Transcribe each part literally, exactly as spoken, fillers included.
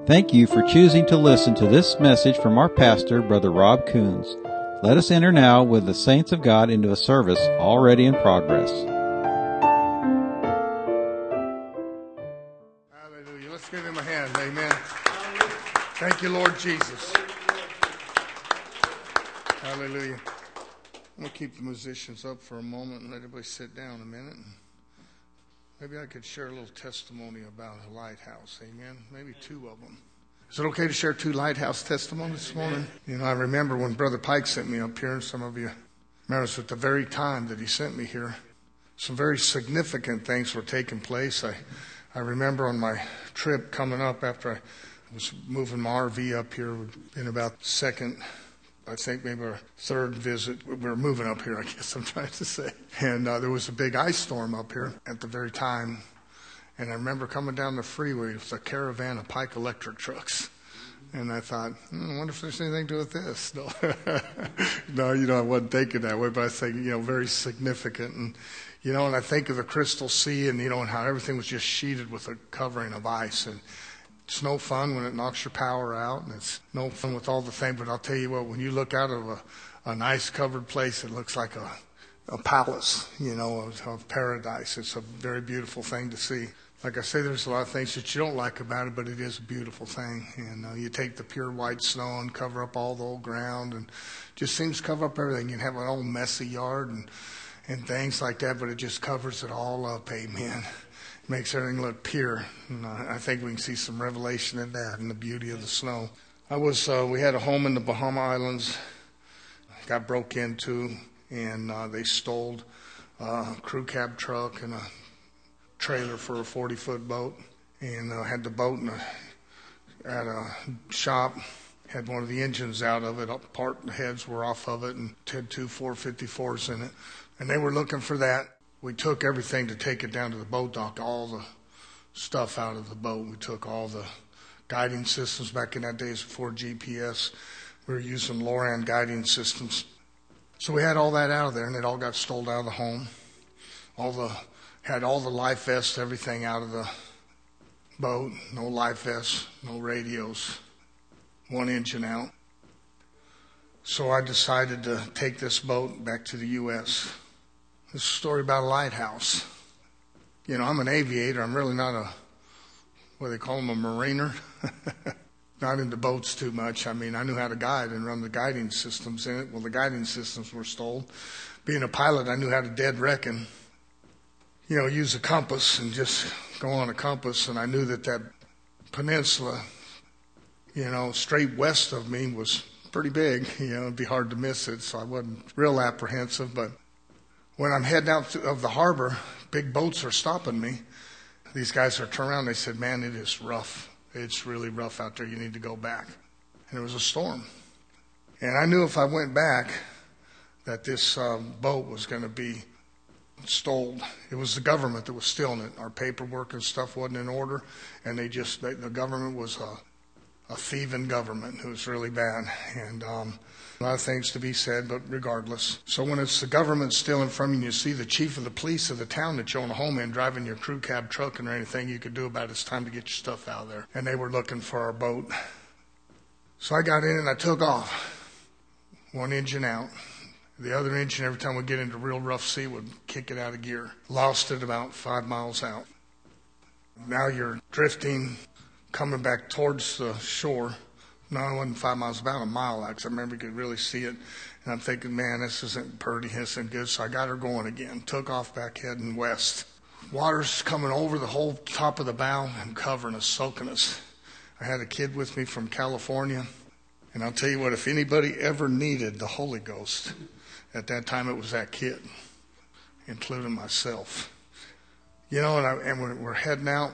Thank you for choosing to listen to this message from our pastor, Brother Rob Coons. Let us enter now with the saints of God into a service already in progress. Hallelujah. Let's give him a hand. Amen. Thank you, Lord Jesus. Hallelujah. I'm going to keep the musicians up for a moment and let everybody sit down a minute. Maybe I could share a little testimony about a lighthouse. Amen. Maybe two of them. Is it okay to share two lighthouse testimonies this morning? You know, I remember when Brother Pike sent me up here, and some of you remember at the very time that he sent me here, some very significant things were taking place. I, I remember on my trip coming up after I was moving my R V up here in about second, I think maybe our third visit. We were moving up here, I guess I'm trying to say. And uh, there was a big ice storm up here at the very time. And I remember coming down the freeway. It was a caravan of Pike electric trucks. And I thought, hmm, I wonder if there's anything to do with this. No, no, you know, I wasn't thinking that way, but I was thinking, you know, very significant. And, you know, and I think of the Crystal Sea and, you know, and how everything was just sheeted with a covering of ice. And it's no fun when it knocks your power out, and it's no fun with all the things. But I'll tell you what, when you look out of a, an ice-covered place, it looks like a, a palace, you know, of, of paradise. It's a very beautiful thing to see. Like I say, there's a lot of things that you don't like about it, but it is a beautiful thing. And uh, you take the pure white snow and cover up all the old ground, and just seems to cover up everything. You can have an old messy yard and, and things like that, but it just covers it all up, amen. Makes everything look pure. And uh, I think we can see some revelation in that and the beauty of the snow. I was, uh, we had a home in the Bahama Islands, got broke into, and uh, they stole uh, a crew cab truck and a trailer for a forty-foot boat, and uh, had the boat in a, at a shop, had one of the engines out of it, part the heads were off of it, and had two four fifty-fours in it, and they were looking for that. We took everything to take it down to the boat dock, all the stuff out of the boat. We took all the guiding systems. Back in that days before G P S, we were using Loran guiding systems. So we had all that out of there, and it all got stolen out of the home. All the Had all the life vests, everything out of the boat. No life vests, no radios, one engine out. So I decided to take this boat back to the U S This is a story about a lighthouse. You know, I'm an aviator. I'm really not a, what do they call them, a mariner. Not into boats too much. I mean, I knew how to guide and run the guiding systems in it. Well, the guiding systems were stolen. Being a pilot, I knew how to dead reckon. You know, use a compass and just go on a compass. And I knew that that peninsula, you know, straight west of me was pretty big. You know, it'd be hard to miss it. So I wasn't real apprehensive. But when I'm heading out to, of the harbor, big boats are stopping me. These guys are turning around. They said, man, it is rough. It's really rough out there. You need to go back. And it was a storm. And I knew if I went back that this um, boat was going to be stolen. It was the government that was stealing it. Our paperwork and stuff wasn't in order, and they just they, the government was a, a thieving government who was really bad. And um, a lot of things to be said, but regardless. So when it's the government stealing from you, and you see the chief of the police of the town that you own a home in driving your crew cab truck, and there anything you could do about it, it's time to get your stuff out of there. And they were looking for our boat. So I got in and I took off. One engine out. The other engine, every time we get into real rough sea, would kick it out of gear. Lost it about five miles out. Now you're drifting, coming back towards the shore. No, it wasn't five miles, about a mile out, because I remember you could really see it. And I'm thinking, man, this isn't pretty, this isn't good. So I got her going again. Took off back heading west. Water's coming over the whole top of the bow and covering us, soaking us. I had a kid with me from California. And I'll tell you what, if anybody ever needed the Holy Ghost, at that time, it was that kid, including myself. You know, and, I, and we're, we're heading out,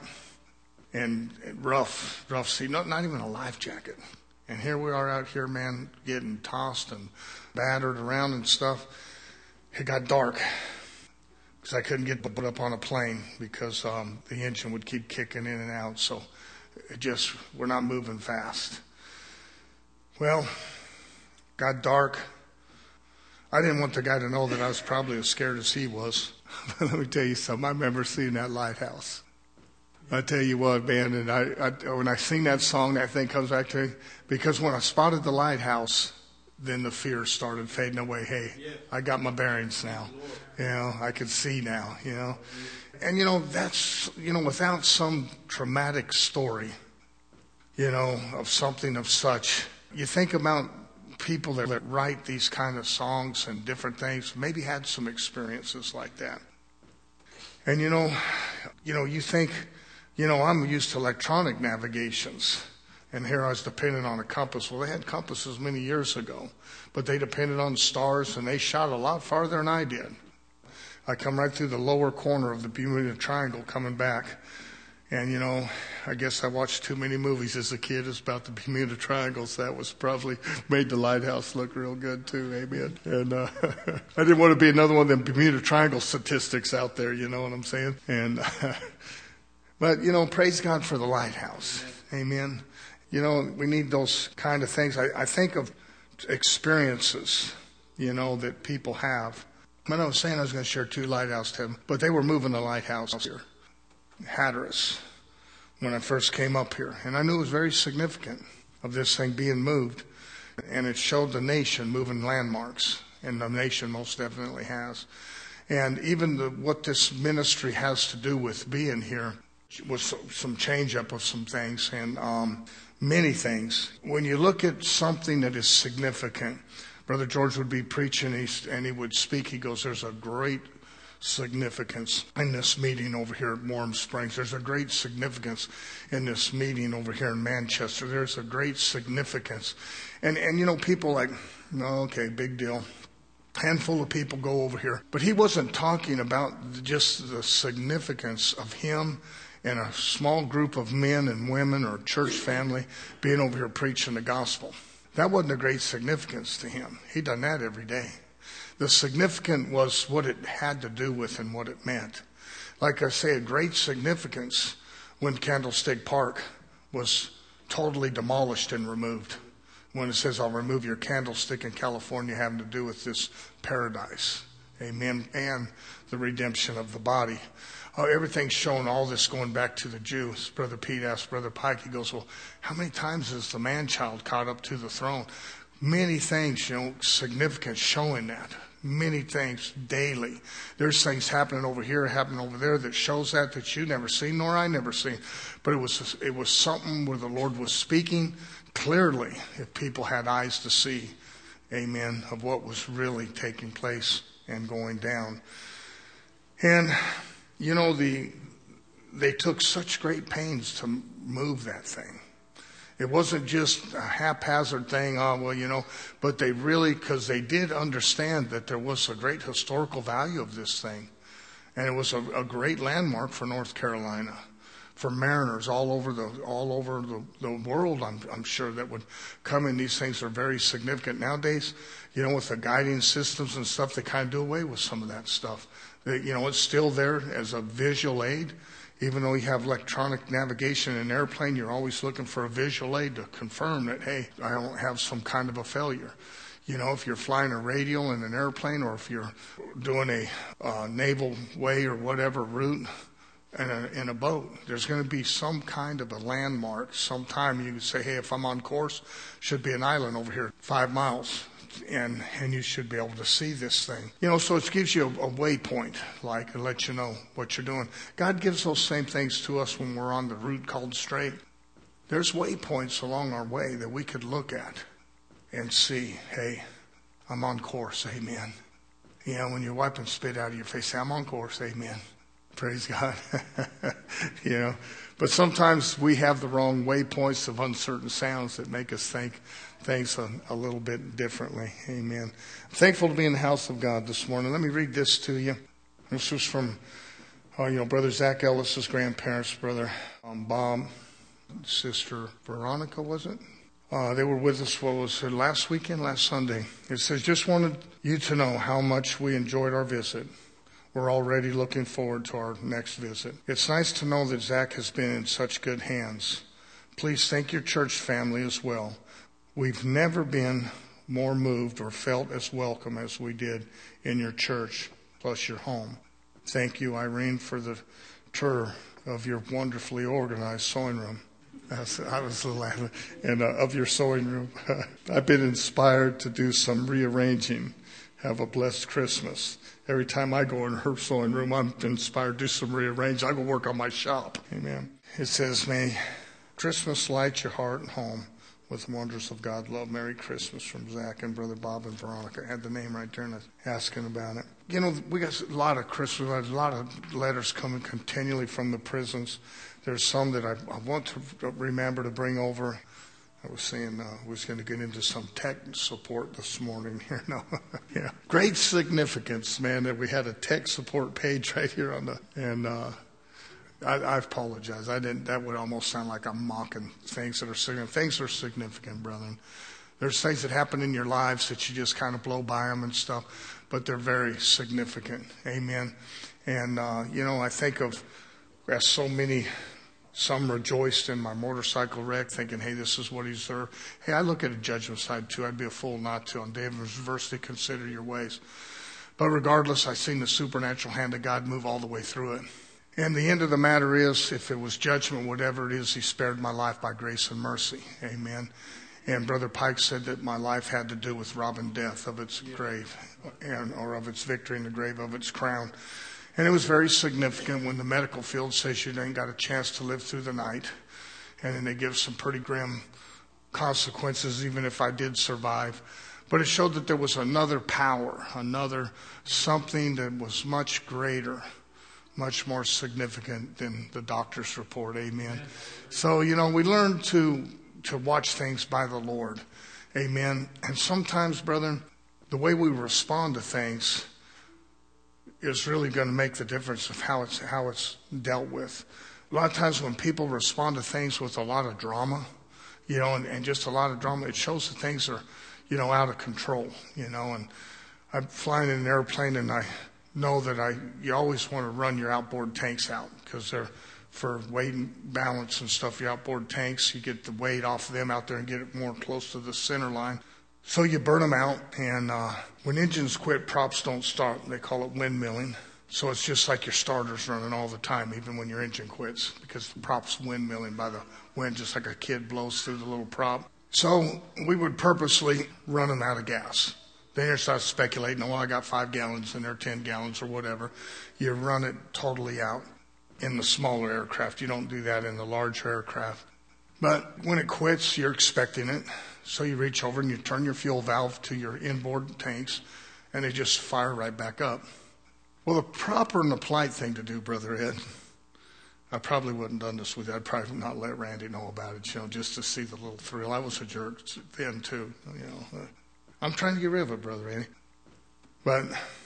and rough, rough sea, not, not even a life jacket. And here we are out here, man, getting tossed and battered around and stuff. It got dark because I couldn't get put up on a plane because um, the engine would keep kicking in and out. So it just, we're not moving fast. Well, got dark. I didn't want the guy to know that I was probably as scared as he was. But let me tell you something. I remember seeing that lighthouse. I tell you what, man, and I, I when I sing that song, that thing comes back to me. Because when I spotted the lighthouse, then the fear started fading away. Hey, I got my bearings now. You know, I can see now, you know. And, you know, that's, you know, without some traumatic story, you know, of something of such, you think about people that write these kind of songs and different things, maybe had some experiences like that. And, you know, you know, you think, you know, I'm used to electronic navigations. And here I was dependent on a compass. Well, they had compasses many years ago, but they depended on stars, and they shot a lot farther than I did. I come right through the lower corner of the Bermuda Triangle coming back. And, you know, I guess I watched too many movies as a kid about the Bermuda Triangle, so that was probably made the lighthouse look real good too, amen. And uh, I didn't want to be another one of them Bermuda Triangle statistics out there, you know what I'm saying? And uh, But, you know, praise God for the lighthouse, amen. You know, we need those kind of things. I, I think of experiences, you know, that people have. When I was saying I was going to share two lighthouse to them, but they were moving the lighthouse here. Hatteras, when I first came up here. And I knew it was very significant of this thing being moved. And it showed the nation moving landmarks. And the nation most definitely has. And even the, what this ministry has to do with being here was some change up of some things. And um, many things. When you look at something that is significant, Brother George would be preaching and he would speak. He goes, there's a great significance in this meeting over here at Warm Springs. There's a great significance in this meeting over here in Manchester. There's a great significance. And, and you know, people like, no, okay, big deal. Handful of people go over here. But he wasn't talking about just the significance of him and a small group of men and women or church family being over here preaching the gospel. That wasn't a great significance to him. He done that every day. The significant was what it had to do with and what it meant. Like I say, a great significance when Candlestick Park was totally demolished and removed. When it says, I'll remove your candlestick in California having to do with this paradise. Amen. And the redemption of the body. Uh, everything's shown, all this going back to the Jews. Brother Pete asked Brother Pike, he goes, well, how many times is the man-child caught up to the throne? Many things, you know, significant showing that. Many things daily. There's things happening over here, happening over there that shows that that you never seen, nor I never seen. But it was it was something where the Lord was speaking clearly, if people had eyes to see, amen, of what was really taking place and going down. And you know, the they took such great pains to move that thing. It wasn't just a haphazard thing, oh, well, you know, but they really, because they did understand that there was a great historical value of this thing. And it was a, a great landmark for North Carolina, for mariners all over the all over the, the world, I'm, I'm sure, that would come in. These things are very significant. Nowadays, you know, with the guiding systems and stuff, they kind of do away with some of that stuff. They, you know, it's still there as a visual aid. Even though you have electronic navigation in an airplane, you're always looking for a visual aid to confirm that, hey, I don't have some kind of a failure. You know, if you're flying a radial in an airplane, or if you're doing a uh, naval way or whatever route in a, in a boat, there's going to be some kind of a landmark. Sometime you can say, hey, if I'm on course, should be an island over here five miles. And and you should be able to see this thing. You know, so it gives you a, a waypoint, like, and let you know what you're doing. God gives those same things to us when we're on the route called straight. There's waypoints along our way that we could look at and see, hey, I'm on course, amen. You know, when you're wiping spit out of your face, say, I'm on course, amen. Praise God. You know, but sometimes we have the wrong waypoints of uncertain sounds that make us think things a, a little bit differently. Amen. I'm thankful to be in the house of God this morning. Let me read this to you. This was from, uh, you know, Brother Zach Ellis's grandparents, Brother um, Bob, Sister Veronica, was it? Uh, they were with us, what was it, last weekend, last Sunday. It says, just wanted you to know how much we enjoyed our visit. We're already looking forward to our next visit. It's nice to know that Zach has been in such good hands. Please thank your church family as well. We've never been more moved or felt as welcome as we did in your church, plus your home. Thank you, Irene, for the tour of your wonderfully organized sewing room. I was, I was laughing. And uh, of your sewing room. I've been inspired to do some rearranging. Have a blessed Christmas. Every time I go in her sewing room, I'm inspired to do some rearranging. I go work on my shop. Amen. It says, may Christmas light your heart and home with the wonders of God. Love, Merry Christmas from Zach and Brother Bob and Veronica. I had the name right there and I was asking about it. You know, we got a lot of Christmas, a lot of letters coming continually from the prisons. There's some that I, I want to remember to bring over. I was saying uh, we was going to get into some tech support this morning here. No, yeah, great significance, man, that we had a tech support page right here on the and. uh I, I apologize. I didn't. That would almost sound like I'm mocking things that are significant. Things are significant, brethren. There's things that happen in your lives that you just kind of blow by them and stuff, but they're very significant. Amen. And uh, you know, I think of as so many. Some rejoiced in my motorcycle wreck, thinking, "Hey, this is what he deserved." Hey, I look at a judgment side too. I'd be a fool not to. On David's adversity, consider your ways. But regardless, I've seen the supernatural hand of God move all the way through it. And the end of the matter is, if it was judgment, whatever it is, he spared my life by grace and mercy. Amen. And Brother Pike said that my life had to do with robbing death of its grave, and or of its victory in the grave of its crown. And it was very significant when the medical field says you ain't got a chance to live through the night. And then they give some pretty grim consequences, even if I did survive. But it showed that there was another power, another something that was much greater, much more significant than the doctor's report. Amen. So, you know, we learn to to watch things by the Lord. Amen. And sometimes, brethren, the way we respond to things is really going to make the difference of how it's how it's dealt with. A lot of times when people respond to things with a lot of drama, you know, and, and just a lot of drama, it shows that things are, you know, out of control, you know. And I'm flying in an airplane and I know that I you always want to run your outboard tanks out because they're for weight and balance and stuff. Your outboard tanks, you get the weight off of them out there and get it more close to the center line. So you burn them out, and uh, when engines quit, props don't start. They call it windmilling. So it's just like your starter's running all the time, even when your engine quits, because the prop's windmilling by the wind, just like a kid blows through the little prop. So we would purposely run them out of gas. Then you start speculating, oh, I got five gallons and they're ten gallons or whatever. You run it totally out in the smaller aircraft. You don't do that in the larger aircraft. But when it quits, you're expecting it. So you reach over and you turn your fuel valve to your inboard tanks, and they just fire right back up. Well, the proper and the polite thing to do, Brother Ed, I probably wouldn't have done this with you. I'd probably not let Randy know about it, you know, just to see the little thrill. I was a jerk then, too. You know, uh, I'm trying to get rid of it, Brother Randy. But,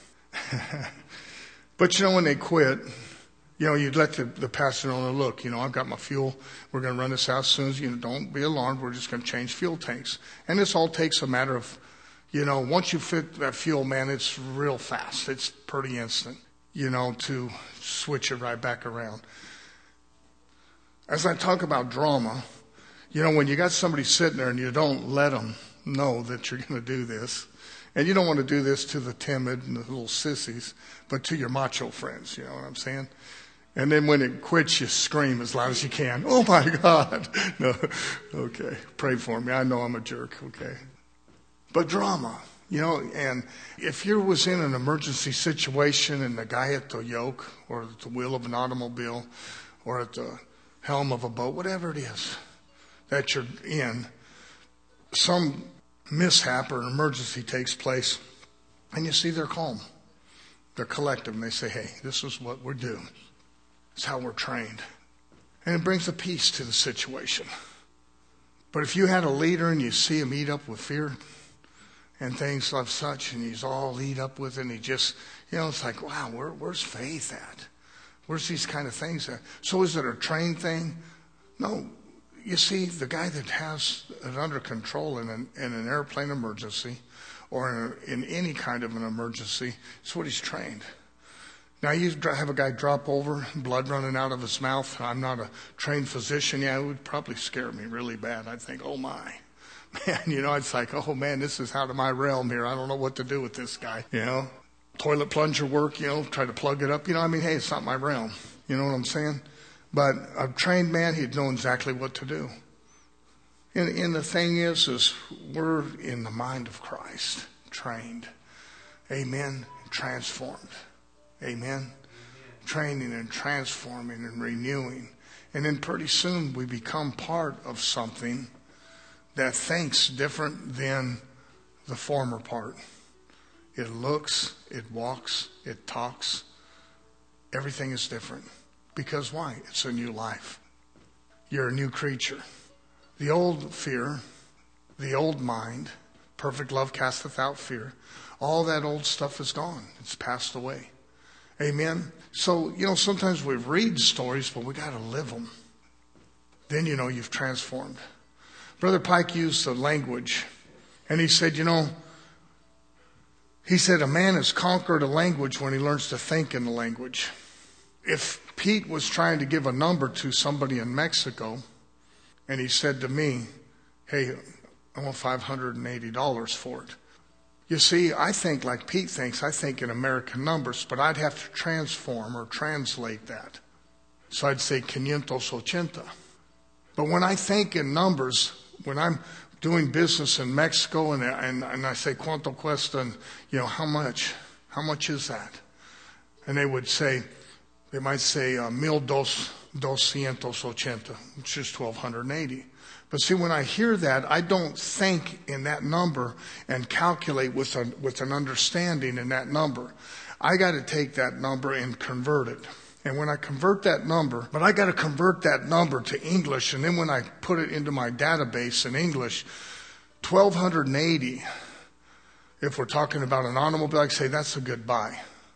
but you know, when they quit, you know, you'd let the, the passenger know, look, you know, I've got my fuel. We're going to run this out as soon as, you know, don't be alarmed. We're just going to change fuel tanks. And this all takes a matter of, you know, once you fit that fuel, man, it's real fast. It's pretty instant, you know, to switch it right back around. As I talk about drama, you know, when you got somebody sitting there and you don't let them know that you're going to do this, and you don't want to do this to the timid and the little sissies, but to your macho friends, you know what I'm saying? And then when it quits, you scream as loud as you can. Oh, my God. No, okay. Pray for me. I know I'm a jerk, okay. But drama, you know, and if you was in an emergency situation and the guy at the yoke or at the wheel of an automobile or at the helm of a boat, whatever it is that you're in, some mishap or emergency takes place, and you see they're calm. They're collective, and they say, hey, this is what we're doing. It's how we're trained. And it brings a peace to the situation. But if you had a leader and you see him eat up with fear and things of such, and he's all eat up with it, and he just, you know, it's like, wow, where, where's faith at? Where's these kind of things at? So is it a trained thing? No. You see, the guy that has it under control in an, in an airplane emergency or in, a, in any kind of an emergency, it's what he's trained. Now, you have a guy drop over, blood running out of his mouth. I'm not a trained physician. Yeah, it would probably scare me really bad. I'd think, oh, my. Man, you know, it's like, oh, man, this is out of my realm here. I don't know what to do with this guy, you know. Toilet plunger work, you know, try to plug it up. You know, I mean, hey, it's not my realm. You know what I'm saying? But a trained man, he'd know exactly what to do. And, and the thing is, is we're in the mind of Christ, trained. Amen. Transformed. Amen. Training and transforming and renewing. And then pretty soon we become part of something that thinks different than the former part. It looks, it walks, it talks. Everything is different. Because why? It's a new life. You're a new creature. The old fear, the old mind, perfect love casteth out fear. All that old stuff is gone. It's passed away. Amen. So, you know, sometimes we read stories, but we got to live them. Then you know you've transformed. Brother Pike used the language, and he said, you know, he said a man has conquered a language when he learns to think in the language. If Pete was trying to give a number to somebody in Mexico, and he said to me, hey, I want five hundred eighty dollars for it. You see, I think like Pete thinks, I think in American numbers, but I'd have to transform or translate that. So I'd say quinientos ochenta. But when I think in numbers, when I'm doing business in Mexico and, and, and I say, ¿cuánto cuesta? And, you know, how much? How much is that? And they would say, they might say, uh, mil dos, doscientos ochenta, which is twelve eighty. But see, when I hear that, I don't think in that number and calculate with a, with an understanding in that number. I got to take that number and convert it. And when I convert that number, but I got to convert that number to English, and then when I put it into my database in English, twelve eighty, if we're talking about an automobile, I could say that's a good buy.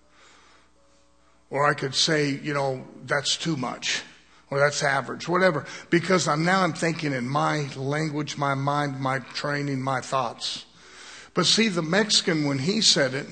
Or I could say, you know, that's too much. Or that's average, whatever. Because I'm now I'm thinking in my language, my mind, my training, my thoughts. But see, the Mexican, when he said it,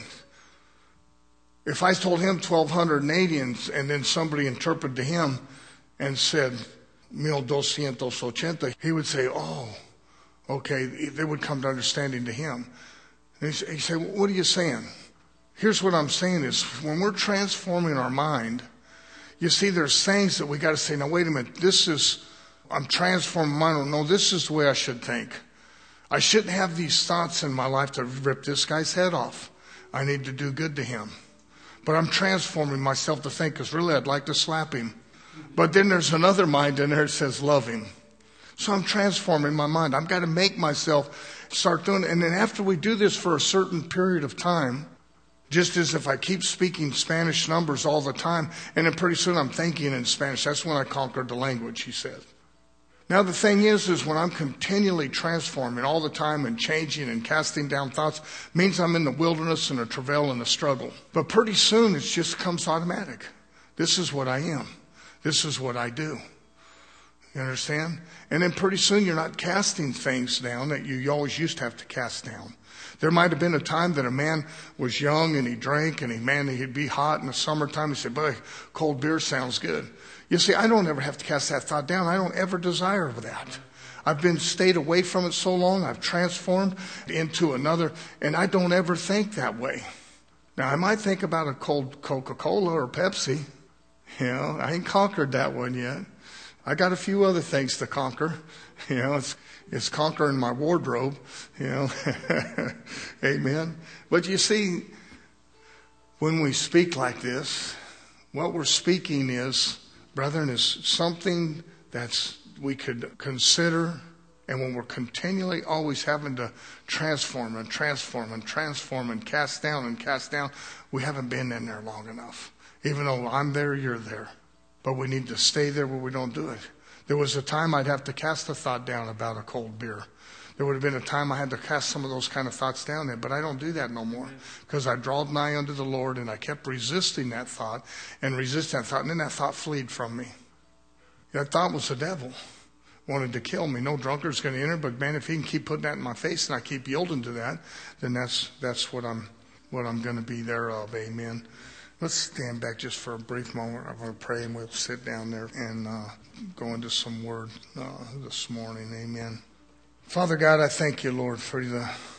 if I told him twelve eighty and, and then somebody interpreted to him and said mil doscientos ochenta, he would say, oh, okay, they would come to understanding to him. And he'd, he'd say, well, what are you saying? Here's what I'm saying is when we're transforming our mind, you see, there's things that we got to say, now, wait a minute, this is, I'm transforming my mind. No, this is the way I should think. I shouldn't have these thoughts in my life to rip this guy's head off. I need to do good to him. But I'm transforming myself to think, because really I'd like to slap him. But then there's another mind in there that says love him. So I'm transforming my mind. I've got to make myself start doing it. And then after we do this for a certain period of time, just as if I keep speaking Spanish numbers all the time, and then pretty soon I'm thinking in Spanish. That's when I conquered the language, he said. Now the thing is, is when I'm continually transforming all the time and changing and casting down thoughts, means I'm in the wilderness and a travail and a struggle. But pretty soon it just comes automatic. This is what I am. This is what I do. You understand? And then pretty soon you're not casting things down that you always used to have to cast down. There might have been a time that a man was young and he drank and he, man, he'd be hot in the summertime. He said, boy, cold beer sounds good. You see, I don't ever have to cast that thought down. I don't ever desire that. I've been stayed away from it so long. I've transformed into another, and I don't ever think that way. Now, I might think about a cold Coca-Cola or Pepsi. You know, I ain't conquered that one yet. I got a few other things to conquer. You know, it's it's conquering my wardrobe. You know, amen. But you see, when we speak like this, what we're speaking is, brethren, is something that's we could consider. And when we're continually always having to transform and transform and transform and cast down and cast down, we haven't been in there long enough. Even though I'm there, you're there. But we need to stay there where we don't do it. There was a time I'd have to cast a thought down about a cold beer. There would have been a time I had to cast some of those kind of thoughts down there, but I don't do that no more because I drawed nigh unto the Lord and I kept resisting that thought and resisting that thought, and then that thought fled from me. That thought was the devil. Wanted to kill me. No drunkard's going to enter, but man, if he can keep putting that in my face and I keep yielding to that, then that's that's what I'm what I'm going to be thereof. Amen. Let's stand back just for a brief moment. I'm going to pray and we'll sit down there and uh, go into some word uh, this morning. Amen. Father God, I thank you, Lord, for the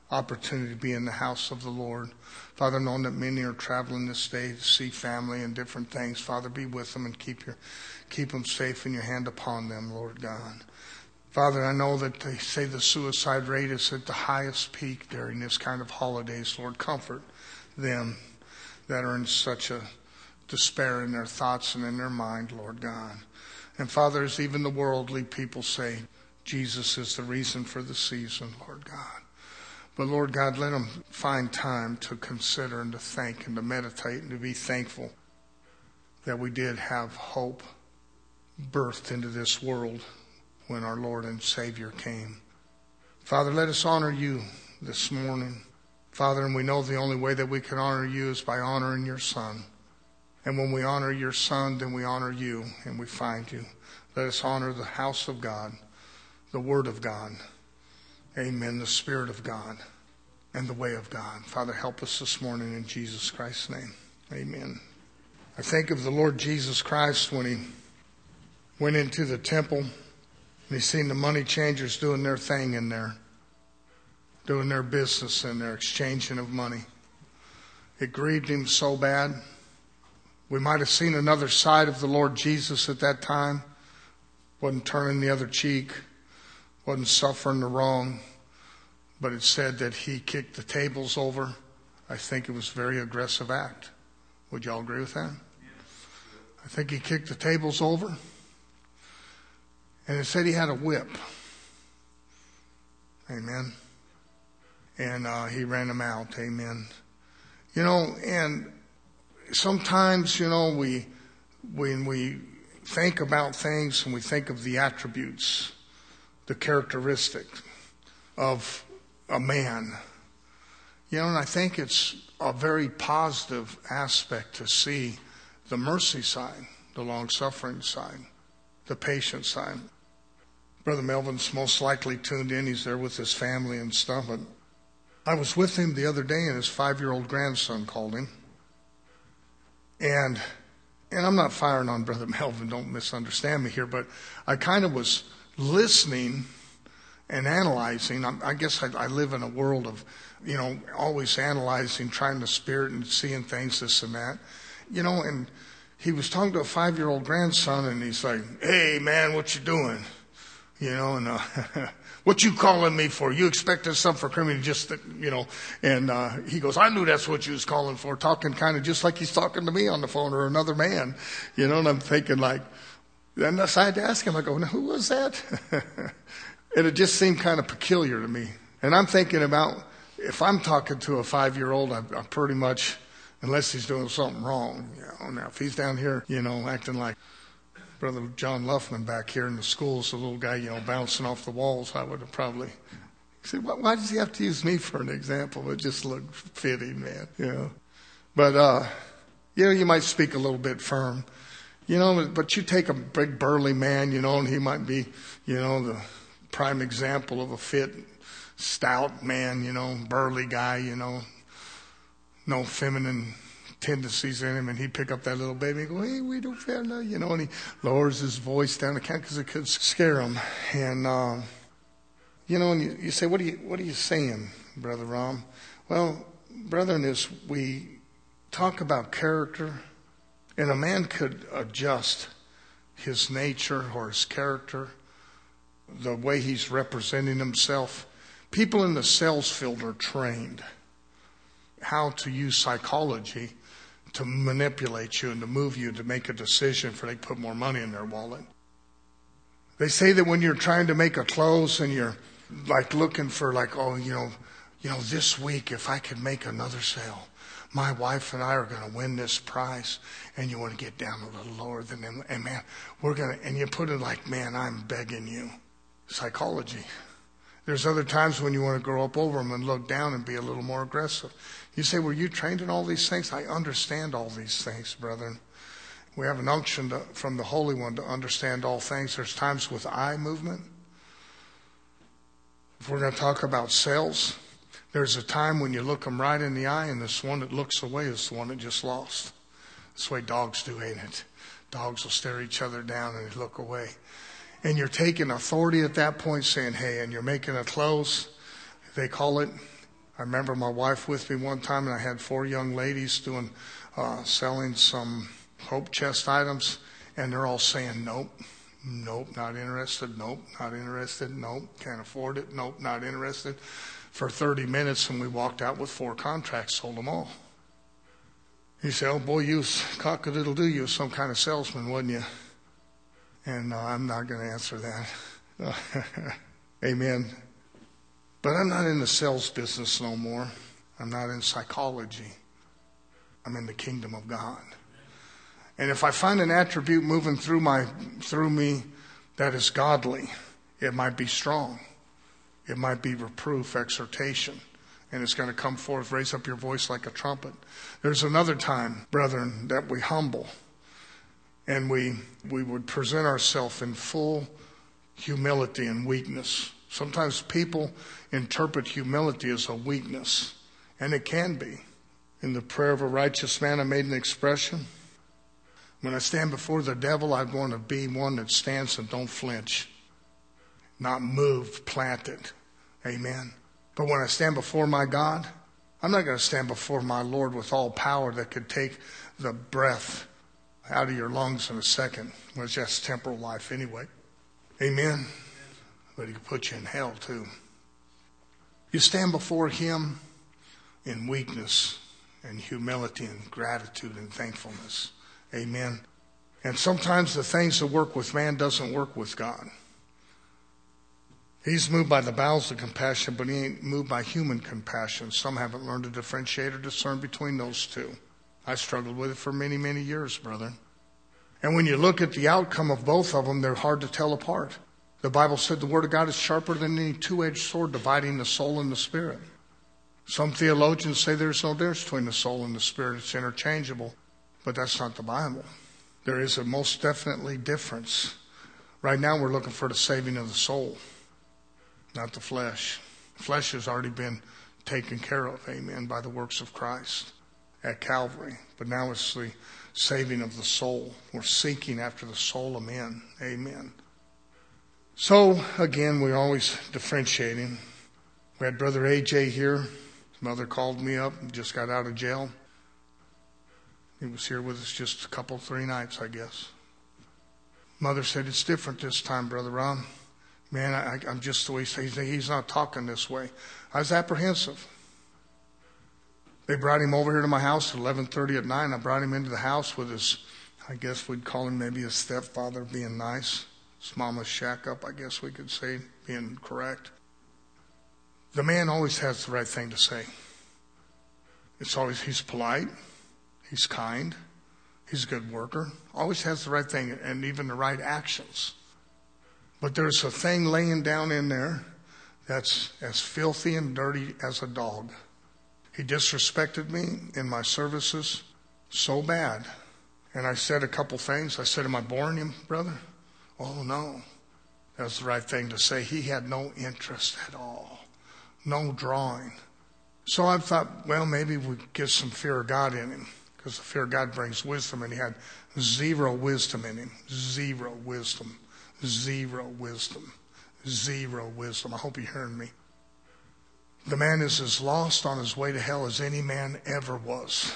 opportunity to be in the house of the Lord. Father, knowing that many are traveling this day to see family and different things, Father, be with them and keep your, keep them safe in your hand upon them, Lord God. Father, I know that they say the suicide rate is at the highest peak during this kind of holidays. Lord, comfort them that are in such a despair in their thoughts and in their mind, Lord God. And Father, as even the worldly people say, Jesus is the reason for the season, Lord God. But Lord God, let them find time to consider and to think and to meditate and to be thankful that we did have hope birthed into this world when our Lord and Savior came. Father, let us honor you this morning. Father, and we know the only way that we can honor you is by honoring your Son. And when we honor your Son, then we honor you and we find you. Let us honor the house of God, the Word of God. Amen. The Spirit of God and the way of God. Father, help us this morning in Jesus Christ's name. Amen. I think of the Lord Jesus Christ when he went into the temple. And he seen the money changers doing their thing in there, doing their business in there, exchanging of money. It grieved him so bad. We might have seen another side of the Lord Jesus at that time. Wasn't turning the other cheek, wasn't suffering the wrong. But it said that he kicked the tables over. I think it was a very aggressive act. Would you all agree with that? I think he kicked the tables over. And it said he had a whip. Amen. And uh, he ran them out. Amen. You know, and sometimes, you know, we when we think about things and we think of the attributes, the characteristics of a man, you know, and I think it's a very positive aspect to see the mercy side, the long-suffering side, the patient side. Brother Melvin's most likely tuned in. He's there with his family and stuff. But I was with him the other day, and his five-year-old grandson called him. And and I'm not firing on Brother Melvin, don't misunderstand me here, but I kind of was listening and analyzing. I, I guess I, I live in a world of, you know, always analyzing, trying to spirit and seeing things, this and that. You know, and he was talking to a five-year-old grandson, and he's like, "Hey, man, what you doing? You know, and uh, what you calling me for? You expecting something for criminal just, you know." And uh, he goes, "I knew that's what you was calling for," talking kind of just like he's talking to me on the phone or another man, you know. And I'm thinking like, then I had to ask him. I go, "Now, who was that?" And it just seemed kind of peculiar to me. And I'm thinking about if I'm talking to a five-year-old, I'm, I'm pretty much, unless he's doing something wrong, you know. Now, if he's down here, you know, acting like Brother John Luffman back here in the schools, the little guy, you know, bouncing off the walls, I would have probably said, "Why does he have to use me for an example?" It just looked fitting, man, you know. But, uh, you know, you might speak a little bit firm, you know, but you take a big burly man, you know, and he might be, you know, the prime example of a fit, stout man, you know, burly guy, you know, no feminine tendencies in him, and he'd pick up that little baby and go, "Hey, we do fella," you know, and he lowers his voice down again because it could scare him. And, uh, you know, and you, you say, what are you, what are you saying, Brother Rom? Well, brethren, is we talk about character, and a man could adjust his nature or his character, the way he's representing himself. People in the sales field are trained how to use psychology to manipulate you and to move you to make a decision for they put more money in their wallet. They say that when you're trying to make a close and you're like looking for like, oh, you know, you know, this week if I could make another sale, my wife and I are going to win this prize, and you want to get down a little lower than them, and man, we're going to, and you put it like, man, I'm begging you. Psychology. There's other times when you want to grow up over them and look down and be a little more aggressive. You say, "Were you trained in all these things?" I understand all these things, brethren. We have an unction to, from the Holy One to understand all things. There's times with eye movement. If we're going to talk about sales, there's a time when you look them right in the eye, and this one that looks away is the one that just lost. That's the way dogs do, ain't it? Dogs will stare each other down and they look away. And you're taking authority at that point saying, "Hey," and you're making a close. They call it, I remember my wife with me one time, and I had four young ladies doing, uh, selling some Hope Chest items, and they're all saying, nope, nope, not interested, nope, not interested, nope, can't afford it, nope, not interested, for thirty minutes, and we walked out with four contracts, sold them all. He said, oh boy, you was cock-a-doodle-doo, you was some kind of salesman, wasn't you? And uh, I'm not going to answer that. Amen. But I'm not in the sales business no more. I'm not in psychology. I'm in the kingdom of God. And if I find an attribute moving through my through me that is godly, it might be strong. It might be reproof, exhortation. And it's going to come forth, raise up your voice like a trumpet. There's another time, brethren, that we humble. And we we would present ourselves in full humility and weakness. Sometimes people interpret humility as a weakness, and it can be. In the prayer of a righteous man, I made an expression. When I stand before the devil, I'm going to be one that stands and don't flinch, not moved, planted. Amen. But when I stand before my God, I'm not going to stand before my Lord with all power that could take the breath out of your lungs in a second. Well, it's just temporal life anyway. Amen. But he can put you in hell too. You stand before him in weakness and humility and gratitude and thankfulness. Amen. And sometimes the things that work with man doesn't work with God. He's moved by the bowels of compassion, but he ain't moved by human compassion. Some haven't learned to differentiate or discern between those two. I struggled with it for many, many years, brother. And when you look at the outcome of both of them, they're hard to tell apart. The Bible said the Word of God is sharper than any two-edged sword, dividing the soul and the spirit. Some theologians say there's no difference between the soul and the spirit. It's interchangeable. But that's not the Bible. There is a most definitely difference. Right now we're looking for the saving of the soul, not the flesh. Flesh has already been taken care of, amen, by the works of Christ at Calvary. But now it's the saving of the soul. We're seeking after the soul of men, amen. So, again, we're always differentiating. We had Brother A J here. His mother called me up and just got out of jail. He was here with us just a couple, three nights, I guess. Mother said, it's different this time, Brother Rob. Man, I, I'm just the way he says. He's not talking this way. I was apprehensive. They brought him over here to my house at eleven thirty at night. I brought him into the house with his, I guess we'd call him maybe his stepfather, being nice. His mama's shack up, I guess we could say, being correct. The man always has the right thing to say. It's always, he's polite. He's kind. He's a good worker. Always has the right thing and even the right actions. But there's a thing laying down in there that's as filthy and dirty as a dog. He disrespected me in my services so bad. And I said a couple things. I said, am I boring him, brother? Oh, no. That's the right thing to say. He had no interest at all. No drawing. So I thought, well, maybe we get some fear of God in him. Because the fear of God brings wisdom. And he had zero wisdom in him. Zero wisdom. Zero wisdom. Zero wisdom. I hope you're hearing me. The man is as lost on his way to hell as any man ever was.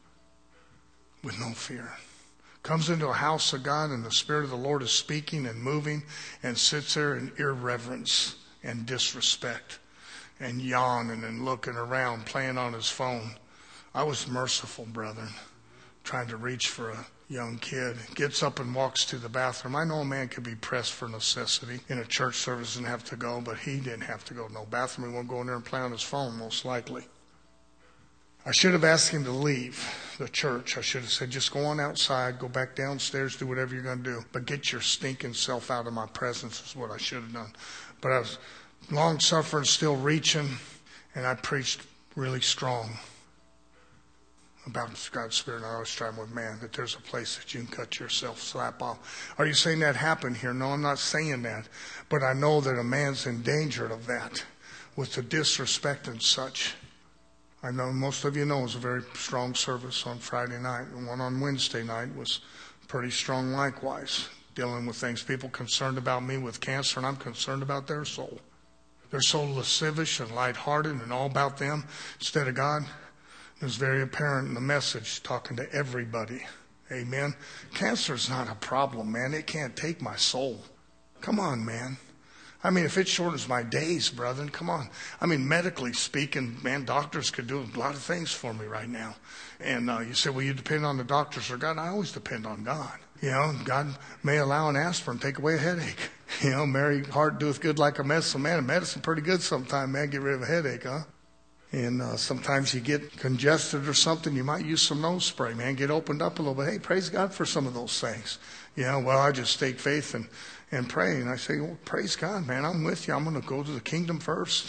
With no fear. Comes into a house of God and the Spirit of the Lord is speaking and moving and sits there in irreverence and disrespect and yawning and looking around, playing on his phone. I was merciful, brethren, trying to reach for a young kid. Gets up and walks to the bathroom. I know a man could be pressed for necessity in a church service and have to go, but he didn't have to go to no bathroom. He won't go in there and play on his phone, most likely. I should have asked him to leave the church. I should have said, just go on outside, go back downstairs, do whatever you're going to do. But get your stinking self out of my presence is what I should have done. But I was long-suffering, still reaching, and I preached really strong about God's Spirit. And I always try with man that there's a place that you can cut yourself slap off. Are you saying that happened here? No, I'm not saying that. But I know that a man's in danger of that with the disrespect and such. I know most of you know it was a very strong service on Friday night. And one on Wednesday night was pretty strong likewise, dealing with things. People concerned about me with cancer, and I'm concerned about their soul. They're so lascivious and lighthearted and all about them instead of God. It was very apparent in the message, talking to everybody. Amen. Cancer's not a problem, man. It can't take my soul. Come on, man. I mean, if it shortens my days, brethren, come on. I mean, medically speaking, man, doctors could do a lot of things for me right now. And uh, you say, well, you depend on the doctors or God. I always depend on God. You know, God may allow an aspirin, take away a headache. You know, merry heart doeth good like a medicine. Man, medicine pretty good sometimes, man. Get rid of a headache, huh? And uh, sometimes you get congested or something. You might use some nose spray, man. Get opened up a little bit. Hey, praise God for some of those things. You know, well, I just take faith and, and pray. And I say, well, praise God, man. I'm with you. I'm going to go to the kingdom first.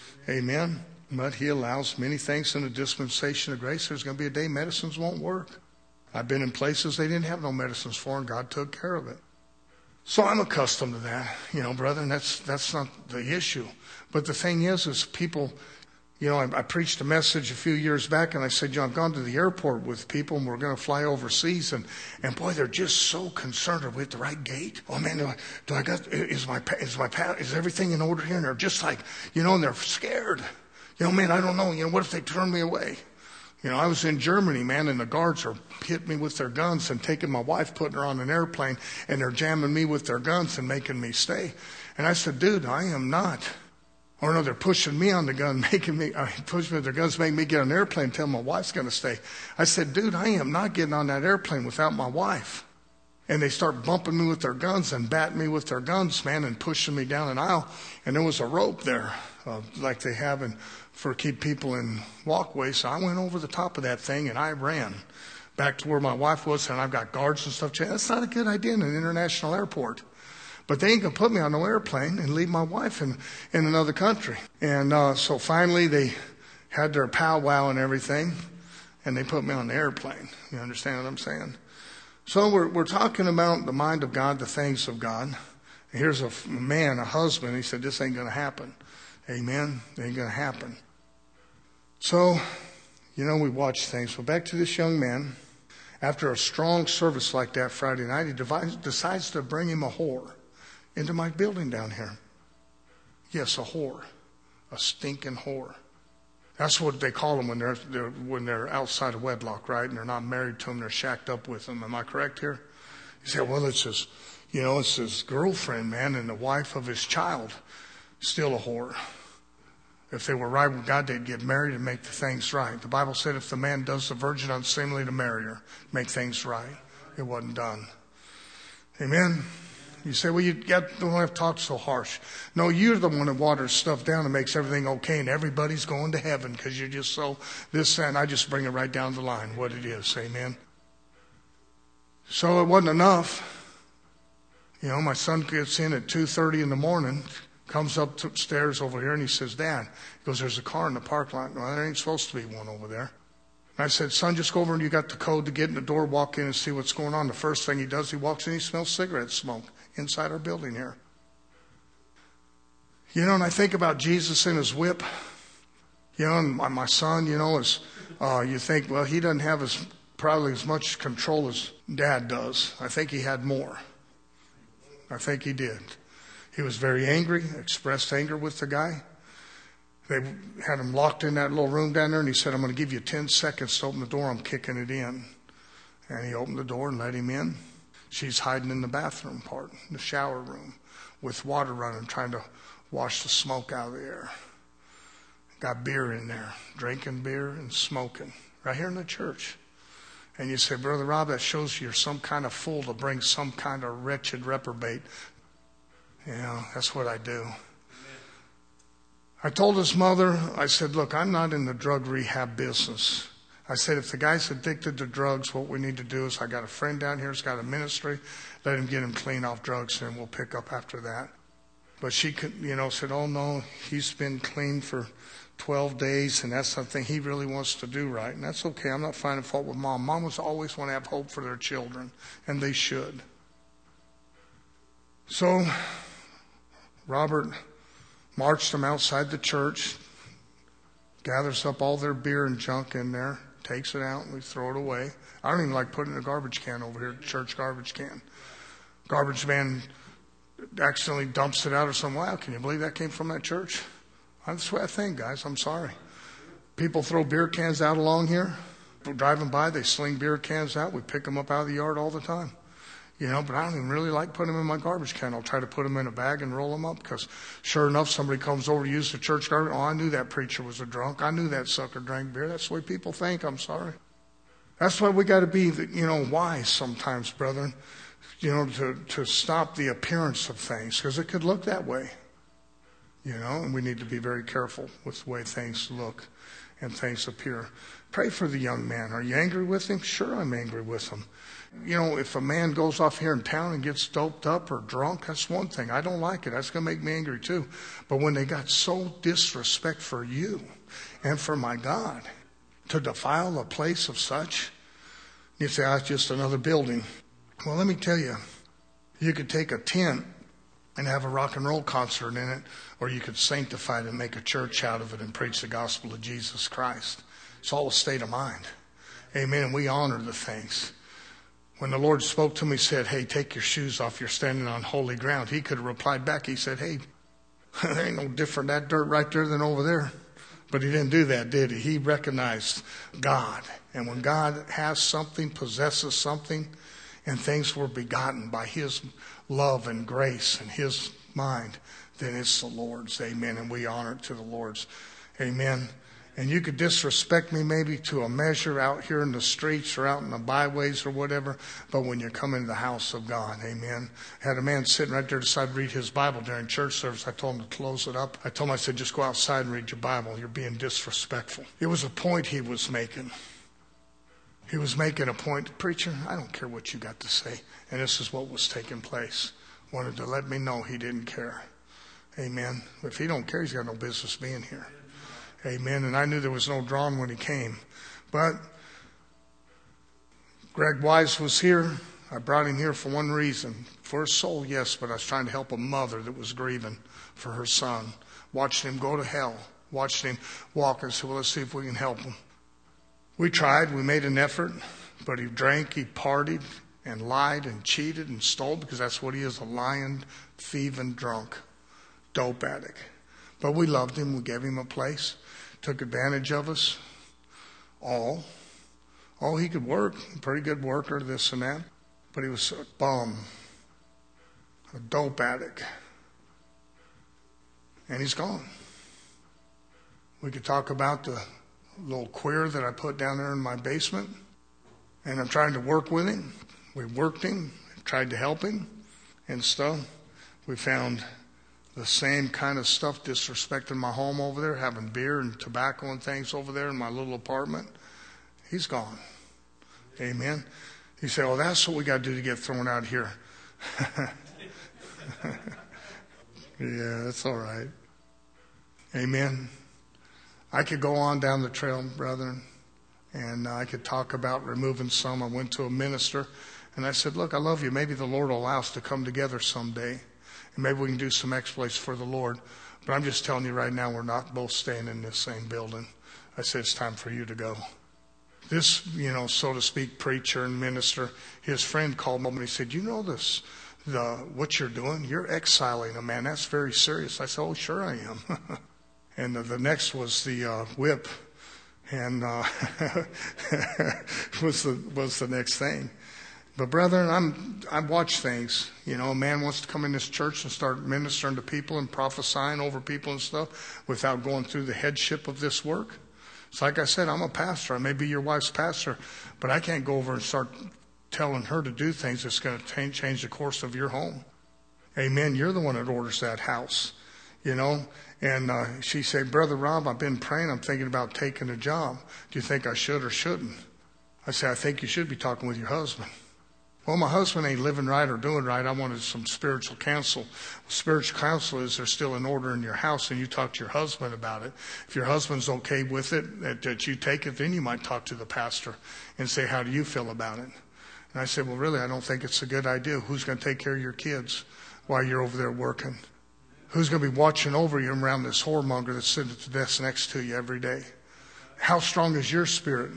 Amen. But he allows many things in the dispensation of grace. There's going to be a day medicines won't work. I've been in places they didn't have no medicines for, and God took care of it. So I'm accustomed to that, you know, brethren. That's that's not the issue. But the thing is, is people, you know, I, I preached a message a few years back, and I said, you know, I've gone to the airport with people, and we're going to fly overseas, and, and boy, they're just so concerned. Are we at the right gate? Oh man, do I, do I got? Is my is my is everything in order here? And they're just like, you know, and they're scared. You know, man, I don't know. You know, what if they turn me away? You know, I was in Germany, man, and the guards are hitting me with their guns and taking my wife, putting her on an airplane, and they're jamming me with their guns and making me stay. And I said, dude, I am not. Or no, they're pushing me on the gun, making me, uh, pushing me with their guns, making me get on an airplane and tell my wife's going to stay. I said, dude, I am not getting on that airplane without my wife. And they start bumping me with their guns and batting me with their guns, man, and pushing me down an aisle. And there was a rope there, uh, like they have in, for keep people in walkways. So I went over the top of that thing and I ran back to where my wife was, and I've got guards and stuff. That's not a good idea in an international airport. But they ain't going to put me on no airplane and leave my wife in, in another country. And uh, so finally they had their powwow and everything, and they put me on the airplane. You understand what I'm saying? So we're we're talking about the mind of God, the things of God. Here's a man, a husband. He said, this ain't going to happen. Amen. It ain't going to happen. So, you know, we watch things. So back to this young man. After a strong service like that Friday night, he devides, decides to bring him a whore into my building down here. Yes, a whore. A stinking whore. That's what they call them when they're, they're when they're outside of wedlock, right? And they're not married to them, they're shacked up with them. Am I correct here? You say, well, it's his, you know, it's his girlfriend, man, and the wife of his child. Still a whore. If they were right with God, they'd get married and make the things right. The Bible said if the man does the virgin unseemly to marry her, make things right. It wasn't done. Amen. You say, well, you got, don't have to talk so harsh. No, you're the one that waters stuff down and makes everything okay, and everybody's going to heaven because you're just so this and I just bring it right down the line, what it is. Amen. So it wasn't enough. You know, my son gets in at two thirty in the morning, comes up the stairs over here, and he says, Dad, he goes, there's a car in the parking lot. Well, there ain't supposed to be one over there. And I said, son, just go over and you got the code to get in the door, walk in and see what's going on. The first thing he does, he walks in, he smells cigarette smoke inside our building here. You know, and I think about Jesus in his whip. You know, and my, my son, you know, is, uh, you think, well, he doesn't have as probably as much control as Dad does. I think he had more. I think he did. He was very angry, expressed anger with the guy. They had him locked in that little room down there, and he said, I'm going to give you ten seconds to open the door. I'm kicking it in. And he opened the door and let him in. She's hiding in the bathroom part, the shower room, with water running, trying to wash the smoke out of the air. Got beer in there, drinking beer and smoking, right here in the church. And you say, Brother Rob, that shows you're some kind of fool to bring some kind of wretched reprobate. You know, that's what I do. I told his mother, I said, look, I'm not in the drug rehab business. I said, if the guy's addicted to drugs, what we need to do is I got a friend down here who's got a ministry. Let him get him clean off drugs, and we'll pick up after that. But she could, you know, said, oh, no, he's been clean for twelve days, and that's something he really wants to do right. And that's okay. I'm not finding fault with Mom. Mamas always want to have hope for their children, and they should. So Robert marched them outside the church, gathers up all their beer and junk in there, takes it out, and we throw it away. I don't even like putting it in a garbage can over here, church garbage can. Garbage man accidentally dumps it out or something. Wow, can you believe that came from that church? That's the way I think, guys. I'm sorry. People throw beer cans out along here. People driving by, they sling beer cans out. We pick them up out of the yard all the time. You know, but I don't even really like putting them in my garbage can. I'll try to put them in a bag and roll them up because sure enough, somebody comes over to use the church garbage. Oh, I knew that preacher was a drunk. I knew that sucker drank beer. That's the way people think. I'm sorry. That's why we got to be, you know, wise sometimes, brethren, you know, to, to stop the appearance of things because it could look that way, you know, and we need to be very careful with the way things look and things appear. Pray for the young man. Are you angry with him? Sure, I'm angry with him. You know, if a man goes off here in town and gets doped up or drunk, that's one thing. I don't like it. That's going to make me angry too. But when they got so disrespect for you and for my God, to defile a place of such, you say, oh, it's just another building. Well, let me tell you, you could take a tent and have a rock and roll concert in it, or you could sanctify it and make a church out of it and preach the gospel of Jesus Christ. It's all a state of mind. Amen. And we honor the things. When the Lord spoke to me, he said, hey, take your shoes off. You're standing on holy ground. He could have replied back. He said, hey, there ain't no different that dirt right there than over there. But he didn't do that, did he? He recognized God. And when God has something, possesses something, and things were begotten by his love and grace and his mind, then it's the Lord's. Amen. And we honor it to the Lord's. Amen. And you could disrespect me maybe to a measure out here in the streets or out in the byways or whatever. But when you come into the house of God, amen. I had a man sitting right there decided to read his Bible during church service. I told him to close it up. I told him, I said, just go outside and read your Bible. You're being disrespectful. It was a point he was making. He was making a point. Preacher, I don't care what you got to say. And this is what was taking place. Wanted to let me know he didn't care. Amen. If he don't care, he's got no business being here. Amen. And I knew there was no drawing when he came. But Greg Wise was here. I brought him here for one reason. For his soul, yes, but I was trying to help a mother that was grieving for her son. Watching him go to hell. Watching him walk and said, well, let's see if we can help him. We tried. We made an effort. But he drank, he partied, and lied and cheated and stole because that's what he is, a lying, thieving drunk, dope addict. But we loved him. We gave him a place. Took advantage of us all. Oh, he could work. A pretty good worker, this and that. But he was a bum. A dope addict. And he's gone. We could talk about the little queer that I put down there in my basement. And I'm trying to work with him. We worked him. Tried to help him and stuff. We found the same kind of stuff, disrespecting my home over there, having beer and tobacco and things over there in my little apartment. He's gone. Amen. You say, well, that's what we got to do to get thrown out here. Yeah, that's all right. Amen. I could go on down the trail, brethren, and I could talk about removing some. I went to a minister, and I said, look, I love you. Maybe the Lord will allow us to come together someday. And maybe we can do some exploits for the Lord. But I'm just telling you right now, we're not both staying in this same building. I said, it's time for you to go. This, you know, so to speak, preacher and minister, his friend called him and he said, you know this, the what you're doing? You're exiling a man. That's very serious. I said, oh, sure I am. And the, the next was the uh, whip. And uh, was the was the next thing. But brethren, I'm, I watch things. You know, a man wants to come in this church and start ministering to people and prophesying over people and stuff without going through the headship of this work. It's like I said, I'm a pastor. I may be your wife's pastor, but I can't go over and start telling her to do things that's going to change the course of your home. Amen. You're the one that orders that house, you know. And uh, she said, Brother Rob, I've been praying. I'm thinking about taking a job. Do you think I should or shouldn't? I said, I think you should be talking with your husband. Well, my husband ain't living right or doing right. I wanted some spiritual counsel. Spiritual counsel is there's still an order in your house, and you talk to your husband about it. If your husband's okay with it, that, that you take it, then you might talk to the pastor and say, how do you feel about it? And I said, well, really, I don't think it's a good idea. Who's going to take care of your kids while you're over there working? Who's going to be watching over you around this whoremonger that's sitting at the desk next to you every day? How strong is your spirit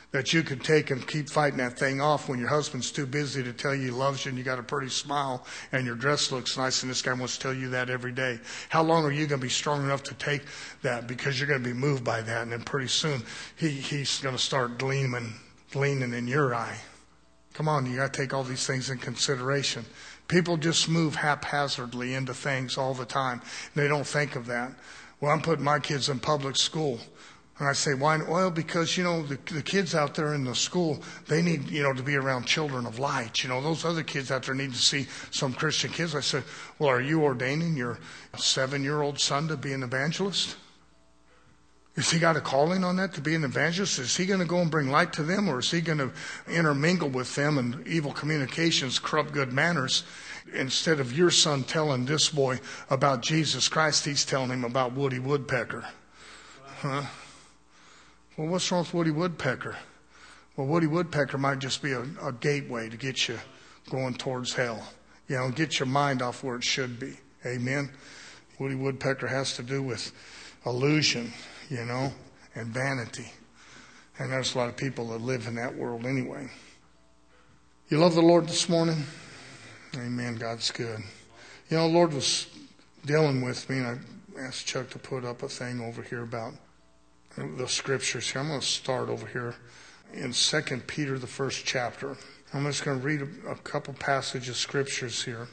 that you could take and keep fighting that thing off when your husband's too busy to tell you he loves you and you got a pretty smile and your dress looks nice and this guy wants to tell you that every day. How long are you going to be strong enough to take that? Because you're going to be moved by that, and then pretty soon he, he's going to start gleaming, gleaming in your eye. Come on, you got to take all these things in consideration. People just move haphazardly into things all the time. They don't think of that. Well, I'm putting my kids in public school. And I say, why? Well, because, you know, the, the kids out there in the school, they need, you know, to be around children of light. You know, those other kids out there need to see some Christian kids. I said, well, are you ordaining your seven-year-old son to be an evangelist? Has he got a calling on that to be an evangelist? Is he going to go and bring light to them, or is he going to intermingle with them and evil communications, corrupt good manners? Instead of your son telling this boy about Jesus Christ, he's telling him about Woody Woodpecker. Huh? Well, what's wrong with Woody Woodpecker? Well, Woody Woodpecker might just be a, a gateway to get you going towards hell. You know, get your mind off where it should be. Amen? Woody Woodpecker has to do with illusion, you know, and vanity. And there's a lot of people that live in that world anyway. You love the Lord this morning? Amen. God's good. You know, the Lord was dealing with me, and I asked Chuck to put up a thing over here about the scriptures here. I'm going to start over here in Second Peter, the first chapter. I'm just going to read a, a couple passages of scriptures here.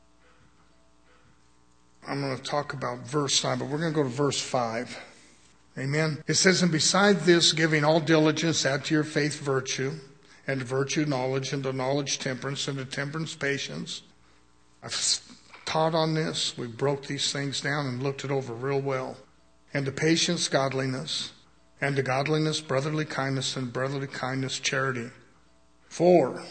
I'm going to talk about verse nine, but we're going to go to verse five. Amen. It says, and beside this, giving all diligence, add to your faith virtue, and to virtue knowledge, and to knowledge temperance, and to temperance patience. I've taught on this. We broke these things down and looked it over real well. And to patience, godliness, and to godliness, brotherly kindness, and brotherly kindness, charity. For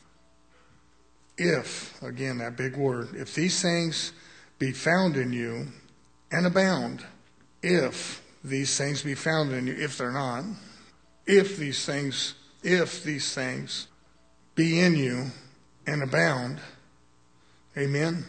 if, again, that big word, if these things be found in you and abound, if these things be found in you, if they're not, if these things, if these things be in you and abound, amen.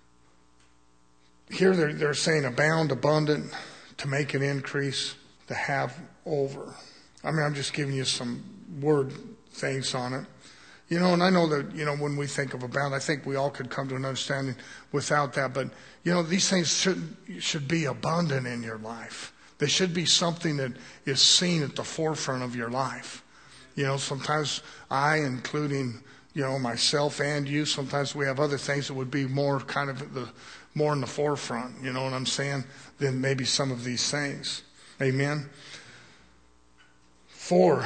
Here they're, they're saying abound, abundant, to make an increase, to have over. I mean, I'm just giving you some word things on it. You know, and I know that, you know, when we think of abound, I think we all could come to an understanding without that. But, you know, these things should, should be abundant in your life. They should be something that is seen at the forefront of your life. You know, sometimes I, including, you know, myself and you, sometimes we have other things that would be more kind of the more in the forefront, you know what I'm saying, than maybe some of these things. Amen. For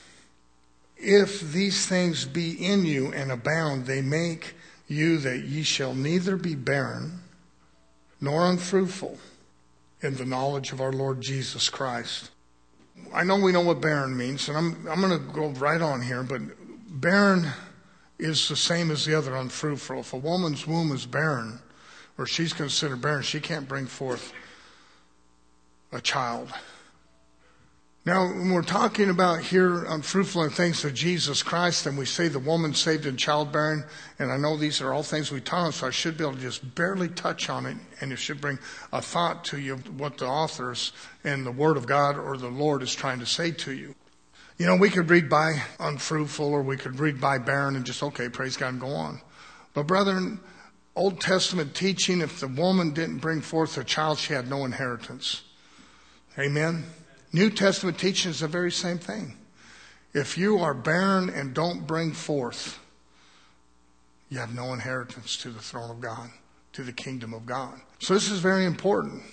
if these things be in you and abound, they make you that ye shall neither be barren nor unfruitful in the knowledge of our Lord Jesus Christ. I know we know what barren means, and I'm I'm going to go right on here, but barren is the same as the other unfruitful. If a woman's womb is barren, or she's considered barren, she can't bring forth a child. Now, when we're talking about here unfruitful and things of Jesus Christ, and we say the woman saved in childbearing, and I know these are all things we taught on, so I should be able to just barely touch on it, and it should bring a thought to you of what the authors and the Word of God or the Lord is trying to say to you. You know, we could read by unfruitful, or we could read by barren and just, okay, praise God, and go on. But brethren, Old Testament teaching, if the woman didn't bring forth a child, she had no inheritance. Amen. New Testament teaching is the very same thing. If you are barren and don't bring forth, you have no inheritance to the throne of God, to the kingdom of God. So this is very important.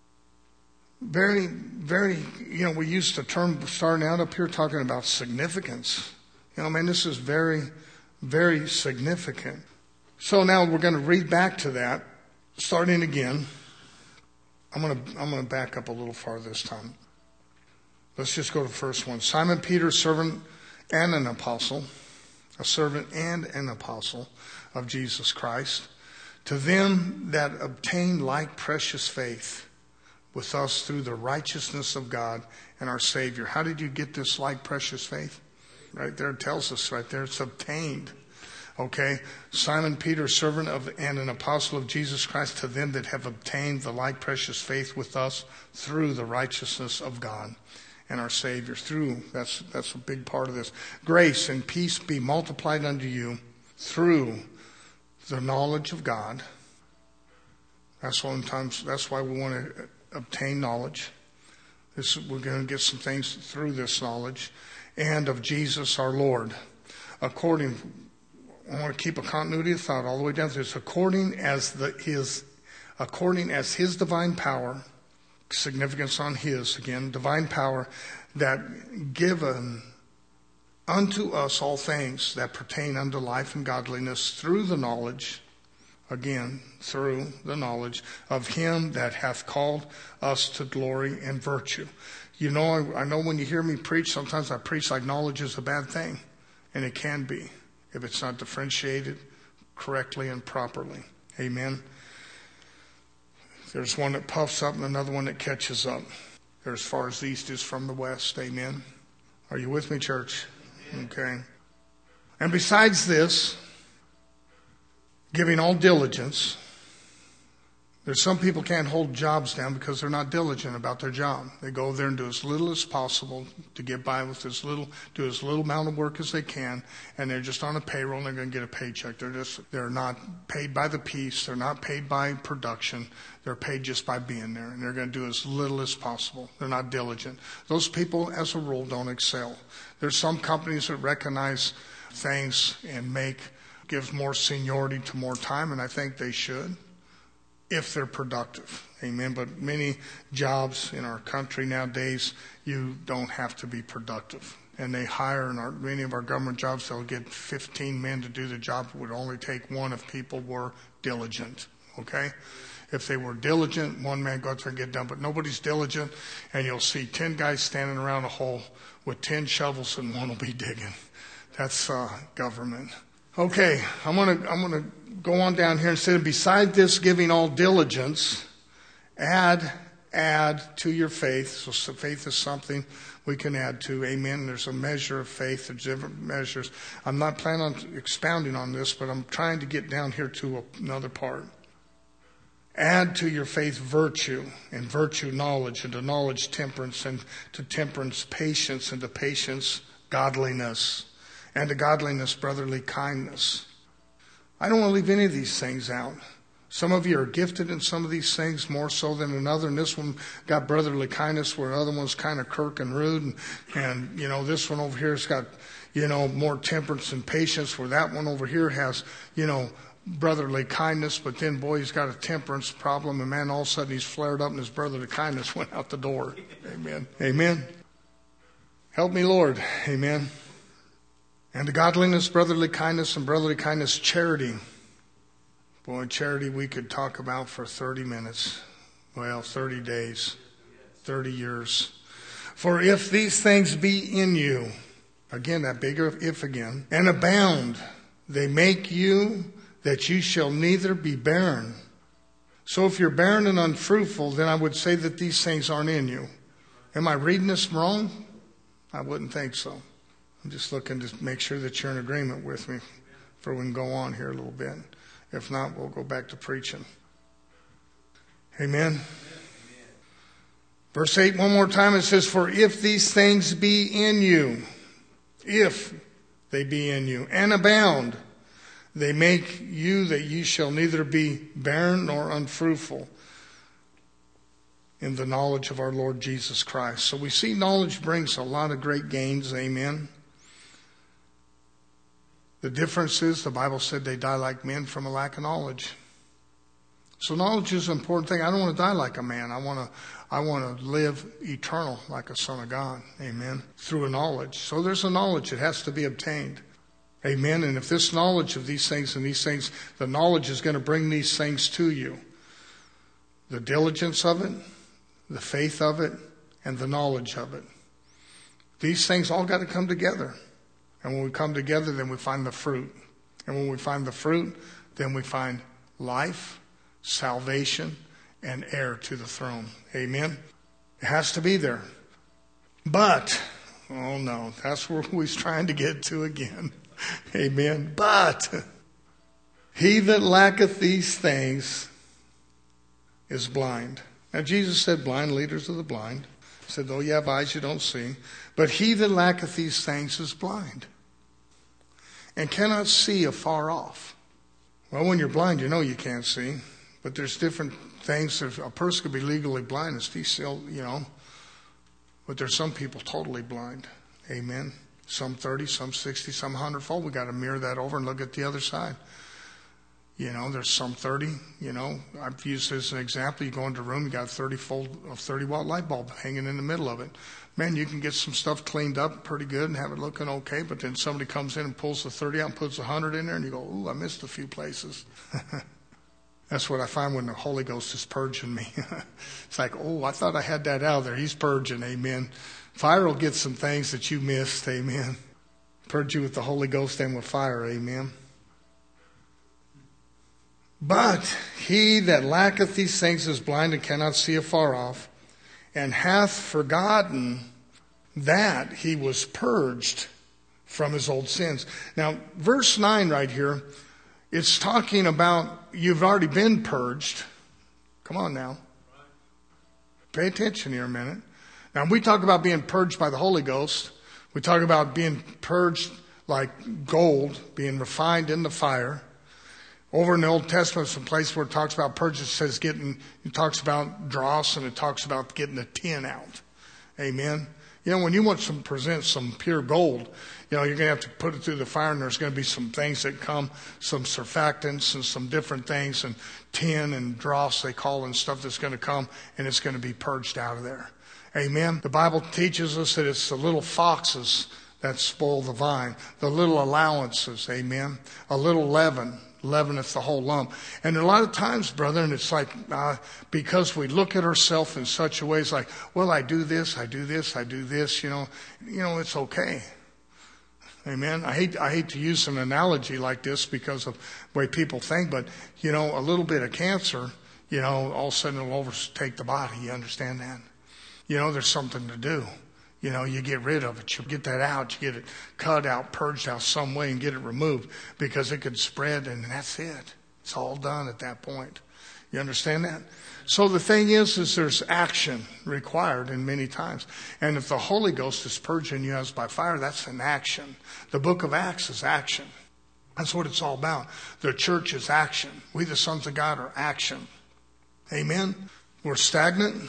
Very, very, you know, we used the term starting out up here talking about significance. You know, man, this is very, very significant. So now we're going to read back to that, starting again. I'm going to I'm going to back up a little farther this time. Let's just go to the first one. Simon Peter, servant and an apostle, a servant and an apostle of Jesus Christ, to them that obtain like precious faith with us through the righteousness of God and our Savior. How did you get this like precious faith? Right there, it tells us right there, it's obtained. Okay, Simon Peter, servant of and an apostle of Jesus Christ, to them that have obtained the like precious faith with us through the righteousness of God and our Savior. Through, that's, that's a big part of this. Grace and peace be multiplied unto you through the knowledge of God. That's sometimes, that's why we want to obtain knowledge. This, we're going to get some things through this knowledge. And of Jesus our Lord. According, I want to keep a continuity of thought all the way down to this. According as the his, according as his divine power, significance on his, again, divine power, that given unto us all things that pertain unto life and godliness through the knowledge, again, through the knowledge of him that hath called us to glory and virtue. You know, I, I know when you hear me preach, sometimes I preach like knowledge is a bad thing. And it can be if it's not differentiated correctly and properly. Amen. There's one that puffs up and another one that catches up. They're as far as the east is from the west. Amen. Are you with me, church? Okay. And besides this, giving all diligence. There's some people can't hold jobs down because they're not diligent about their job. They go there and do as little as possible to get by with as little, do as little amount of work as they can, and they're just on a payroll and they're going to get a paycheck. They're just, they're not paid by the piece. They're not paid by production. They're paid just by being there, and they're going to do as little as possible. They're not diligent. Those people, as a rule, don't excel. There's some companies that recognize things and make gives more seniority to more time, and I think they should if they're productive. Amen. But many jobs in our country nowadays, you don't have to be productive. And they hire in our, many of our government jobs, they'll get fifteen men to do the job. It would only take one if people were diligent. Okay? If they were diligent, one man goes there and get done. But nobody's diligent, and you'll see ten guys standing around a hole with ten shovels and one will be digging. That's uh, government. Okay, I'm gonna I'm gonna go on down here and say, beside this, giving all diligence, add add to your faith. So, so faith is something we can add to. Amen. There's a measure of faith. There's different measures. I'm not planning on expounding on this, but I'm trying to get down here to another part. Add to your faith virtue, and virtue knowledge, and to knowledge temperance, and to temperance patience, and to patience godliness. And to godliness, brotherly kindness. I don't want to leave any of these things out. Some of you are gifted in some of these things more so than another. And this one got brotherly kindness where the other one's kind of kirk and rude. And, and, you know, this one over here has got, you know, more temperance and patience where that one over here has, you know, brotherly kindness. But then, boy, he's got a temperance problem. And, man, all of a sudden he's flared up and his brotherly kindness went out the door. Amen. Amen. Help me, Lord. Amen. And to godliness, brotherly kindness, and brotherly kindness, charity. Boy, charity we could talk about for thirty minutes. Well, thirty days, thirty years. For if these things be in you, again, that bigger if again, and abound, they make you that you shall neither be barren. So if you're barren and unfruitful, then I would say that these things aren't in you. Am I reading this wrong? I wouldn't think so. I'm just looking to make sure that you're in agreement with me before we can go on here a little bit. If not, we'll go back to preaching. Amen. Amen. Verse eight, one more time, it says, for if these things be in you, if they be in you, and abound, they make you that you shall neither be barren nor unfruitful in the knowledge of our Lord Jesus Christ. So we see knowledge brings a lot of great gains. Amen. The difference is the Bible said they die like men from a lack of knowledge. So knowledge is an important thing. I don't want to die like a man. I want to, I want to live eternal like a son of God. Amen. Through a knowledge. So there's a knowledge that has to be obtained. Amen. And if this knowledge of these things and these things, the knowledge is going to bring these things to you. The diligence of it, the faith of it, and the knowledge of it. These things all got to come together. And when we come together, then we find the fruit. And when we find the fruit, then we find life, salvation, and heir to the throne. Amen? It has to be there. But, oh no, that's where we're trying to get to again. Amen? But, he that lacketh these things is blind. Now Jesus said blind leaders of the blind. said, though you have eyes, you don't see. But he that lacketh these things is blind and cannot see afar off. Well, when you're blind, you know you can't see. But there's different things. There's, a person could be legally blind and still, you know. But there's some people totally blind. Amen. Some thirty, some sixty, some one hundred fold. We got to mirror that over and look at the other side. You know, there's some thirty, you know. I've used this as an example. You go into a room, you got a thirty fold, a thirty watt light bulb hanging in the middle of it. Man, you can get some stuff cleaned up pretty good and have it looking okay, but then somebody comes in and pulls the thirty out and puts a one hundred in there, and you go, ooh, I missed a few places. That's what I find when the Holy Ghost is purging me. It's like, oh, I thought I had that out there. He's purging, amen. Fire will get some things that you missed, amen. Purge you with the Holy Ghost and with fire, amen. But he that lacketh these things is blind and cannot see afar off, and hath forgotten that he was purged from his old sins. Now, verse nine right here, it's talking about you've already been purged. Come on now. Pay attention here a minute. Now, we talk about being purged by the Holy Ghost. We talk about being purged like gold, being refined in the fire. Over in the Old Testament, some place where it talks about purge, it says getting, it talks about dross, and it talks about getting the tin out. Amen. You know, when you want to present some pure gold, you know, you're going to have to put it through the fire, and there's going to be some things that come, some surfactants and some different things, and tin and dross they call and stuff that's going to come, and it's going to be purged out of there. Amen. The Bible teaches us that it's the little foxes that spoil the vine, the little allowances. Amen. A little leaven. Leaveneth the whole lump. And a lot of times, brethren, it's like uh, because we look at ourselves in such a way, it's like, well, I do this, I do this, I do this, you know, you know, it's okay. Amen. I hate I hate to use an analogy like this because of the way people think, but you know, a little bit of cancer, you know, all of a sudden it'll overtake the body. You understand that? You know, there's something to do. You know, you get rid of it. You get that out. You get it cut out, purged out some way and get it removed because it could spread, and that's it. It's all done at that point. You understand that? So the thing is, is there's action required in many times. And if the Holy Ghost is purging you as by fire, that's an action. The book of Acts is action. That's what it's all about. The church is action. We, the sons of God, are action. Amen? We're stagnant.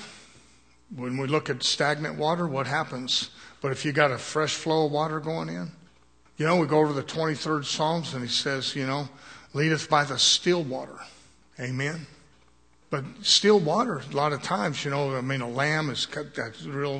When we look at stagnant water, what happens? But if you got a fresh flow of water going in, you know, we go over the twenty-third Psalms and he says, you know, leadeth by the still water. Amen. But still water, a lot of times, you know, I mean, a lamb has got that real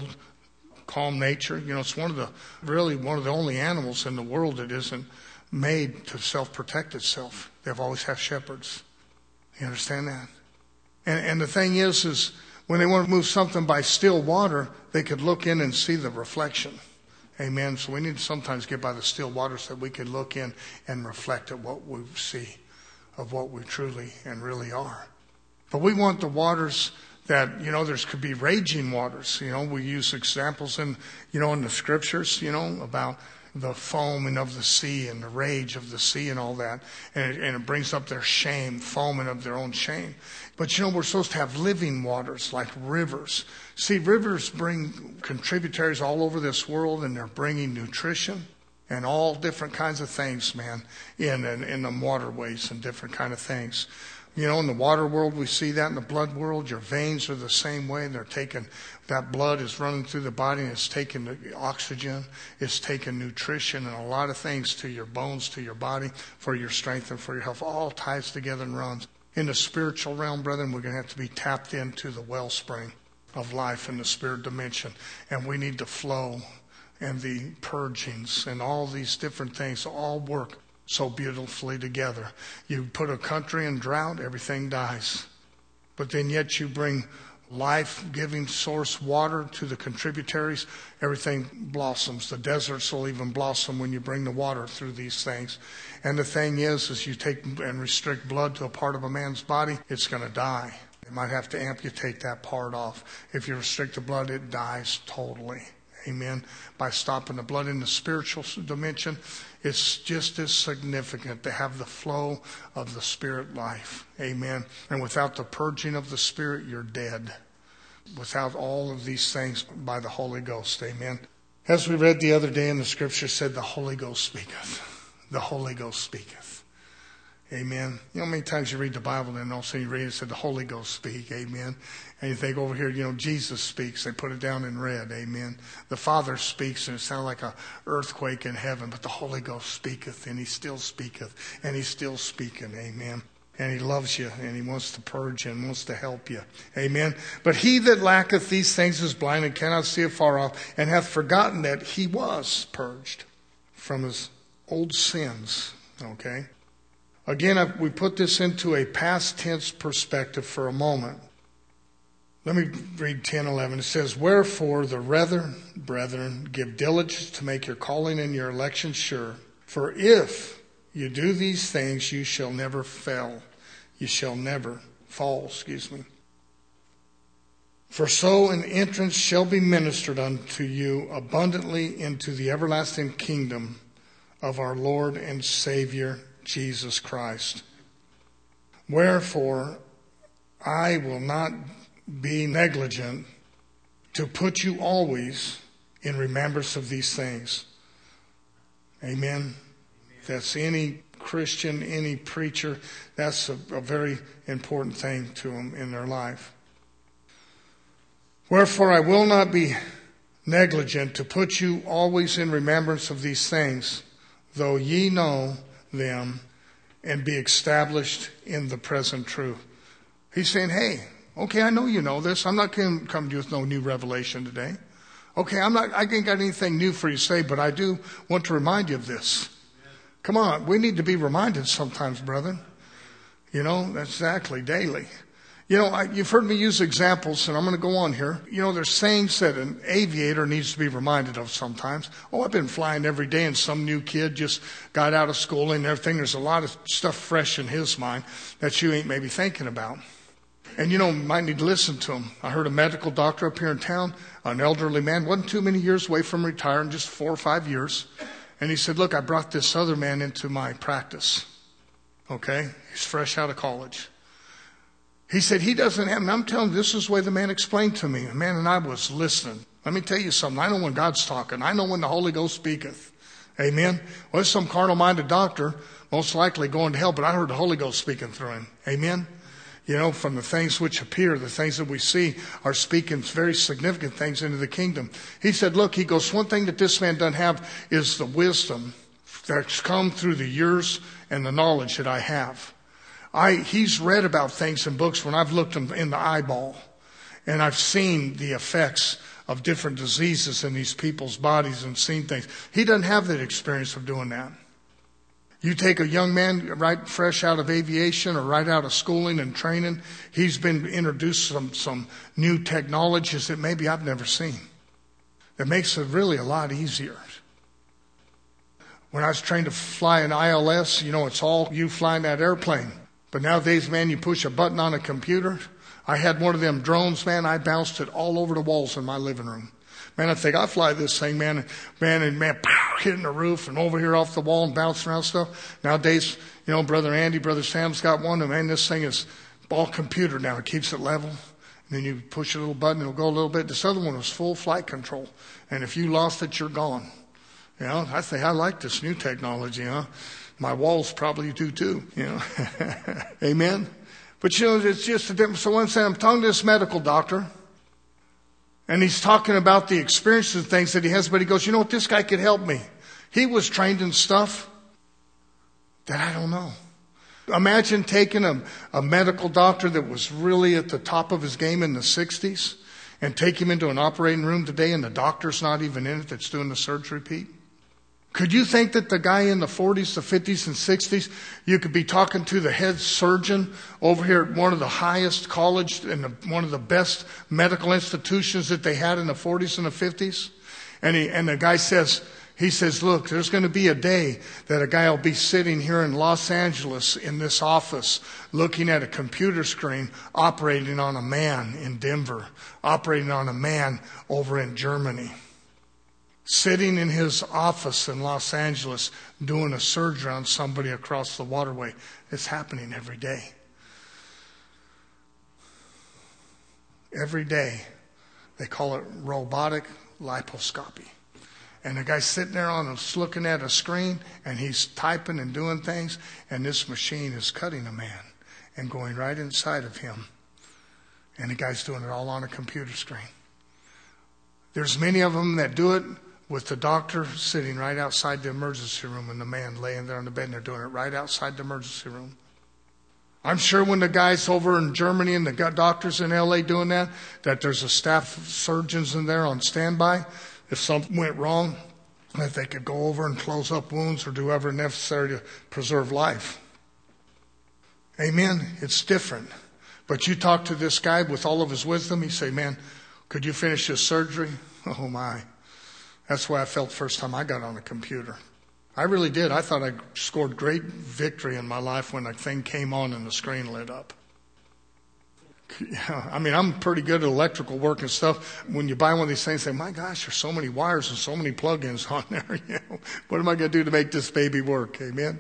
calm nature. You know, it's one of the, really one of the only animals in the world that isn't made to self-protect itself. They've always had shepherds. You understand that? And, and the thing is, is, when they want to move something by still water, they could look in and see the reflection. Amen. So we need to sometimes get by the still water so that we can look in and reflect at what we see of what we truly and really are. But we want the waters that, you know, there's could be raging waters. You know, we use examples in, you know, in the scriptures, you know, about the foaming of the sea and the rage of the sea and all that. And it, and it brings up their shame, foaming of their own shame. But, you know, we're supposed to have living waters like rivers. See, rivers bring contributaries all over this world, and they're bringing nutrition and all different kinds of things, man, in, in, in the waterways and different kind of things. You know, in the water world, we see that. In the blood world, your veins are the same way. They're taking, that blood is running through the body, and it's taking the oxygen. It's taking nutrition and a lot of things to your bones, to your body, for your strength and for your health. All ties together and runs. In the spiritual realm, brethren, we're going to have to be tapped into the wellspring of life in the spirit dimension. And we need to flow, and the purgings and all these different things all work so beautifully together. You put a country in drought, everything dies. But then yet you bring life-giving source water to the contributaries, everything blossoms. The deserts will even blossom when you bring the water through these things. And the thing is, is you take and restrict blood to a part of a man's body, it's going to die. You might have to amputate that part off. If you restrict the blood, it dies totally. Amen. By stopping the blood in the spiritual dimension, it's just as significant to have the flow of the spirit life. Amen. And without the purging of the spirit, you're dead. without all of these things by the Holy Ghost. Amen. As we read the other day in the scripture said, the Holy Ghost speaketh. The Holy Ghost speaketh. Amen. You know, many times you read the Bible and all of a sudden you read it, it said the Holy Ghost speak. Amen. And you think over here, you know, Jesus speaks. They put it down in red. Amen. The Father speaks and it sounded like a earthquake in heaven, but the Holy Ghost speaketh and he still speaketh and he's still speaking. Amen. And he loves you and he wants to purge you and wants to help you. Amen. But he that lacketh these things is blind and cannot see afar off and hath forgotten that he was purged from his old sins. Okay. Again, we put this into a past tense perspective for a moment. Let me read ten eleven. It says, wherefore the rather, brethren, give diligence to make your calling and your election sure. For if you do these things, you shall never fail. You shall never fall, excuse me. For so an entrance shall be ministered unto you abundantly into the everlasting kingdom of our Lord and Savior, Jesus Christ. Wherefore, I will not be negligent to put you always in remembrance of these things. Amen. That's any Christian, any preacher, that's a, a very important thing to them in their life. Wherefore I will not be negligent to put you always in remembrance of these things, though ye know them and be established in the present truth. He's saying, hey, okay, I know you know this. I'm not going to come to you with no new revelation today. Okay, I'm not, I ain't got anything new for you to say, but I do want to remind you of this. Come on, we need to be reminded sometimes, brethren. You know, exactly, daily. You know, I, you've heard me use examples, and I'm going to go on here. You know, there's sayings that an aviator needs to be reminded of sometimes. Oh, I've been flying every day, and some new kid just got out of school and everything. There's a lot of stuff fresh in his mind that you ain't maybe thinking about. And, you know, you might need to listen to him. I heard a medical doctor up here in town, an elderly man, wasn't too many years away from retiring, just four or five years. And he said, look, I brought this other man into my practice. Okay? He's fresh out of college. He said he doesn't have, and I'm telling you, this is the way the man explained to me. Man, and I was listening. Let me tell you something. I know when God's talking. I know when the Holy Ghost speaketh. Amen? Well, there's some carnal-minded doctor, most likely going to hell, but I heard the Holy Ghost speaking through him. Amen? You know, from the things which appear, the things that we see are speaking very significant things into the kingdom. He said, look, he goes, one thing that this man doesn't have is the wisdom that's come through the years and the knowledge that I have. I, he's read about things in books when I've looked in, in the eyeball and I've seen the effects of different diseases in these people's bodies and seen things. He doesn't have that experience of doing that. You take a young man right fresh out of aviation or right out of schooling and training, he's been introduced to some, some new technologies that maybe I've never seen. It makes it really a lot easier. When I was trained to fly an I L S, you know, it's all you flying that airplane. But nowadays, man, you push a button on a computer. I had one of them drones, man, I bounced it all over the walls in my living room. Man, I think I fly this thing, man, man, and man, pow, hitting the roof and over here off the wall and bouncing around stuff. Nowadays, you know, Brother Andy, Brother Sam's got one, and man, this thing is all computer now. It keeps it level. And then you push a little button, it'll go a little bit. This other one was full flight control. And if you lost it, you're gone. You know, I think I like this new technology, huh? My walls probably do too, you know. Amen. But you know, it's just a difference. So one day I'm talking to this medical doctor. And he's talking about the experiences and things that he has, but he goes, you know what, this guy could help me. He was trained in stuff that I don't know. Imagine taking a, a medical doctor that was really at the top of his game in the sixties and take him into an operating room today and the doctor's not even in it that's doing the surgery, Pete. Could you think that the guy in the forties, the fifties, and sixties, you could be talking to the head surgeon over here at one of the highest college and the, one of the best medical institutions that they had in the forties and the fifties? And he, and the guy says, he says, look, there's going to be a day that a guy will be sitting here in Los Angeles in this office looking at a computer screen operating on a man in Denver, operating on a man over in Germany. Sitting in his office in Los Angeles doing a surgery on somebody across the waterway. It's happening every day. Every day They call it robotic liposcopy. And the guy's sitting there on us looking at a screen, and he's typing and doing things, and this machine is cutting a man and going right inside of him. And the guy's doing it all on a computer screen. There's many of them that do it with the doctor sitting right outside the emergency room and the man laying there on the bed, and they're doing it right outside the emergency room. I'm sure when the guys over in Germany and the doctors in L A doing that, that there's a staff of surgeons in there on standby. If something went wrong, that they could go over and close up wounds or do whatever necessary to preserve life. Amen. It's different. But you talk to this guy with all of his wisdom, he say, man, could you finish this surgery? Oh my. That's why I felt the first time I got on a computer. I really did. I thought I scored great victory in my life when that thing came on and the screen lit up. Yeah, I mean, I'm pretty good at electrical work and stuff. When you buy one of these things, say, my gosh, there's so many wires and so many plug-ins on there. You know, what am I going to do to make this baby work? Amen.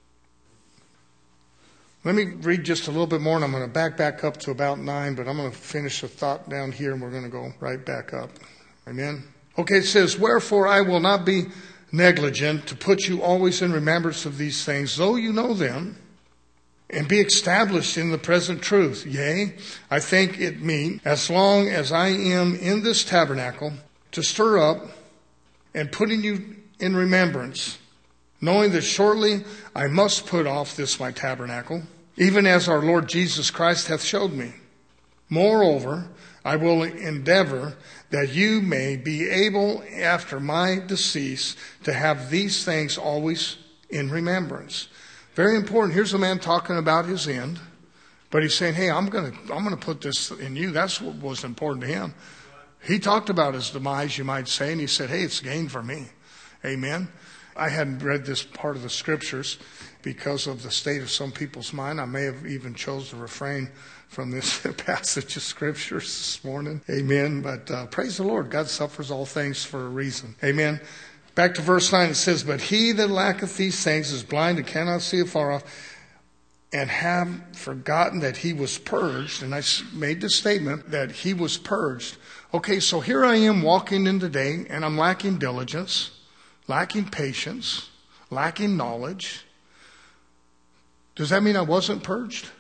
Let me read just a little bit more, and I'm going to back back up to about nine, but I'm going to finish the thought down here, and we're going to go right back up. Amen. Okay, it says, wherefore I will not be negligent to put you always in remembrance of these things, though you know them, and be established in the present truth. Yea, I think it meet, as long as I am in this tabernacle, to stir up and putting you in remembrance, knowing that shortly I must put off this my tabernacle, even as our Lord Jesus Christ hath showed me. Moreover, I will endeavor that you may be able after my decease to have these things always in remembrance. Very important. Here's a man talking about his end, but he's saying, hey, I'm going to I'm going to put this in you. That's what was important to him. He talked about his demise, you might say, and he said, hey, it's gain for me. Amen. I hadn't read this part of the scriptures because of the state of some people's mind. I may have even chose to refrain from this passage of scriptures this morning. Amen. But uh, praise the Lord. God suffers all things for a reason. Amen. Back to verse nine, it says, but he that lacketh these things is blind and cannot see afar off, and have forgotten that he was purged. And I made the statement that he was purged. Okay, so here I am walking in today, and I'm lacking diligence, lacking patience, lacking knowledge. Does that mean I wasn't purged?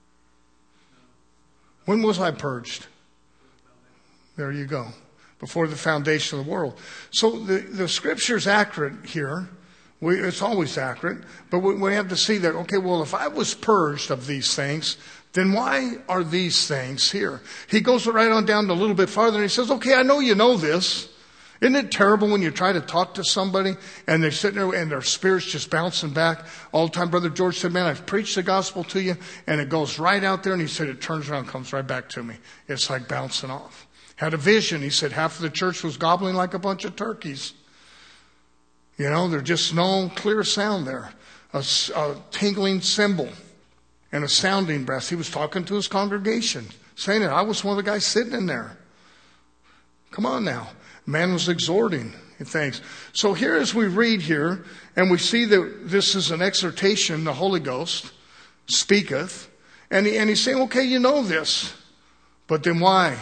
When was I purged? There you go. Before the foundation of the world. So the, the scripture's accurate here. We, it's always accurate. But we, we have to see that, okay, well, if I was purged of these things, then why are these things here? He goes right on down a little bit farther and he says, okay, I know you know this. Isn't it terrible when you try to talk to somebody and they're sitting there and their spirit's just bouncing back all the time? Brother George said, man, I've preached the gospel to you, and it goes right out there, and he said it turns around and comes right back to me. It's like bouncing off. Had a vision. He said half of the church was gobbling like a bunch of turkeys. You know, there's just no clear sound there. A, a tingling cymbal and a sounding brass. He was talking to his congregation, saying it. I was one of the guys sitting in there. Come on now. Man was exhorting things. So here as we read here, and we see that this is an exhortation, the Holy Ghost speaketh, and, he, and he's saying, okay, you know this, but then why?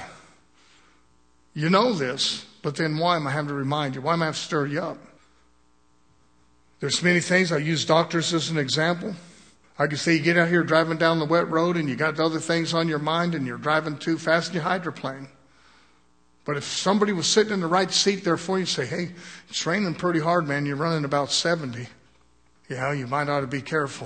You know this, but then why am I having to remind you? Why am I having to stir you up? There's many things. I use doctors as an example. I can say you get out here driving down the wet road and you got other things on your mind and you're driving too fast in your hydroplane. But if somebody was sitting in the right seat there for you and say, hey, it's raining pretty hard, man. You're running about seventy. Yeah, you might ought to be careful.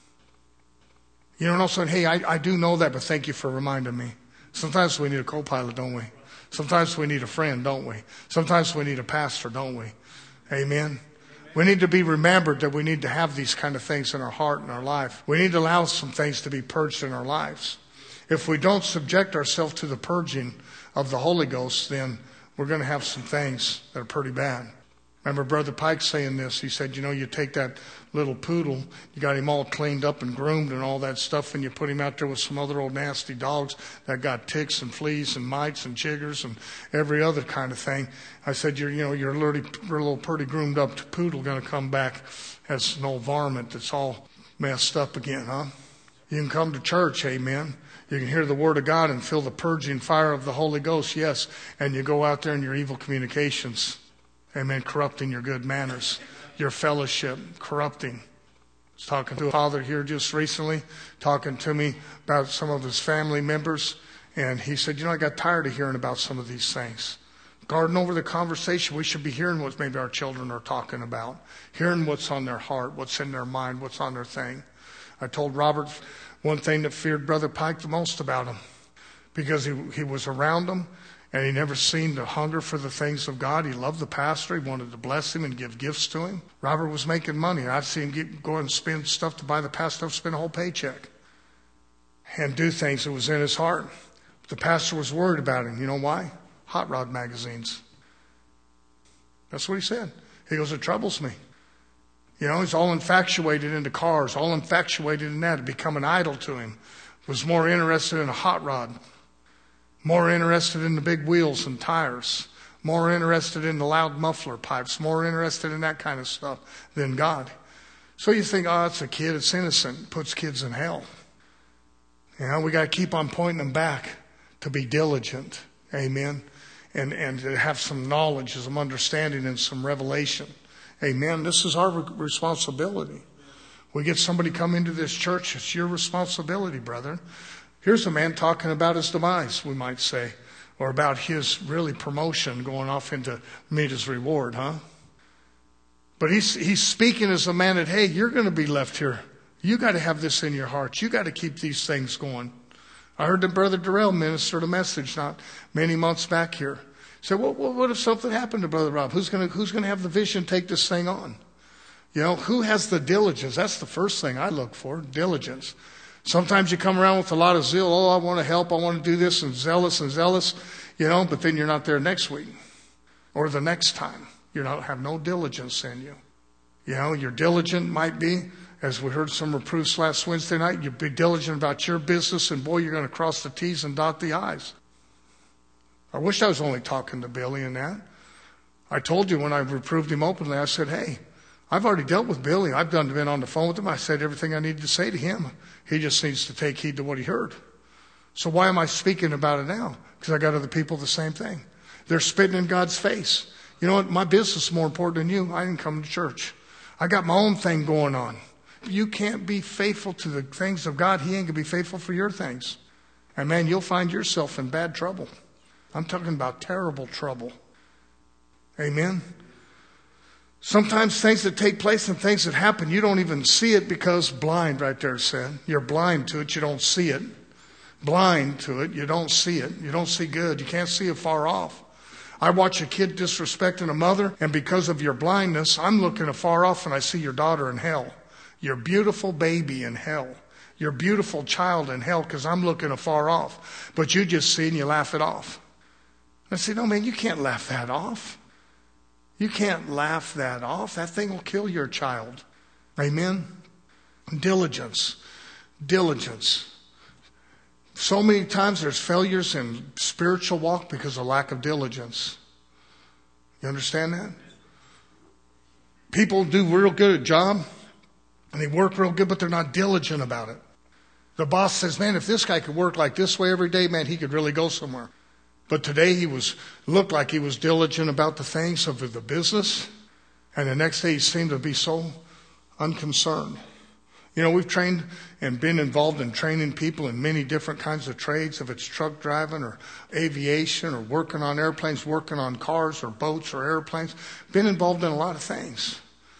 You know, also, hey, I, I do know that, but thank you for reminding me. Sometimes we need a co-pilot, don't we? Sometimes we need a friend, don't we? Sometimes we need a pastor, don't we? Amen. We need to be remembered that we need to have these kind of things in our heart and our life. We need to allow some things to be purged in our lives. If we don't subject ourselves to the purging of the Holy Ghost, then we're going to have some things that are pretty bad. Remember Brother Pike saying this. He said, you know, you take that little poodle, you got him all cleaned up and groomed and all that stuff, and you put him out there with some other old nasty dogs that got ticks and fleas and mites and chiggers and every other kind of thing. I said, you're, you know, your little, your little pretty groomed up poodle going to come back as an old varmint that's all messed up again, huh? You can come to church, amen. You can hear the Word of God and feel the purging fire of the Holy Ghost, yes. And you go out there in your evil communications, amen, corrupting your good manners, your fellowship, corrupting. I was talking to a father here just recently, talking to me about some of his family members. And he said, you know, I got tired of hearing about some of these things. Guarding over the conversation, we should be hearing what maybe our children are talking about. Hearing what's on their heart, what's in their mind, what's on their thing. I told Robert one thing that feared Brother Pike the most about him. Because he, he was around him and he never seemed to hunger for the things of God. He loved the pastor. He wanted to bless him and give gifts to him. Robert was making money. I'd see him get, go and spend stuff to buy the pastor, spend a whole paycheck. And do things that was in his heart. The pastor was worried about him. You know why? Hot rod magazines. That's what he said. He goes, it troubles me. You know, he's all infatuated into cars, all infatuated in that. It become an idol to him. Was more interested in a hot rod. More interested in the big wheels and tires. More interested in the loud muffler pipes. More interested in that kind of stuff than God. So you think, oh, it's a kid, it's innocent. Puts kids in hell. You know, we got to keep on pointing them back to be diligent. Amen. And, and to have some knowledge, some understanding, and some revelation. Amen. This is our responsibility. We get somebody come into this church, it's your responsibility, brother. Here's a man talking about his demise, we might say, or about his really promotion going off into meet his reward, huh? But he's he's speaking as a man that, hey, you're going to be left here. You got to have this in your heart. You got to keep these things going. I heard that Brother Durrell ministered a message not many months back here. He said, well, what if something happened to Brother Rob? Who's going to who's going to have the vision to take this thing on? You know, who has the diligence? That's the first thing I look for, diligence. Sometimes you come around with a lot of zeal. Oh, I want to help. I want to do this, and zealous and zealous, you know, but then you're not there next week or the next time. You don't have no diligence in you. You know, your diligent might be, as we heard some reproofs last Wednesday night, you be diligent about your business, and boy, you're going to cross the T's and dot the I's. I wish I was only talking to Billy in that. I told you when I reproved him openly, I said, hey, I've already dealt with Billy. I've done been on the phone with him. I said everything I needed to say to him. He just needs to take heed to what he heard. So why am I speaking about it now? Because I got other people the same thing. They're spitting in God's face. You know what? My business is more important than you. I didn't come to church. I got my own thing going on. You can't be faithful to the things of God. He ain't going to be faithful for your things. And man, you'll find yourself in bad trouble. I'm talking about terrible trouble. Amen. Sometimes things that take place and things that happen, you don't even see it because blind right there said. You're blind to it. You don't see it. Blind to it. You don't see it. You don't see good. You can't see it far off. I watch a kid disrespecting a mother, and because of your blindness, I'm looking afar off and I see your daughter in hell. Your beautiful baby in hell. Your beautiful child in hell because I'm looking afar off. But you just see and you laugh it off. I say, no, man, you can't laugh that off. You can't laugh that off. That thing will kill your child. Amen? Diligence. Diligence. So many times there's failures in spiritual walk because of lack of diligence. You understand that? People do real good at a job, and they work real good, but they're not diligent about it. The boss says, man, if this guy could work like this way every day, man, he could really go somewhere. But today he was looked like he was diligent about the things of the business. And the next day he seemed to be so unconcerned. You know, we've trained and been involved in training people in many different kinds of trades, if it's truck driving or aviation or working on airplanes, working on cars or boats or airplanes. Been involved in a lot of things.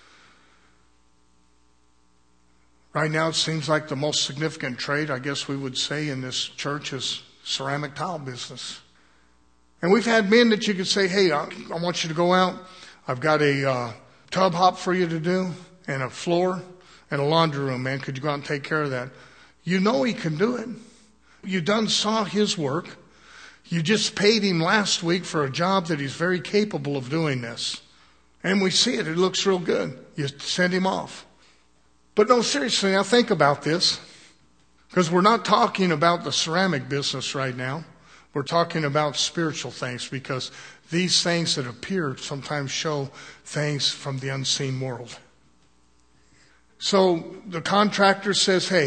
Right now it seems like the most significant trade, I guess we would say, in this church is ceramic tile business. And we've had men that you could say, hey, I, I want you to go out. I've got a uh, tub hop for you to do and a floor and a laundry room, man. Could you go out and take care of that? You know he can do it. You done saw his work. You just paid him last week for a job that he's very capable of doing this. And we see it. It looks real good. You send him off. But no, seriously, now think about this. Because we're not talking about the ceramic business right now. We're talking about spiritual things, because these things that appear sometimes show things from the unseen world. So the contractor says, hey,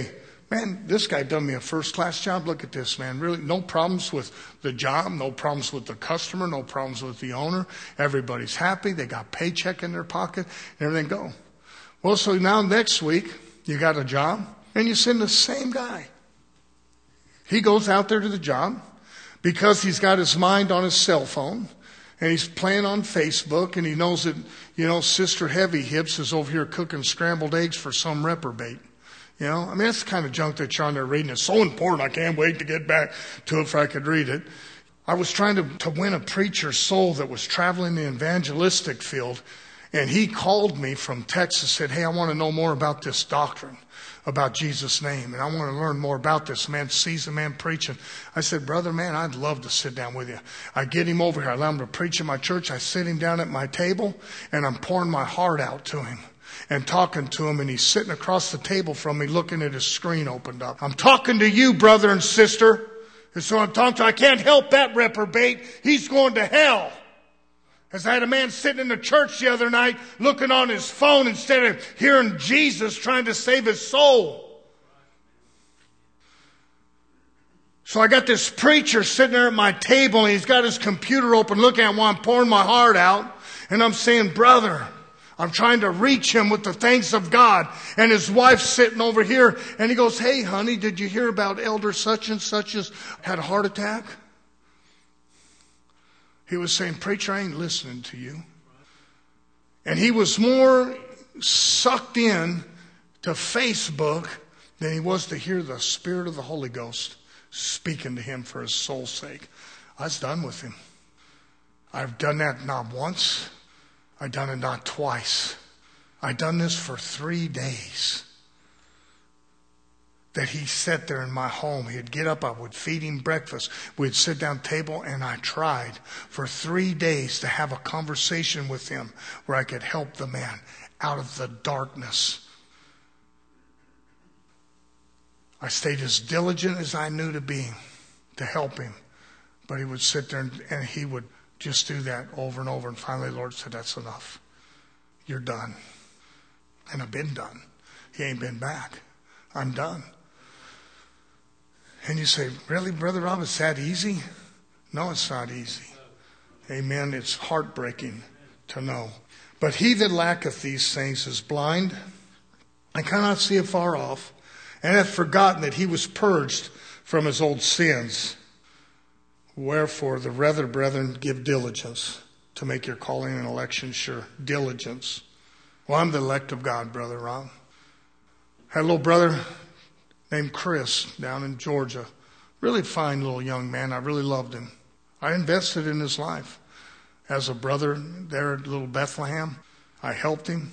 Man, this guy done me a first-class job. Look at this, man. Really, no problems with the job, no problems with the customer, no problems with the owner. Everybody's happy. They got paycheck in their pocket and everything go. Well, so now next week, you got a job, and you send the same guy. He goes out there to the job because he's got his mind on his cell phone. And he's playing on Facebook, and he knows that, you know, Sister Heavy Hips is over here cooking scrambled eggs for some reprobate. You know, I mean, that's the kind of junk that you're on there reading. It's so important, I can't wait to get back to it if I could read it. I was trying to, to win a preacher's soul that was traveling the evangelistic field, and he called me from Texas, said, hey, I want to know more about this doctrine, about Jesus' name, and I want to learn more about this. Man sees a man preaching. I said, brother, man, I'd love to sit down with you. I get him over here. I allow him to preach in my church. I sit him down at my table, and I'm pouring my heart out to him and talking to him, and he's sitting across the table from me looking at his screen opened up. I'm talking to you, brother and sister. And so I'm talking to, I can't help that reprobate. He's going to hell. As I had a man sitting in the church the other night looking on his phone instead of hearing Jesus trying to save his soul. So I got this preacher sitting there at my table, and he's got his computer open looking at while I'm pouring my heart out. And I'm saying, brother, I'm trying to reach him with the things of God. And his wife's sitting over here, and he goes, hey, honey, did you hear about Elder such and such as had a heart attack? He was saying, preacher, I ain't listening to you. And he was more sucked in to Facebook than he was to hear the Spirit of the Holy Ghost speaking to him for his soul's sake. I was done with him. I've done that not once. I've done it not twice. I've done this for three days. That he sat there in my home. He'd get up, I would feed him breakfast. We'd sit down at the table, and I tried for three days to have a conversation with him where I could help the man out of the darkness. I stayed as diligent as I knew to be to help him. But he would sit there and, and he would just do that over and over. And finally the Lord said, that's enough. You're done. And I've been done. He ain't been back. I'm done. And you say, really, Brother Rob, it's that easy? No, it's not easy. Amen. It's heartbreaking to know. But he that lacketh these things is blind and cannot see afar off, and hath forgotten that he was purged from his old sins. Wherefore, the rather, brethren, give diligence to make your calling and election sure. Diligence. Well, I'm the elect of God, Brother Rob. Had a little brother named Chris down in Georgia. Really fine little young man. I really loved him. I invested in his life. As a brother there at little Bethlehem, I helped him.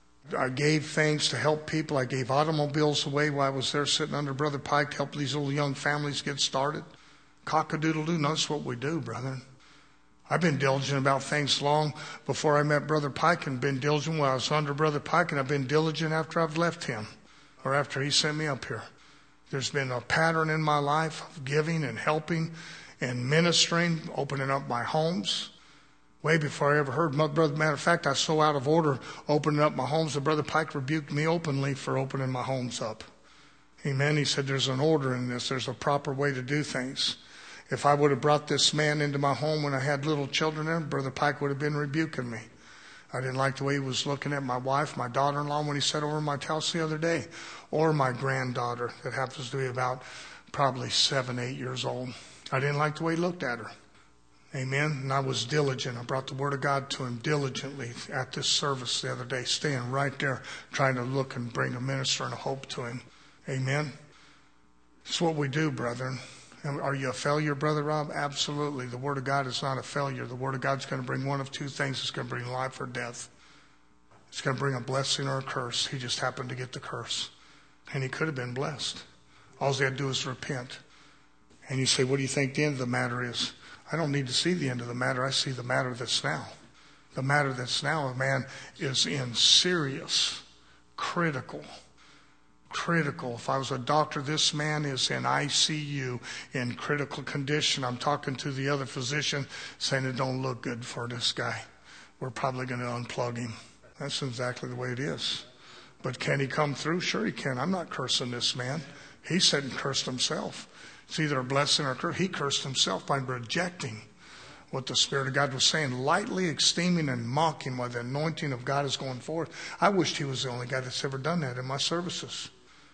I gave things to help people. I gave automobiles away while I was there sitting under Brother Pike to help these little young families get started. Cock-a-doodle-doo. That's what we do, brethren. I've been diligent about things long before I met Brother Pike, and been diligent while I was under Brother Pike, and I've been diligent after I've left him or after he sent me up here. There's been a pattern in my life of giving and helping and ministering, opening up my homes. Way before I ever heard, brother. Matter of fact, I was so out of order opening up my homes that Brother Pike rebuked me openly for opening my homes up. Amen. He said, there's an order in this. There's a proper way to do things. If I would have brought this man into my home when I had little children there, Brother Pike would have been rebuking me. I didn't like the way he was looking at my wife, my daughter-in-law, when he sat over my house the other day, or my granddaughter that happens to be about probably seven, eight years old. I didn't like the way he looked at her. Amen. And I was diligent. I brought the Word of God to him diligently at this service the other day, staying right there, trying to look and bring a minister and a hope to him. Amen. It's what we do, brethren. Are you a failure, Brother Rob? Absolutely. The Word of God is not a failure. The Word of God is going to bring one of two things. It's going to bring life or death. It's going to bring a blessing or a curse. He just happened to get the curse. And he could have been blessed. All he had to do is repent. And you say, what do you think the end of the matter is? I don't need to see the end of the matter. I see the matter that's now. The matter that's now, a man is in serious, critical Critical. If I was a doctor, this man is in I C U in critical condition. I'm talking to the other physician saying it don't look good for this guy. We're probably going to unplug him. That's exactly the way it is. But can he come through? Sure he can. I'm not cursing this man. He said and cursed himself. It's either a blessing or a curse. He cursed himself by rejecting what the Spirit of God was saying, lightly esteeming and mocking while the anointing of God is going forth. I wished he was the only guy that's ever done that in my services.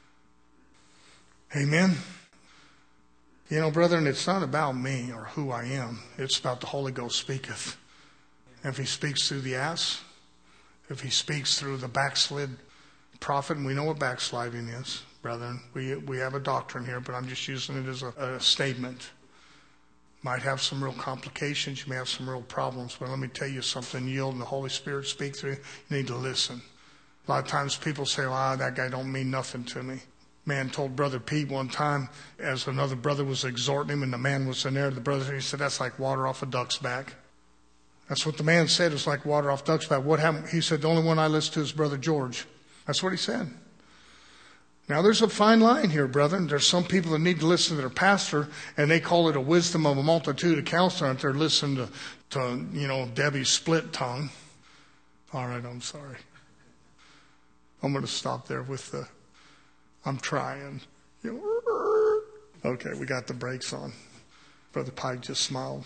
Amen. You know, brethren, it's not about me or who I am. It's about the Holy Ghost speaketh. If he speaks through the ass, if he speaks through the backslid prophet, and we know what backsliding is, brethren. We we have a doctrine here, but I'm just using it as a, a statement. Might have some real complications. You may have some real problems. But let me tell you something. Yield and the Holy Spirit speak through you. You need to listen. A lot of times people say, well, ah, that guy don't mean nothing to me. Man told Brother Pete one time, as another brother was exhorting him, and the man was in there, the brother, he said, that's like water off a duck's back. That's what the man said. It's like water off a duck's back. What happened? He said, the only one I listen to is Brother George. That's what he said. Now, there's a fine line here, brethren. There's some people that need to listen to their pastor, and they call it a wisdom of a multitude of counselor, and they're listening to, to, you know, Debbie's split tongue. All right, I'm sorry. I'm going to stop there with the, I'm trying. You know, okay, we got the brakes on. Brother Pike just smiled.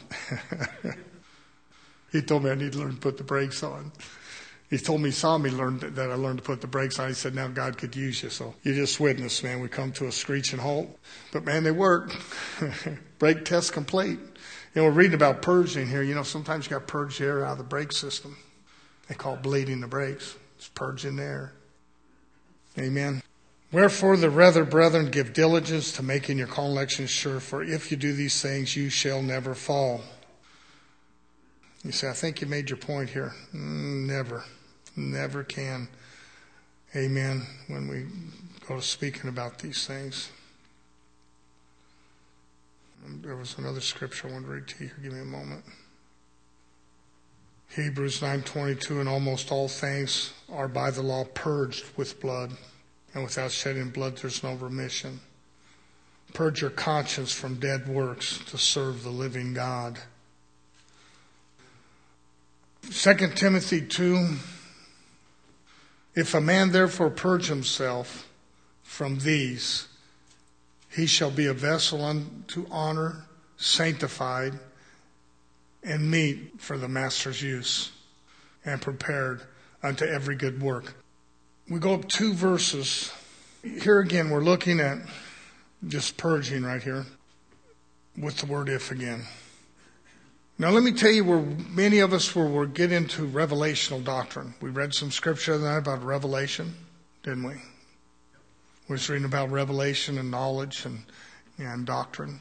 He told me I need to learn to put the brakes on. He told me, he saw me learn that I learned to put the brakes on. He said, now God could use you. So you just witnessed, man. We come to a screeching halt. But, man, they work. Brake test complete. You know, we're reading about purging here. You know, sometimes you got to purge the air out of the brake system. They call it bleeding the brakes. It's purging the air. Amen. Wherefore the rather, brethren, give diligence to making your call and election sure. For if you do these things, you shall never fall. You say, I think you made your point here. Mm, never. Never can. Amen. When we go to speaking about these things. There was another scripture I wanted to read to you. Give me a moment. Hebrews nine twenty-two, and almost all things are by the law purged with blood. And without shedding blood, there's no remission. Purge your conscience from dead works to serve the living God. Second Timothy two, if a man therefore purge himself from these, he shall be a vessel unto honor, sanctified, and meet for the master's use, and prepared unto every good work. We go up two verses. Here again, we're looking at just purging right here with the word if again. Now, let me tell you where many of us will, will get into revelational doctrine. We read some scripture the other night about revelation, didn't we? We was reading about revelation and knowledge and, and doctrine.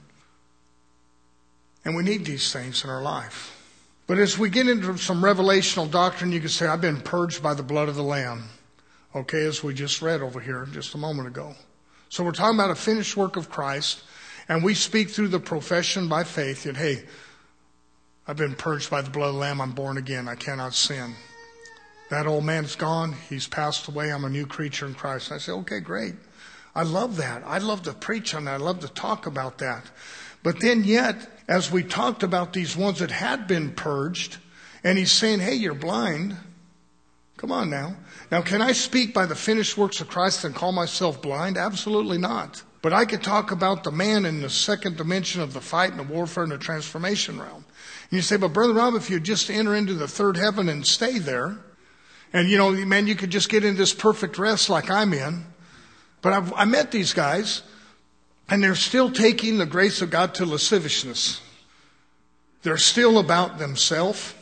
And we need these things in our life. But as we get into some revelational doctrine, you can say, I've been purged by the blood of the Lamb. Okay, as we just read over here just a moment ago. So we're talking about a finished work of Christ, and we speak through the profession by faith that, hey, I've been purged by the blood of the Lamb. I'm born again. I cannot sin. That old man's gone. He's passed away. I'm a new creature in Christ. I say, okay, great. I love that. I love to preach on that. I love to talk about that. But then yet, as we talked about these ones that had been purged, and he's saying, hey, you're blind. Come on now. Now, can I speak by the finished works of Christ and call myself blind? Absolutely not. But I could talk about the man in the second dimension of the fight and the warfare and the transformation realm. And you say, but Brother Rob, if you just enter into the third heaven and stay there, and, you know, man, you could just get in this perfect rest like I'm in. But I've, I met these guys, and they're still taking the grace of God to lasciviousness. They're still about themselves,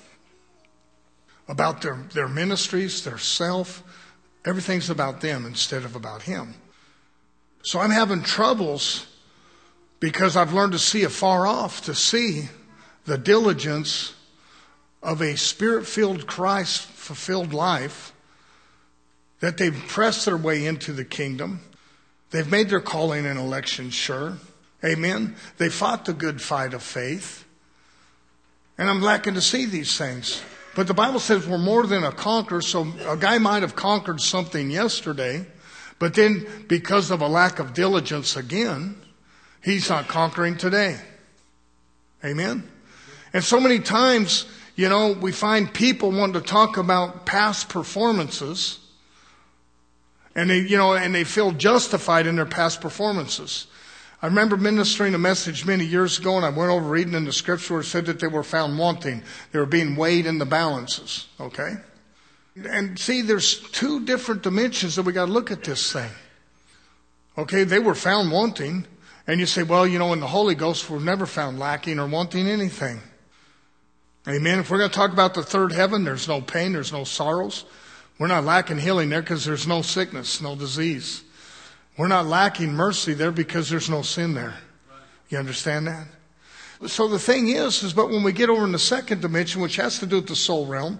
about their, their ministries, their self. Everything's about them instead of about Him. So I'm having troubles because I've learned to see afar off, to see the diligence of a Spirit-filled, Christ-fulfilled life, that they've pressed their way into the kingdom. They've made their calling and election sure. Amen. They fought the good fight of faith. And I'm lacking to see these things. But the Bible says we're more than a conqueror. So a guy might have conquered something yesterday, but then because of a lack of diligence again, he's not conquering today. Amen. And so many times, you know, we find people wanting to talk about past performances. And they, you know, and they feel justified in their past performances. I remember ministering a message many years ago, and I went over reading in the scripture where it said that they were found wanting. They were being weighed in the balances. Okay? And see, there's two different dimensions that we got to look at this thing. Okay, they were found wanting. And you say, well, you know, in the Holy Ghost, we're never found lacking or wanting anything. Amen. If we're going to talk about the third heaven, there's no pain, there's no sorrows. We're not lacking healing there because there's no sickness, no disease. We're not lacking mercy there because there's no sin there. You understand that? So the thing is, is but when we get over in the second dimension, which has to do with the soul realm,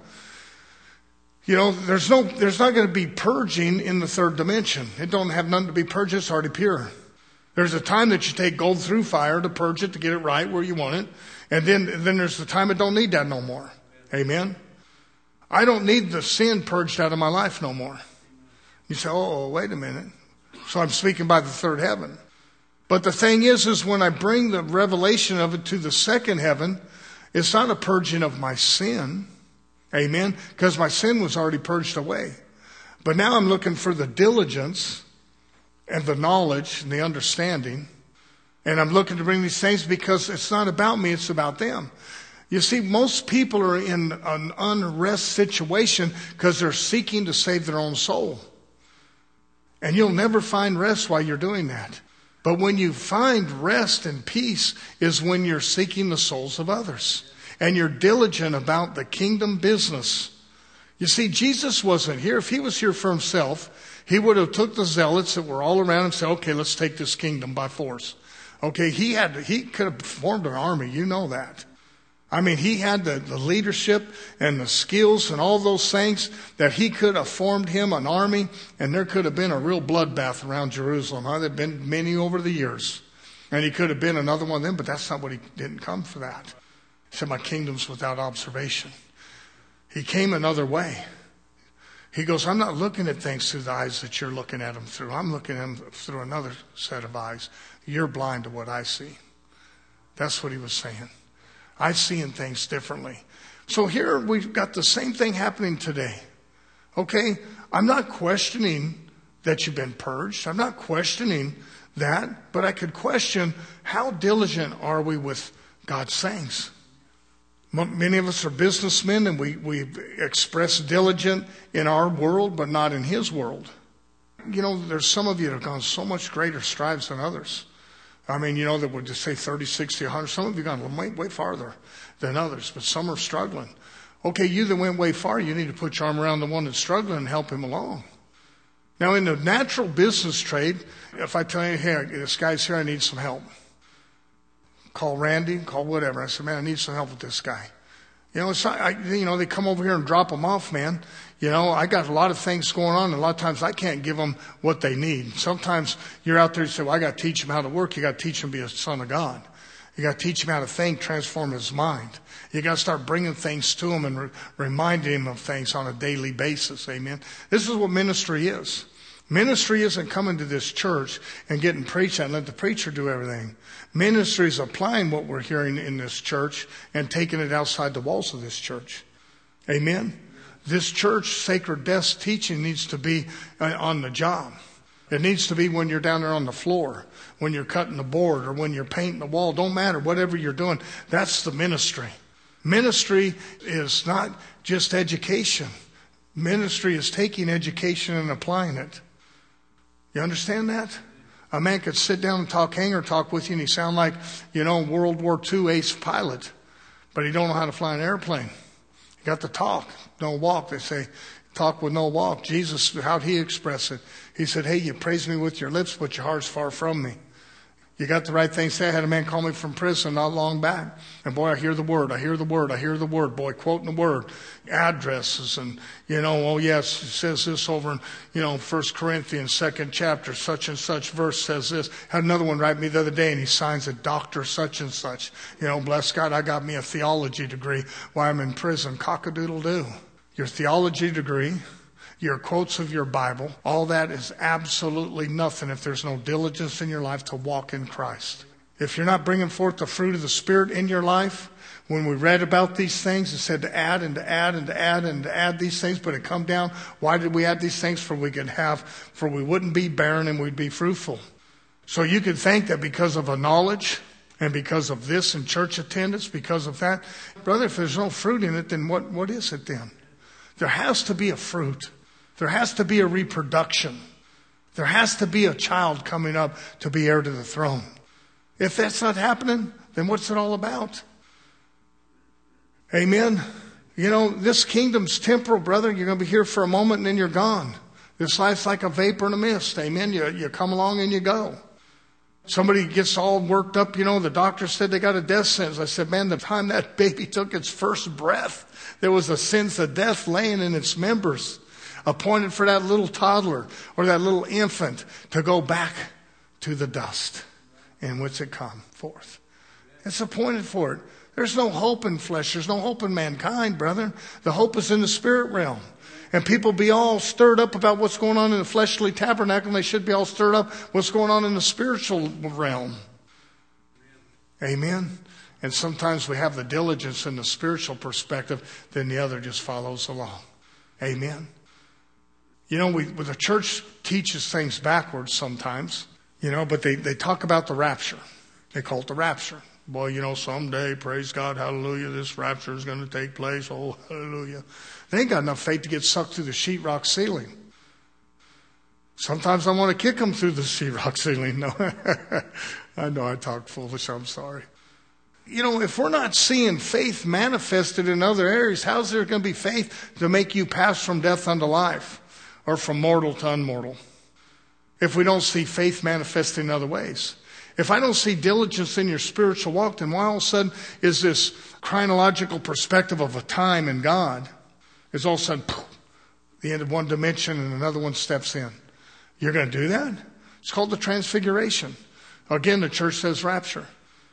you know, there's no, there's not going to be purging in the third dimension. It don't have nothing to be purged. It's already pure. There's a time that you take gold through fire to purge it, to get it right where you want it. And then, then there's the time it don't need that no more. Amen. I don't need the sin purged out of my life no more. You say, oh, wait a minute. So I'm speaking by the third heaven. But the thing is, is when I bring the revelation of it to the second heaven, it's not a purging of my sin. Amen. Because my sin was already purged away. But now I'm looking for the diligence and the knowledge and the understanding. And I'm looking to bring these things because it's not about me, it's about them. You see, most people are in an unrest situation because they're seeking to save their own soul. And you'll never find rest while you're doing that. But when you find rest and peace is when you're seeking the souls of others. And you're diligent about the kingdom business. You see, Jesus wasn't here. If he was here for himself, he would have took the zealots that were all around and said, okay, let's take this kingdom by force. Okay, he had, he could have formed an army. You know that. I mean, he had the, the leadership and the skills and all those things that he could have formed him an army, and there could have been a real bloodbath around Jerusalem. Huh? There have been many over the years. And he could have been another one of them, but that's not what he didn't come for that. He said, my kingdom's without observation. He came another way. He goes, I'm not looking at things through the eyes that you're looking at them through. I'm looking at them through another set of eyes. You're blind to what I see. That's what he was saying. I'm seeing things differently. So here we've got the same thing happening today. Okay? I'm not questioning that you've been purged. I'm not questioning that. But I could question, how diligent are we with God's things? Many of us are businessmen and we, we express diligent in our world, but not in his world. You know, there's some of you that have gone so much greater strides than others. I mean, you know, that would just say thirty, sixty, one hundred. Some of you have gone way, way farther than others, but some are struggling. Okay, you that went way far, you need to put your arm around the one that's struggling and help him along. Now, in the natural business trade, if I tell you, hey, this guy's here, I need some help. Call Randy, call whatever. I said, man, I need some help with this guy. You know, it's not, I, you know, they come over here and drop them off, man. You know, I got a lot of things going on, and a lot of times I can't give them what they need. Sometimes you're out there and say, well, I got to teach them how to work. You got to teach them to be a son of God. You got to teach him how to think, transform his mind. You got to start bringing things to him and re- reminding him of things on a daily basis. Amen. This is what ministry is. Ministry isn't coming to this church and getting preached at and let the preacher do everything. Ministry is applying what we're hearing in this church and taking it outside the walls of this church. Amen. This church, Sacred Desk teaching needs to be on the job. It needs to be when you're down there on the floor, when you're cutting the board, or when you're painting the wall. Don't matter, whatever you're doing. That's the ministry. Ministry is not just education. Ministry is taking education and applying it. You understand that? A man could sit down and talk hangar talk with you and he sound like, you know, World War Two ace pilot, but he don't know how to fly an airplane. He got to talk, no walk. They say, talk with no walk. Jesus, how'd he express it? He said, hey, you praise me with your lips, but your heart's far from me. You got the right thing to say. I had a man call me from prison not long back. And boy, I hear the word. I hear the word. I hear the word. Boy, quoting the word. Addresses and, you know, oh yes, it says this over in, you know, First Corinthians, second chapter, such and such verse says this. Had another one write me the other day and he signs a doctor such and such. You know, bless God, I got me a theology degree while I'm in prison. Cock-a-doodle-doo. Your theology degree, your quotes of your Bible, all that is absolutely nothing if there's no diligence in your life to walk in Christ. If you're not bringing forth the fruit of the Spirit in your life, when we read about these things, it said to add and to add and to add and to add these things, but it come down, why did we add these things? For we could have, for we wouldn't be barren and we'd be fruitful. So you could think that because of a knowledge and because of this and church attendance, because of that, brother, if there's no fruit in it, then what, what is it then? There has to be a fruit. There has to be a reproduction. There has to be a child coming up to be heir to the throne. If that's not happening, then what's it all about? Amen. You know, this kingdom's temporal, brother. You're going to be here for a moment and then you're gone. This life's like a vapor and a mist. Amen. You, you come along and you go. Somebody gets all worked up. You know, the doctor said they got a death sentence. I said, man, the time that baby took its first breath, there was a sense of death laying in its members, appointed for that little toddler or that little infant to go back to the dust in which it come forth. It's appointed for it. There's no hope in flesh. There's no hope in mankind, brother. The hope is in the spirit realm. And people be all stirred up about what's going on in the fleshly tabernacle, and they should be all stirred up what's going on in the spiritual realm. Amen. And sometimes we have the diligence in the spiritual perspective, then the other just follows along. Amen. You know, we, the church teaches things backwards sometimes, you know, but they, they talk about the rapture. They call it the rapture. Boy, you know, someday, praise God, hallelujah, this rapture is going to take place. Oh, hallelujah. They ain't got enough faith to get sucked through the sheetrock ceiling. Sometimes I want to kick them through the sheetrock ceiling. No, I know I talk foolish. I'm sorry. You know, if we're not seeing faith manifested in other areas, how's there going to be faith to make you pass from death unto life or from mortal to unmortal? If we don't see faith manifested in other ways. If I don't see diligence in your spiritual walk, then why all of a sudden is this chronological perspective of a time in God is all of a sudden poof, the end of one dimension and another one steps in? You're going to do that? It's called the transfiguration. Again, the church says rapture.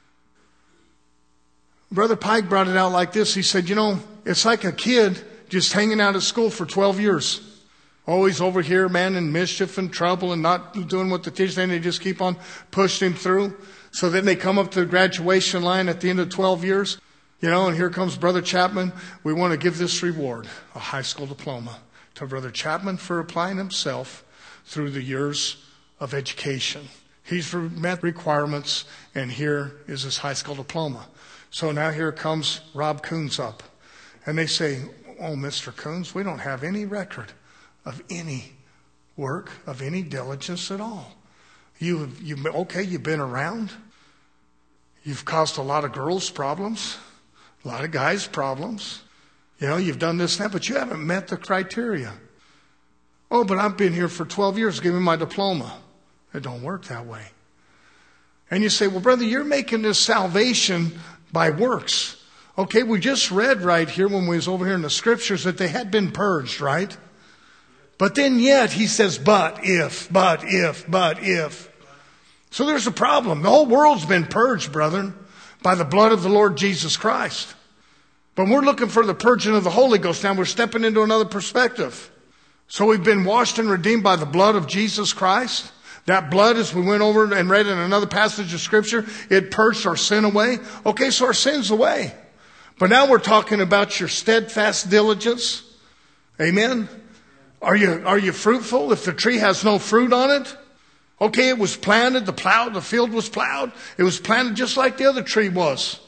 Brother Pike brought it out like this. He said, you know, it's like a kid just hanging out at school for twelve years. Always over here, man, in mischief and trouble and not doing what the teacher said. They just keep on pushing him through. So then they come up to the graduation line at the end of twelve years. You know, and here comes Brother Chapman. We want to give this reward, a high school diploma, to Brother Chapman for applying himself through the years of education. He's met requirements, and here is his high school diploma. So now here comes Rob Coons up. And they say, oh, Mister Coons, we don't have any record of any work, of any diligence at all. You, you, okay, you've been around. You've caused a lot of girls problems, a lot of guys problems. You know, you've done this and that, but you haven't met the criteria. Oh, but I've been here for twelve years. Give me my diploma. It don't work that way. And you say, well, brother, you're making this salvation by works. Okay, we just read right here when we was over here in the scriptures that they had been purged, right? But then yet he says, but if, but if, but if. So there's a problem. The whole world's been purged, brethren, by the blood of the Lord Jesus Christ. But we're looking for the purging of the Holy Ghost. Now we're stepping into another perspective. So we've been washed and redeemed by the blood of Jesus Christ. That blood, as we went over and read in another passage of Scripture, it purged our sin away. Okay, so our sin's away. But now we're talking about your steadfast diligence. Amen. Are you, are you fruitful if the tree has no fruit on it? Okay, it was planted, the plow, the field was plowed. It was planted just like the other tree was.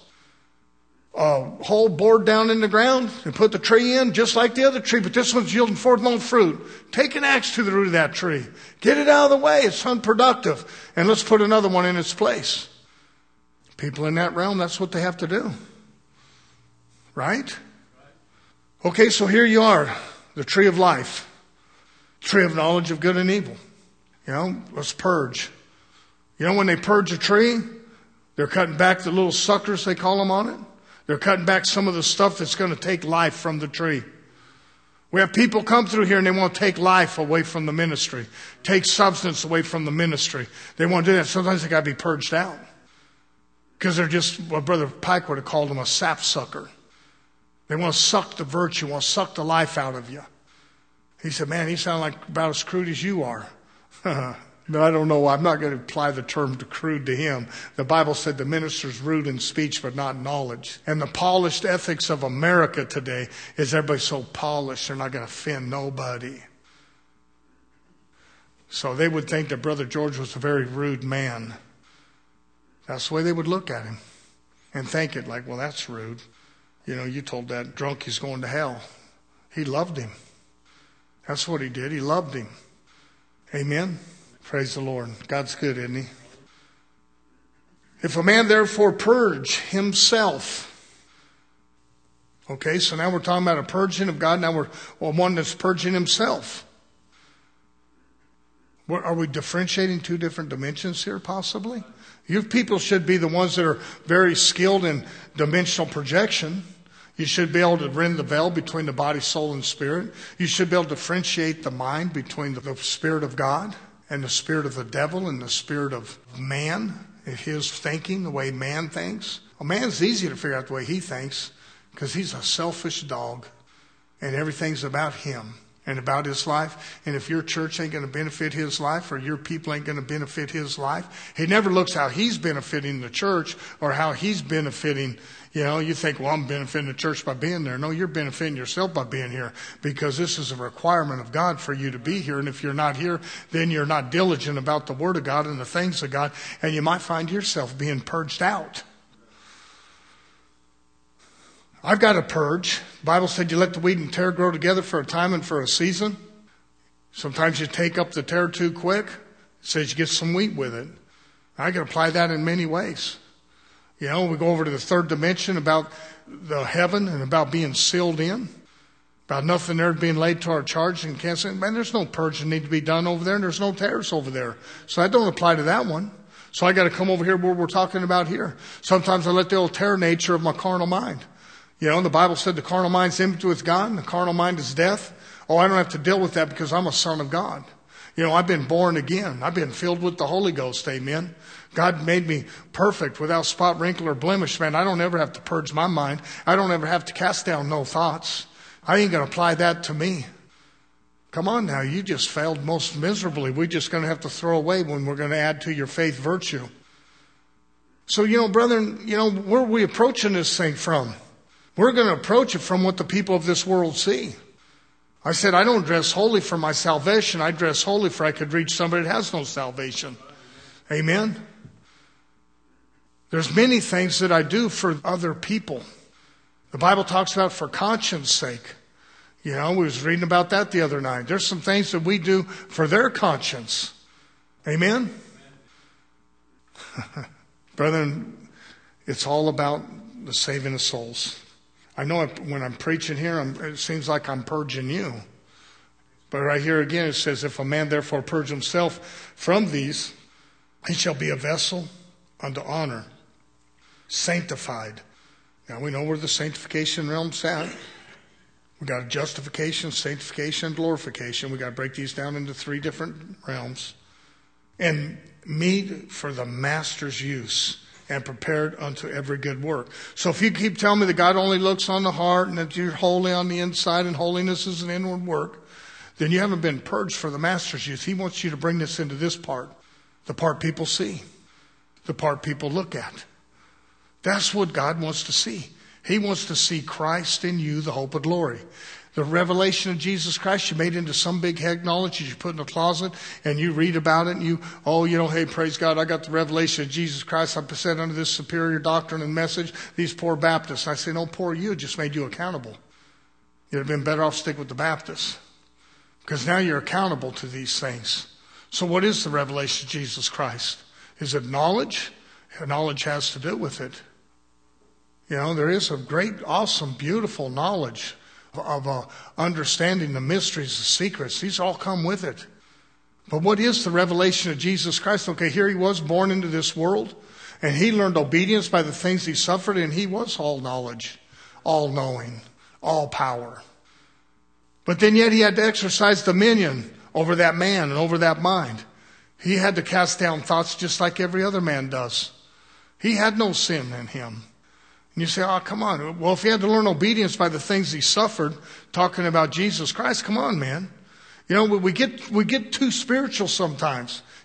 A hole bored down in the ground and put the tree in just like the other tree, but this one's yielding forth no fruit. Take an axe to the root of that tree. Get it out of the way. It's unproductive. And let's put another one in its place. People in that realm, that's what they have to do. Right? Okay, so here you are, the tree of life. Tree of knowledge of good and evil. You know, let's purge. You know, when they purge a tree, they're cutting back the little suckers, they call them, on it. They're cutting back some of the stuff that's going to take life from the tree. We have people come through here and they want to take life away from the ministry. Take substance away from the ministry. They want to do that. Sometimes they got to be purged out. Because they're just, what well, Brother Pike would have called them, a sapsucker. They want to suck the virtue, want to suck the life out of you. He said, man, he sounded like about as crude as you are. I don't know. I'm not going to apply the term to crude to him. The Bible said the minister's rude in speech but not in knowledge. And the polished ethics of America today is everybody so polished they're not going to offend nobody. So they would think that Brother George was a very rude man. That's the way they would look at him and think it like, well, that's rude. You know, you told that drunk he's going to hell. He loved him. That's what he did. He loved him. Amen. Praise the Lord. God's good, isn't he? If a man therefore purge himself. Okay, so now we're talking about a purging of God. Now we're well, one that's purging himself. Are we differentiating two different dimensions here, possibly? You people should be the ones that are very skilled in dimensional projection. You should be able to rend the veil between the body, soul, and spirit. You should be able to differentiate the mind between the Spirit of God and the spirit of the devil and the spirit of man, his thinking, the way man thinks. A man's easy to figure out the way he thinks because he's a selfish dog and everything's about him and about his life. And if your church ain't going to benefit his life or your people ain't going to benefit his life, he never looks how he's benefiting the church or how he's benefiting. You know, you think, well, I'm benefiting the church by being there. No, you're benefiting yourself by being here because this is a requirement of God for you to be here. And if you're not here, then you're not diligent about the Word of God and the things of God. And you might find yourself being purged out. I've got to purge. The Bible said you let the wheat and tare grow together for a time and for a season. Sometimes you take up the tare too quick. It says you get some wheat with it. I can apply that in many ways. You know, we go over to the third dimension about the heaven and about being sealed in, about nothing there being laid to our charge and canceling. Man, there's no purging need to be done over there, and there's no tares over there. So I don't apply to that one. So I got to come over here where we're talking about here. Sometimes I let the old tare nature of my carnal mind. You know, the Bible said the carnal mind's enmity with God, and the carnal mind is death. Oh, I don't have to deal with that because I'm a son of God. You know, I've been born again. I've been filled with the Holy Ghost. Amen. God made me perfect without spot, wrinkle, or blemish. Man, I don't ever have to purge my mind. I don't ever have to cast down no thoughts. I ain't going to apply that to me. Come on now. You just failed most miserably. We're just going to have to throw away when we're going to add to your faith virtue. So, you know, brethren, you know, where are we approaching this thing from? We're going to approach it from what the people of this world see. I said, I don't dress holy for my salvation. I dress holy for I could reach somebody that has no salvation. Amen. There's many things that I do for other people. The Bible talks about for conscience sake. You know, we was reading about that the other night. There's some things that we do for their conscience. Amen? Brethren, it's all about the saving of souls. I know when I'm preaching here, I'm, it seems like I'm purging you. But right here again it says, if a man therefore purge himself from these, he shall be a vessel unto honor, sanctified. Now we know where the sanctification realm's at. We got justification, sanctification, and glorification. We got to break these down into three different realms. And meet for the master's use, and prepared unto every good work. So if you keep telling me that God only looks on the heart and that you're holy on the inside and holiness is an inward work, then you haven't been purged for the master's use. He wants you to bring this into this part, the part people see, the part people look at. That's what God wants to see. He wants to see Christ in you, the hope of glory. The revelation of Jesus Christ you made into some big head knowledge that you put in a closet and you read about it and you, oh, you know, hey, praise God, I got the revelation of Jesus Christ. I'm set under this superior doctrine and message. These poor Baptists. I say, no, poor you. It just made you accountable. You'd have been better off stick with the Baptists because now you're accountable to these things. So what is the revelation of Jesus Christ? Is it knowledge? Knowledge has to do with it. You know, there is a great, awesome, beautiful knowledge of uh, understanding the mysteries, the secrets. These all come with it. But what is the revelation of Jesus Christ? Okay, here he was born into this world, and he learned obedience by the things he suffered, and he was all knowledge, all knowing, all power. But then yet he had to exercise dominion over that man and over that mind. He had to cast down thoughts just like every other man does. He had no sin in him. And you say, oh, come on. Well, if he had to learn obedience by the things he suffered, talking about Jesus Christ, come on, man. You know, we get we get too spiritual sometimes.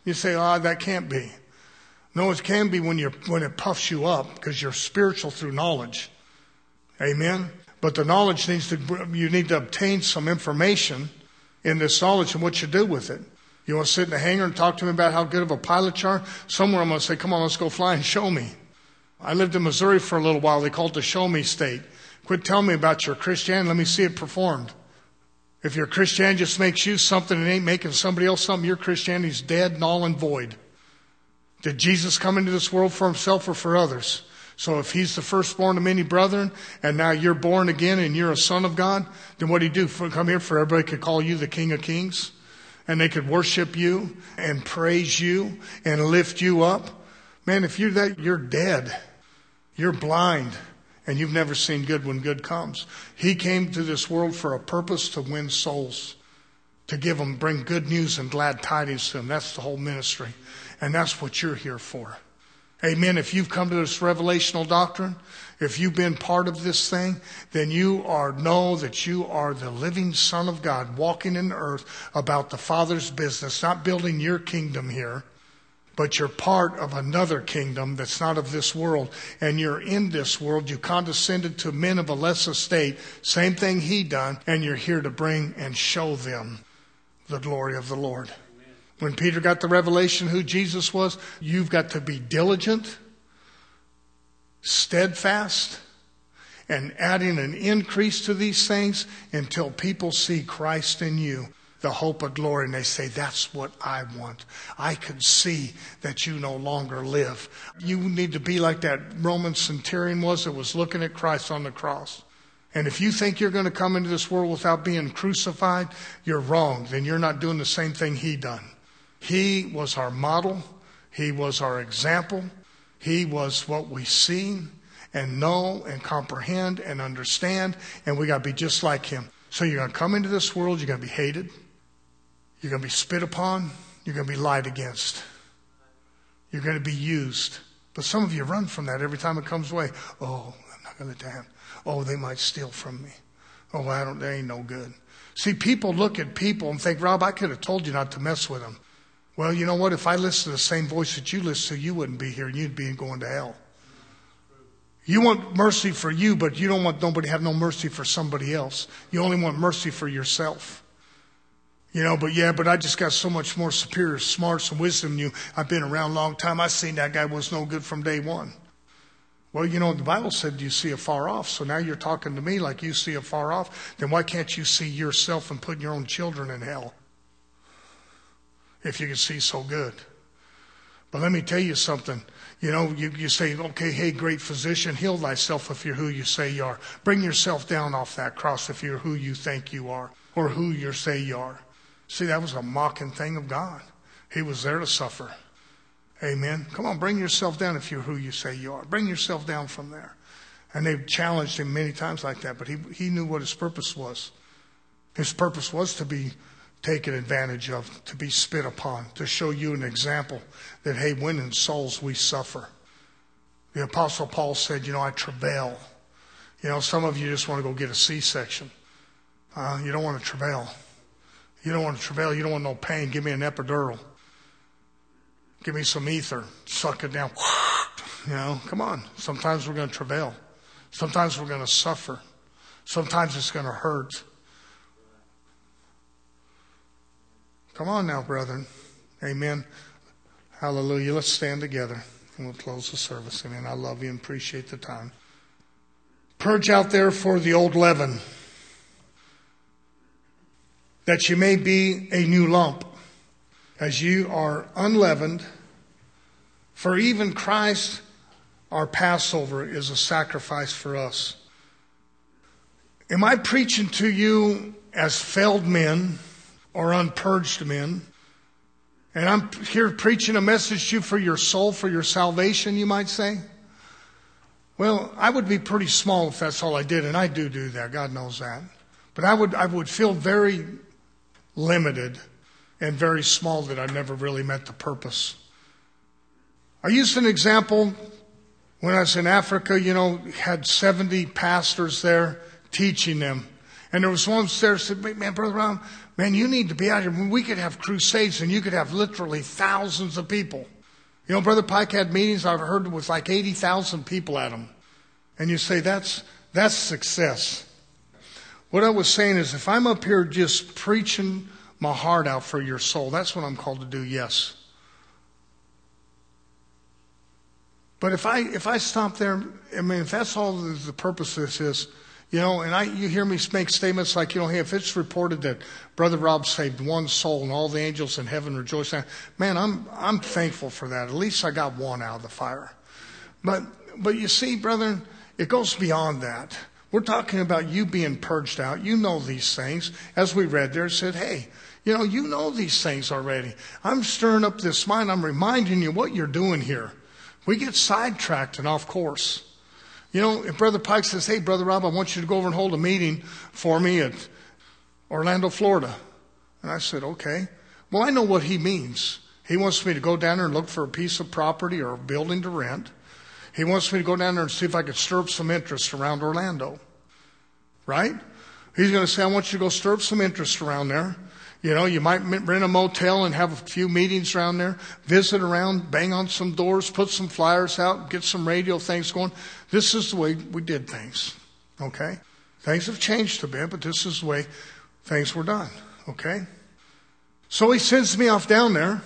You say, oh, that can't be. No, it can be when you're, when it puffs you up because you're spiritual through knowledge. Amen. But the knowledge needs to, you need to obtain some information in this knowledge and what you do with it. You want to sit in the hangar and talk to me about how good of a pilot you are? Somewhere I'm going to say, come on, let's go fly and show me. I lived in Missouri for a little while. They called it the show me state. Quit telling me about your Christianity. Let me see it performed. If your Christianity just makes you something and ain't making somebody else something, your Christianity's dead, null, and void. Did Jesus come into this world for himself or for others? So if he's the firstborn of many brethren, and now you're born again and you're a son of God, then what did he do? For, come here for everybody could call you the King of Kings, and they could worship you and praise you and lift you up. Man, if you're that, you're dead. You're blind, and you've never seen good when good comes. He came to this world for a purpose to win souls, to give them, bring good news and glad tidings to them. That's the whole ministry, and that's what you're here for. Amen. If you've come to this revelational doctrine, if you've been part of this thing, then you are know that you are the living Son of God walking in the earth about the Father's business, not building your kingdom here, but you're part of another kingdom that's not of this world. And you're in this world. You condescended to men of a less estate. Same thing he done. And you're here to bring and show them the glory of the Lord. When Peter got the revelation who Jesus was, you've got to be diligent, steadfast, and adding an increase to these things until people see Christ in you, the hope of glory, and they say, that's what I want. I can see that you no longer live. You need to be like that Roman centurion was that was looking at Christ on the cross. And if you think you're going to come into this world without being crucified, you're wrong. Then you're not doing the same thing he done. He was our model. He was our example. He was what we see and know and comprehend and understand. And we got to be just like him. So you're going to come into this world. You're going to be hated. You're going to be spit upon. You're going to be lied against. You're going to be used. But some of you run from that every time it comes away. Oh, I'm not going to let that happen. Oh, they might steal from me. Oh, I don't, they ain't no good. See, people look at people and think, Rob, I could have told you not to mess with them. Well, you know what? If I listened to the same voice that you listen to, you wouldn't be here and you'd be going to hell. You want mercy for you, but you don't want nobody to have no mercy for somebody else. You only want mercy for yourself. You know, but yeah, but I just got so much more superior smarts and wisdom than you. I've been around a long time. I seen that guy was no good from day one. Well, you know, the Bible said you see afar off. So now you're talking to me like you see afar off. Then why can't you see yourself and put your own children in hell? If you can see so good. But let me tell you something. You know, you, you say, okay, hey, great physician, heal thyself if you're who you say you are. Bring yourself down off that cross if you're who you think you are or who you say you are. See, that was a mocking thing of God. He was there to suffer. Amen. Come on, bring yourself down if you're who you say you are. Bring yourself down from there. And they've challenged him many times like that, but he, he knew what his purpose was. His purpose was to be taken advantage of, to be spit upon, to show you an example that, hey, winning souls, we suffer. The Apostle Paul said, you know, I travail. You know, some of you just want to go get a C-section. Uh, you don't want to travail. You don't want to travail. You don't want no pain. Give me an epidural. Give me some ether. Suck it down. You know, come on. Sometimes we're going to travail. Sometimes we're going to suffer. Sometimes it's going to hurt. Come on now, brethren. Amen. Hallelujah. Let's stand together and we'll close the service. Amen. I love you and appreciate the time. Purge out therefore the old leaven, that you may be a new lump, as you are unleavened. For even Christ, our Passover, is a sacrifice for us. Am I preaching to you as failed men or unpurged men? And I'm here preaching a message to you for your soul, for your salvation, you might say? Well, I would be pretty small if that's all I did, and I do do that. God knows that. But I would, I would feel very limited and very small that I never really met the purpose. I used an example when I was in Africa. You know, had seventy pastors there teaching them. And there was one there who said, man, Brother Ron, Man, you need to be out here. We could have crusades and you could have literally thousands of people. You know, Brother Pike had meetings I've heard with like eighty thousand people at them. And you say, that's, that's success. What I was saying is, if I'm up here just preaching my heart out for your soul, that's what I'm called to do, yes. But if I if I stop there, I mean, if that's all the purpose of this is, you know, and I you hear me make statements like, you know, hey, if it's reported that Brother Rob saved one soul and all the angels in heaven rejoice, man, I'm I'm thankful for that. At least I got one out of the fire. But but you see, brethren, it goes beyond that. We're talking about you being purged out. You know these things. As we read there, it said, hey, you know, you know these things already. I'm stirring up this mind. I'm reminding you what you're doing here. We get sidetracked and off course. You know, if Brother Pike says, hey, Brother Rob, I want you to go over and hold a meeting for me at Orlando, Florida. And I said, okay. Well, I know what he means. He wants me to go down there and look for a piece of property or a building to rent. He wants me to go down there and see if I could stir up some interest around Orlando. Right? He's going to say, I want you to go stir up some interest around there. You know, you might rent a motel and have a few meetings around there, visit around, bang on some doors, put some flyers out, get some radio things going. This is the way we did things, okay? Things have changed a bit, but this is the way things were done, okay? So he sends me off down there.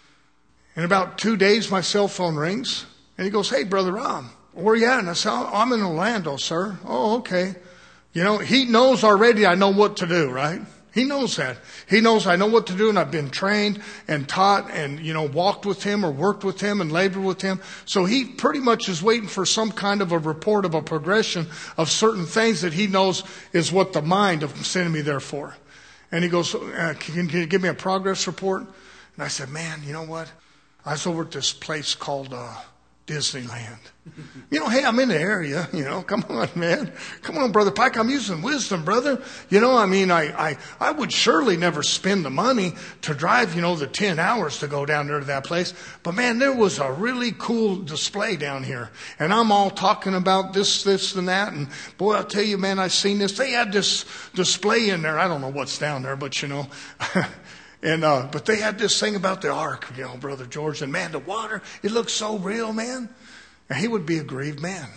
In about two days, my cell phone rings, and he goes, hey, Brother Rob, where you at? And I said, oh, I'm in Orlando, sir. Oh, okay. You know, he knows already I know what to do, right? He knows that. He knows I know what to do, and I've been trained and taught and, you know, walked with him or worked with him and labored with him. So he pretty much is waiting for some kind of a report of a progression of certain things that he knows is what the mind of sending me there for. And he goes, uh, can, can you give me a progress report? And I said, man, you know what? I was over at this place called uh, Disneyland. You know, hey, I'm in the area, you know, come on, man. Come on, Brother Pike, I'm using wisdom, brother. You know, I mean, I, I, I would surely never spend the money to drive, you know, the ten hours to go down there to that place. But man, there was a really cool display down here. And I'm all talking about this, this, and that. And boy, I'll tell you, man, I've seen this. They had this display in there. I don't know what's down there, but you know, And, uh, but they had this thing about the ark, you know, Brother George, and man, the water, it looked so real, man. And he would be a grieved man.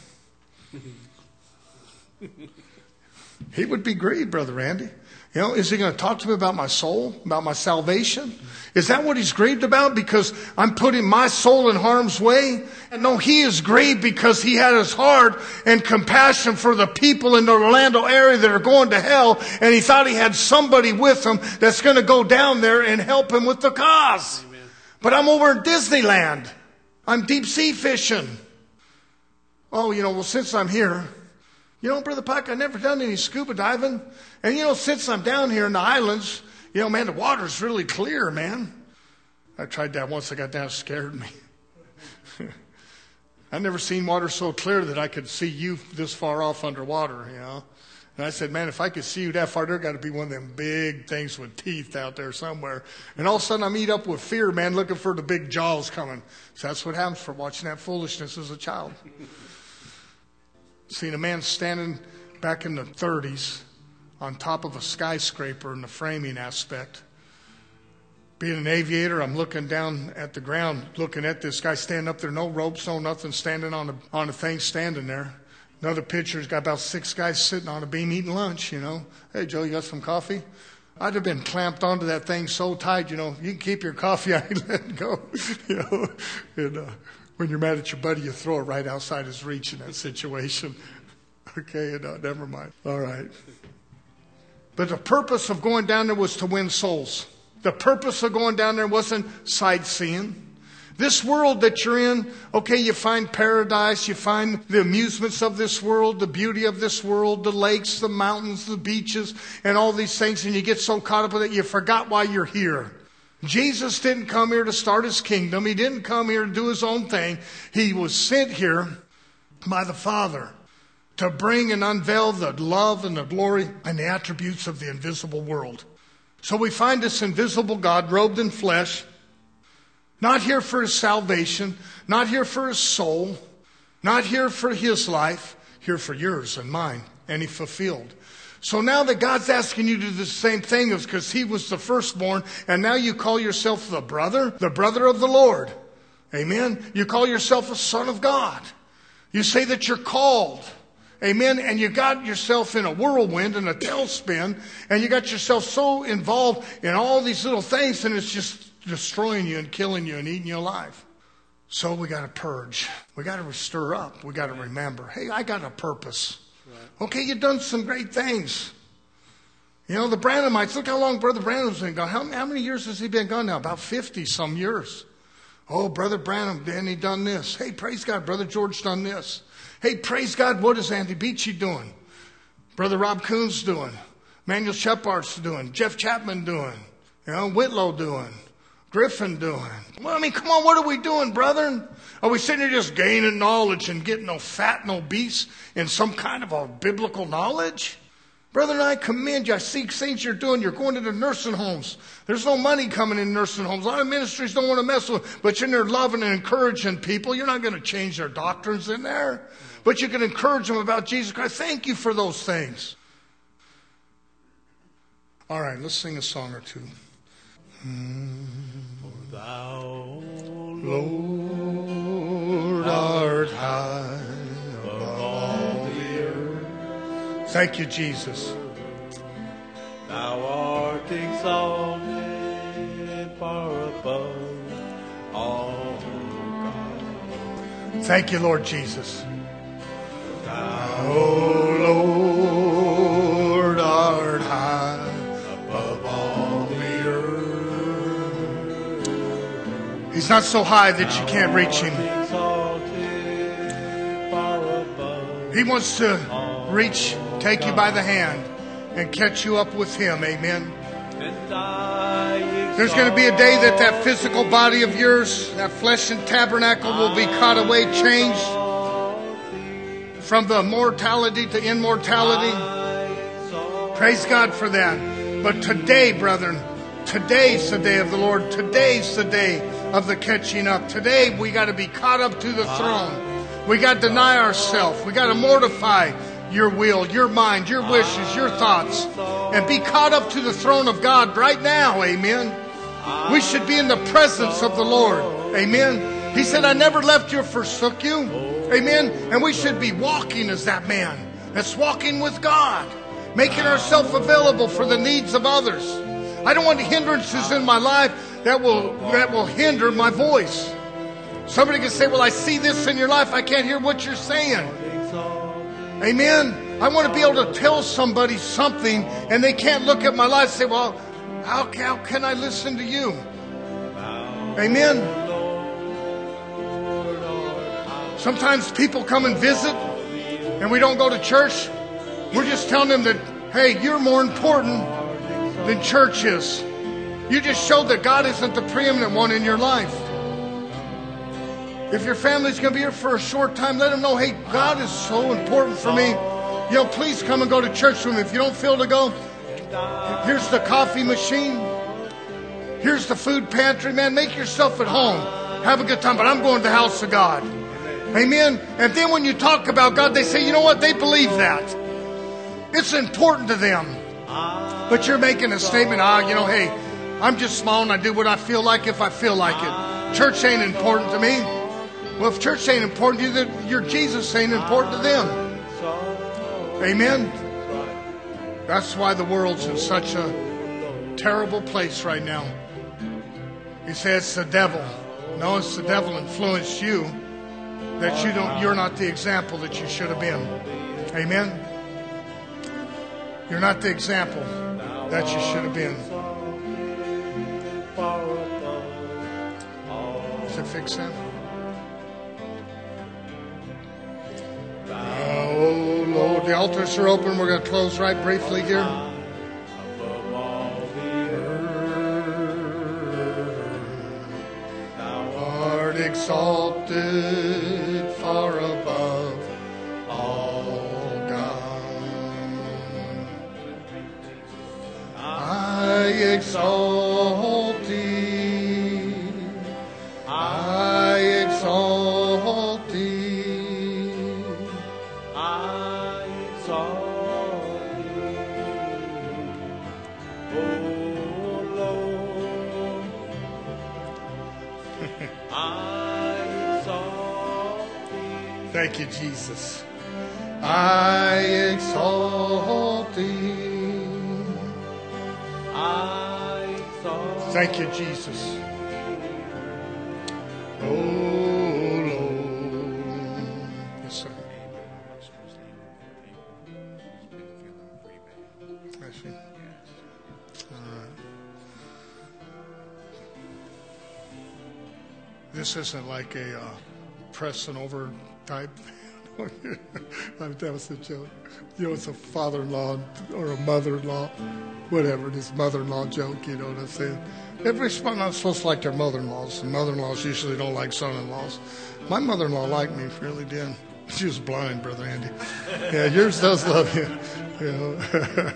He would be grieved, Brother Randy. You know, is he going to talk to me about my soul, about my salvation? Is that what he's grieved about? Because I'm putting my soul in harm's way? And no, he is grieved because he had his heart and compassion for the people in the Orlando area that are going to hell. And he thought he had somebody with him that's going to go down there and help him with the cause. Amen. But I'm over in Disneyland. I'm deep sea fishing. Oh, you know, well, since I'm here, you know, Brother Pike, I've never done any scuba diving. And, you know, since I'm down here in the islands, you know, man, the water's really clear, man. I tried that once. I got down. It scared me. I've never seen water so clear that I could see you this far off underwater, you know. And I said, man, if I could see you that far, there got to be one of them big things with teeth out there somewhere. And all of a sudden I'm eat up with fear, man, looking for the big jaws coming. So that's what happens for watching that foolishness as a child. Seen a man standing back in the thirties on top of a skyscraper in the framing aspect. Being an aviator, I'm looking down at the ground, looking at this guy standing up there, no ropes, no nothing, standing on a, on a thing, standing there. Another picture's got about six guys sitting on a beam eating lunch, you know. Hey, Joe, you got some coffee? I'd have been clamped onto that thing so tight, you know, you can keep your coffee, I ain't letting go. You know, and uh, when you're mad at your buddy, you throw it right outside his reach in that situation. Okay, no, never mind. All right. But the purpose of going down there was to win souls. The purpose of going down there wasn't sightseeing. This world that you're in, okay, you find paradise, you find the amusements of this world, the beauty of this world, the lakes, the mountains, the beaches, and all these things, and you get so caught up with it, you forgot why you're here. Jesus didn't come here to start his kingdom. He didn't come here to do his own thing. He was sent here by the Father to bring and unveil the love and the glory and the attributes of the invisible world. So we find this invisible God robed in flesh, not here for his salvation, not here for his soul, not here for his life, here for yours and mine. And he fulfilled. So now that God's asking you to do the same thing is because he was the firstborn, and now you call yourself the brother, the brother of the Lord. Amen. You call yourself a son of God. You say that you're called. Amen. And you got yourself in a whirlwind and a tailspin, and you got yourself so involved in all these little things, and it's just destroying you and killing you and eating you alive. So we got to purge. We got to stir up. We got to remember, hey, I got a purpose. Okay, you've done some great things. You know, the Branhamites, look how long Brother Branham's been gone. How, how many years has he been gone now? About fifty some years. Oh, Brother Branham, and he done this. Hey, praise God, Brother George done this. Hey, praise God, what is Andy Beachy doing? Brother Rob Coons doing. Manuel Shephard's doing. Jeff Chapman doing. You know, Whitlow doing. Griffin doing. Well, I mean, come on, what are we doing, brethren? Are we sitting here just gaining knowledge and getting no fat and obese in some kind of a biblical knowledge? Brethren, I commend you. I see things you're doing. You're going into nursing homes. There's no money coming in nursing homes. A lot of ministries don't want to mess with, but you're in there loving and encouraging people. You're not going to change their doctrines in there, but you can encourage them about Jesus Christ. Thank you for those things. All right, let's sing a song or two. For thou, Lord, art high above all the earth. Thank you, Jesus. Thou art exalted far above all God. Thank you, Lord Jesus. Thou, O Lord, art high above all the earth. He's not so high that you can't reach him. He wants to reach, take you by the hand, and catch you up with him. Amen. There's going to be a day that that physical body of yours, that flesh and tabernacle, will be caught away, changed from the mortality to immortality. Praise God for that. But today, brethren, today's the day of the Lord. Today's the day of the catching up. Today we got to be caught up to the throne. We got to deny ourselves. We got to mortify your will, your mind, your wishes, your thoughts, and be caught up to the throne of God right now. Amen. We should be in the presence of the Lord. Amen. He said, I never left you or forsook you. Amen. And we should be walking as that man that's walking with God, making ourselves available for the needs of others. I don't want hindrances in my life that will that will hinder my voice. Somebody can say, well, I see this in your life. I can't hear what you're saying. Amen. I want to be able to tell somebody something and they can't look at my life and say, well, how, how can I listen to you? Amen. Sometimes people come and visit and we don't go to church. We're just telling them that, hey, you're more important than church is. You just showed that God isn't the preeminent one in your life. If your family's going to be here for a short time, let them know, hey, God is so important for me. You know, please come and go to church with me. If you don't feel to go, here's the coffee machine. Here's the food pantry. Man, make yourself at home. Have a good time. But I'm going to the house of God. Amen. And then when you talk about God, they say, you know what? They believe that. It's important to them. But you're making a statement, ah, you know, hey, I'm just small and I do what I feel like if I feel like it. Church ain't important to me. Well, if church ain't important to you, then your Jesus ain't important to them. Amen. That's why the world's in such a terrible place right now. You say it's the devil. No, it's the devil influenced you that you don't. You're not the example that you should have been. Amen. You're not the example that you should have been. Does it fix that? Oh, Lord, the altars are open. We're going to close right briefly here. Thou art exalted far above all God. I exalt thee. I exalt thee. I exalt thee. Thank you, Jesus. I exalt thee. I exalt. Thank you, Jesus. Oh, Lord. Yes, sir. I see. All right. This isn't like a uh, pressing over type. That was a joke. You know, it's a father-in-law or a mother-in-law, whatever. This mother-in-law joke, you know what I'm saying? Everybody's not supposed to like their mother-in-laws, and mother-in-laws usually don't like son-in-laws. My mother-in-law liked me, really did. She was blind, Brother Andy. Yeah, yours does love you. You know.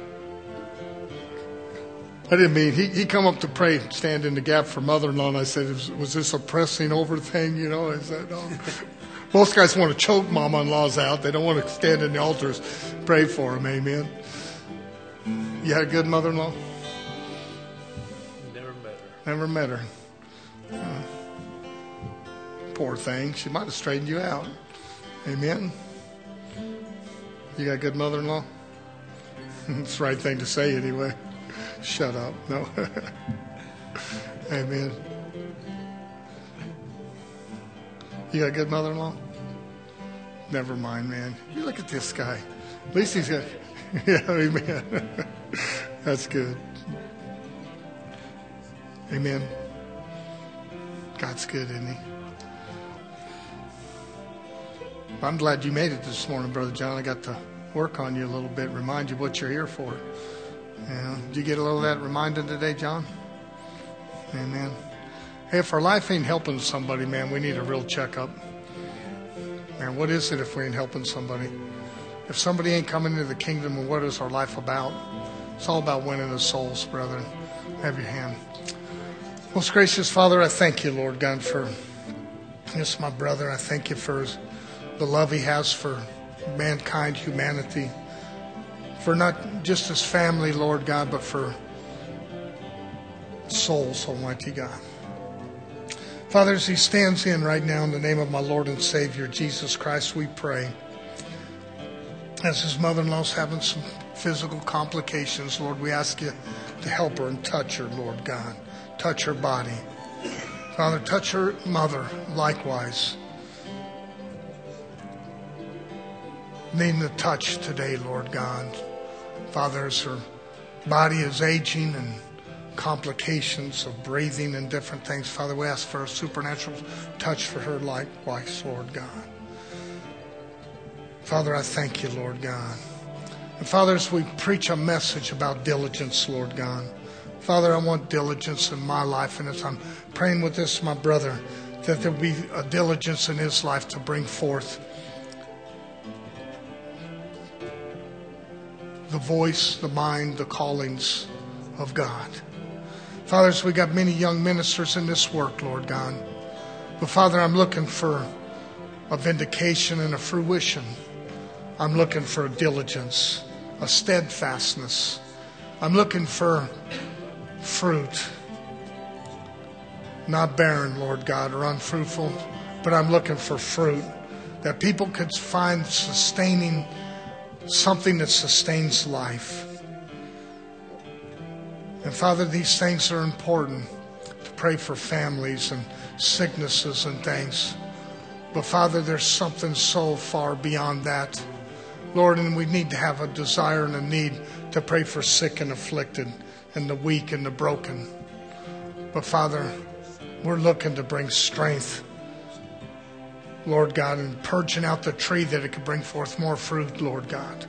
I didn't mean, he he come up to pray, stand in the gap for mother-in-law, and I said, was this a pressing over thing, you know? I said, no. Most guys want to choke mama-in-laws out. They don't want to stand in the altars, pray for them, amen. You had a good mother-in-law? Never met her. Never met her. Uh, poor thing. She might have straightened you out. Amen. You got a good mother-in-law? It's the right thing to say anyway. Shut up. No. Amen. You got a good mother-in-law? Never mind, man. You look at this guy. At least he's got... Yeah, amen. That's good. Amen. God's good, isn't he? I'm glad you made it this morning, Brother John. I got to work on you a little bit, remind you what you're here for. Yeah. Did you get a little of that reminded today, John? Amen. Hey, if our life ain't helping somebody, man, we need a real checkup. Man, what is it if we ain't helping somebody? If somebody ain't coming into the kingdom, what is our life about? It's all about winning the souls, brethren. Have your hand. Most gracious Father, I thank you, Lord God, for this, my brother. I thank you for the love he has for mankind, humanity, for not just his family, Lord God, but for souls, Almighty God. Father, as he stands in right now in the name of my Lord and Savior, Jesus Christ, we pray. As his mother-in-law's having some physical complications, Lord, we ask you to help her and touch her, Lord God. Touch her body. Father, touch her mother likewise. Needing a touch today, Lord God. Father, as her body is aging and complications of breathing and different things, Father, we ask for a supernatural touch for her likewise, Lord God. Father, I thank you, Lord God. And Father, as we preach a message about diligence, Lord God, Father, I want diligence in my life, and as I'm praying with this, my brother, that there be a diligence in his life to bring forth the voice, the mind, the callings of God. Father, as we got many young ministers in this work, Lord God, but Father, I'm looking for a vindication and a fruition. I'm looking for a diligence, a steadfastness. I'm looking for fruit, not barren, Lord God, or unfruitful, but I'm looking for fruit that people could find sustaining, something that sustains life. And Father, these things are important to pray for families and sicknesses and things. But Father, there's something so far beyond that, Lord, and we need to have a desire and a need to pray for sick and afflicted and the weak and the broken. But Father, we're looking to bring strength, Lord God, and purging out the tree that it could bring forth more fruit, Lord God.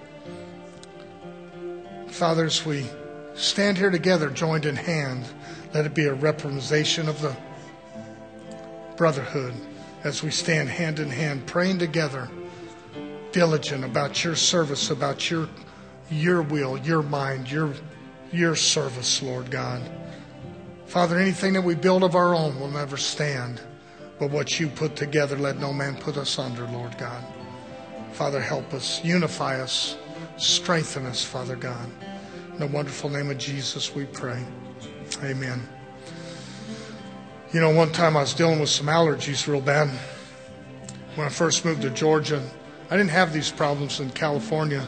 Father, as we stand here together, joined in hand, let it be a representation of the brotherhood as we stand hand in hand, praying together, diligent about your service, about your your will, your mind, your your service, Lord God. Father, anything that we build of our own will never stand, but what you put together, let no man put us under, Lord God. Father, help us, unify us, strengthen us, Father God. In the wonderful name of Jesus, we pray. Amen. You know, one time I was dealing with some allergies real bad. When I first moved to Georgia, I didn't have these problems in California.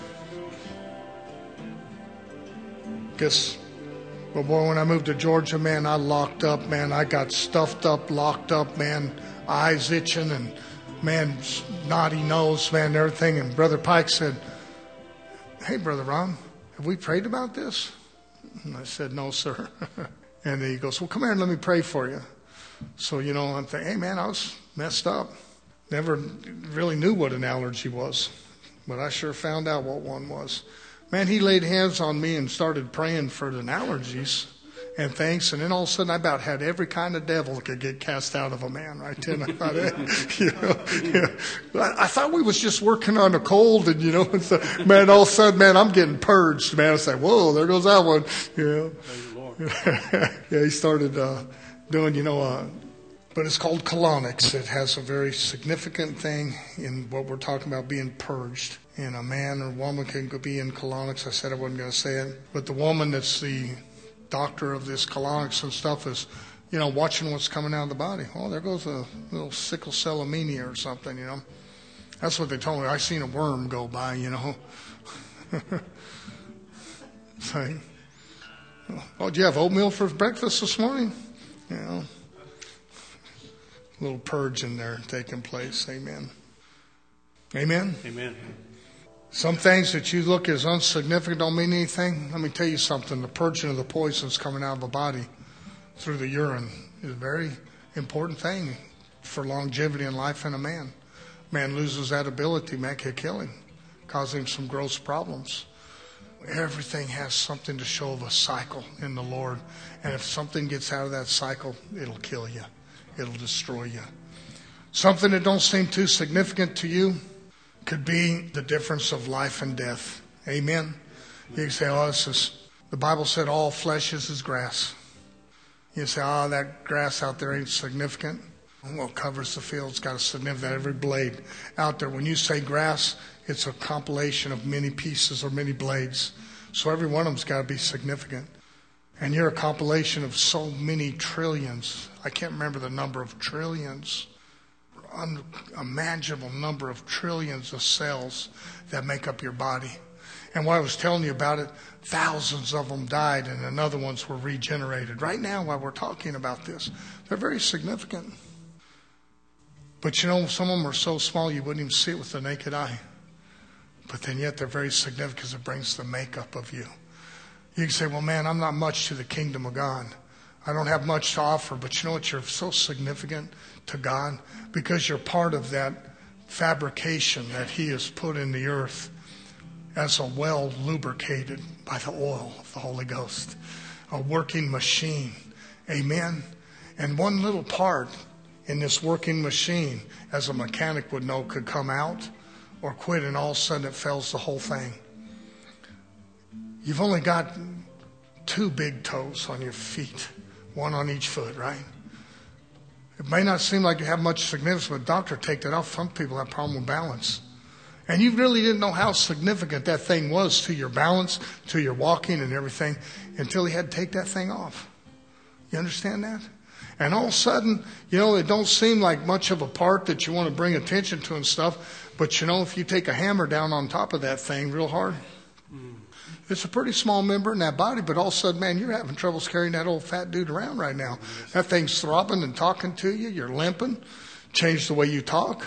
Guess, but boy, when I moved to Georgia, man, I locked up, man. I got stuffed up, locked up, man. Eyes itching and, man, snotty nose, man, everything. And Brother Pike said, "Hey, Brother Ron, have we prayed about this?" And I said, "No, sir." And he goes, "Well, come here and let me pray for you." So, you know, I'm thinking, hey, man, I was messed up. Never really knew what an allergy was, but I sure found out what one was. Man, he laid hands on me and started praying for the allergies and things. And then all of a sudden, I about had every kind of devil that could get cast out of a man right then. I thought, hey, you know, yeah. I, I thought we was just working on a cold, and you know, and so, man, all of a sudden, man, I'm getting purged. Man, I say, whoa, there goes that one. You know, yeah, he started uh, doing, you know, uh, but it's called colonics. It has a very significant thing in what we're talking about being purged. And a man or woman can be in colonics. I said I wasn't going to say it. But the woman that's the doctor of this colonics and stuff is, you know, watching what's coming out of the body. Oh, there goes a little sickle cell anemia or something, you know. That's what they told me. I seen a worm go by, you know. Say, oh, did you have oatmeal for breakfast this morning? You know. A little purge in there taking place. Amen. Amen. Amen. Some things that you look as insignificant don't mean anything. Let me tell you something. The purging of the poisons coming out of the body through the urine is a very important thing for longevity in life in a man. Man loses that ability, man can kill him, cause him some gross problems. Everything has something to show of a cycle in the Lord. And if something gets out of that cycle, it'll kill you. It'll destroy you. Something that don't seem too significant to you could be the difference of life and death. Amen. You can say, oh, this is, the Bible said all flesh is as grass. You say, oh, that grass out there ain't significant. Well, it covers the field. It's got a significance. Every blade out there. When you say grass, it's a compilation of many pieces or many blades. So every one of them's got to be significant. And you're a compilation of so many trillions. I can't remember the number of trillions. Unimaginable number of trillions of cells that make up your body. And while I was telling you about it, thousands of them died and another ones were regenerated. Right now, while we're talking about this, they're very significant. But you know, some of them are so small you wouldn't even see it with the naked eye. But then yet they're very significant because it brings the makeup of you. You can say, well, man, I'm not much to the kingdom of God. I don't have much to offer, but you know what? You're so significant to God because you're part of that fabrication that He has put in the earth as a well lubricated by the oil of the Holy Ghost, a working machine. Amen. And one little part in this working machine, as a mechanic would know, could come out or quit, and all of a sudden it fails the whole thing. You've only got two big toes on your feet. One on each foot, right? It may not seem like you have much significance, but doctor take that off. Some people have problem with balance. And you really didn't know how significant that thing was to your balance, to your walking and everything, until he had to take that thing off. You understand that? And all of a sudden, you know, it don't seem like much of a part that you want to bring attention to and stuff. But you know, if you take a hammer down on top of that thing real hard, it's a pretty small member in that body, but all of a sudden, man, you're having troubles carrying that old fat dude around right now. That thing's throbbing and talking to you. You're limping. Change the way you talk.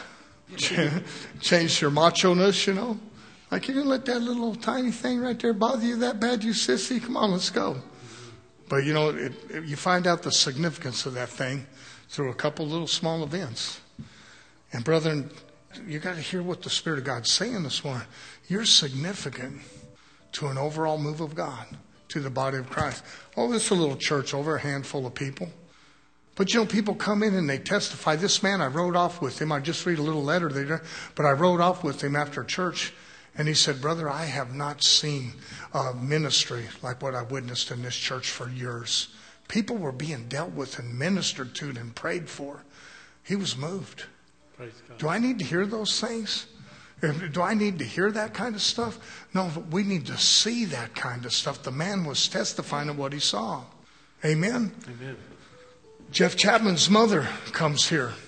Change your macho-ness, you know. Like, you're going to let that little tiny thing right there bother you that bad, you sissy? Come on, let's go. But, you know, it, it, you find out the significance of that thing through a couple little small events. And, brethren, you got to hear what the Spirit of God's saying this morning. You're significant to an overall move of God, to the body of Christ. Oh, this is a little church over, a handful of people. But, you know, people come in and they testify. This man, I rode off with him. I just read a little letter there, but I rode off with him after church. And he said, brother, I have not seen a ministry like what I witnessed in this church for years. People were being dealt with and ministered to and prayed for. He was moved. Praise God. Do I need to hear those things? Do I need to hear that kind of stuff? No, but we need to see that kind of stuff. The man was testifying of what he saw. Amen? Amen. Jeff Chapman's mother comes here.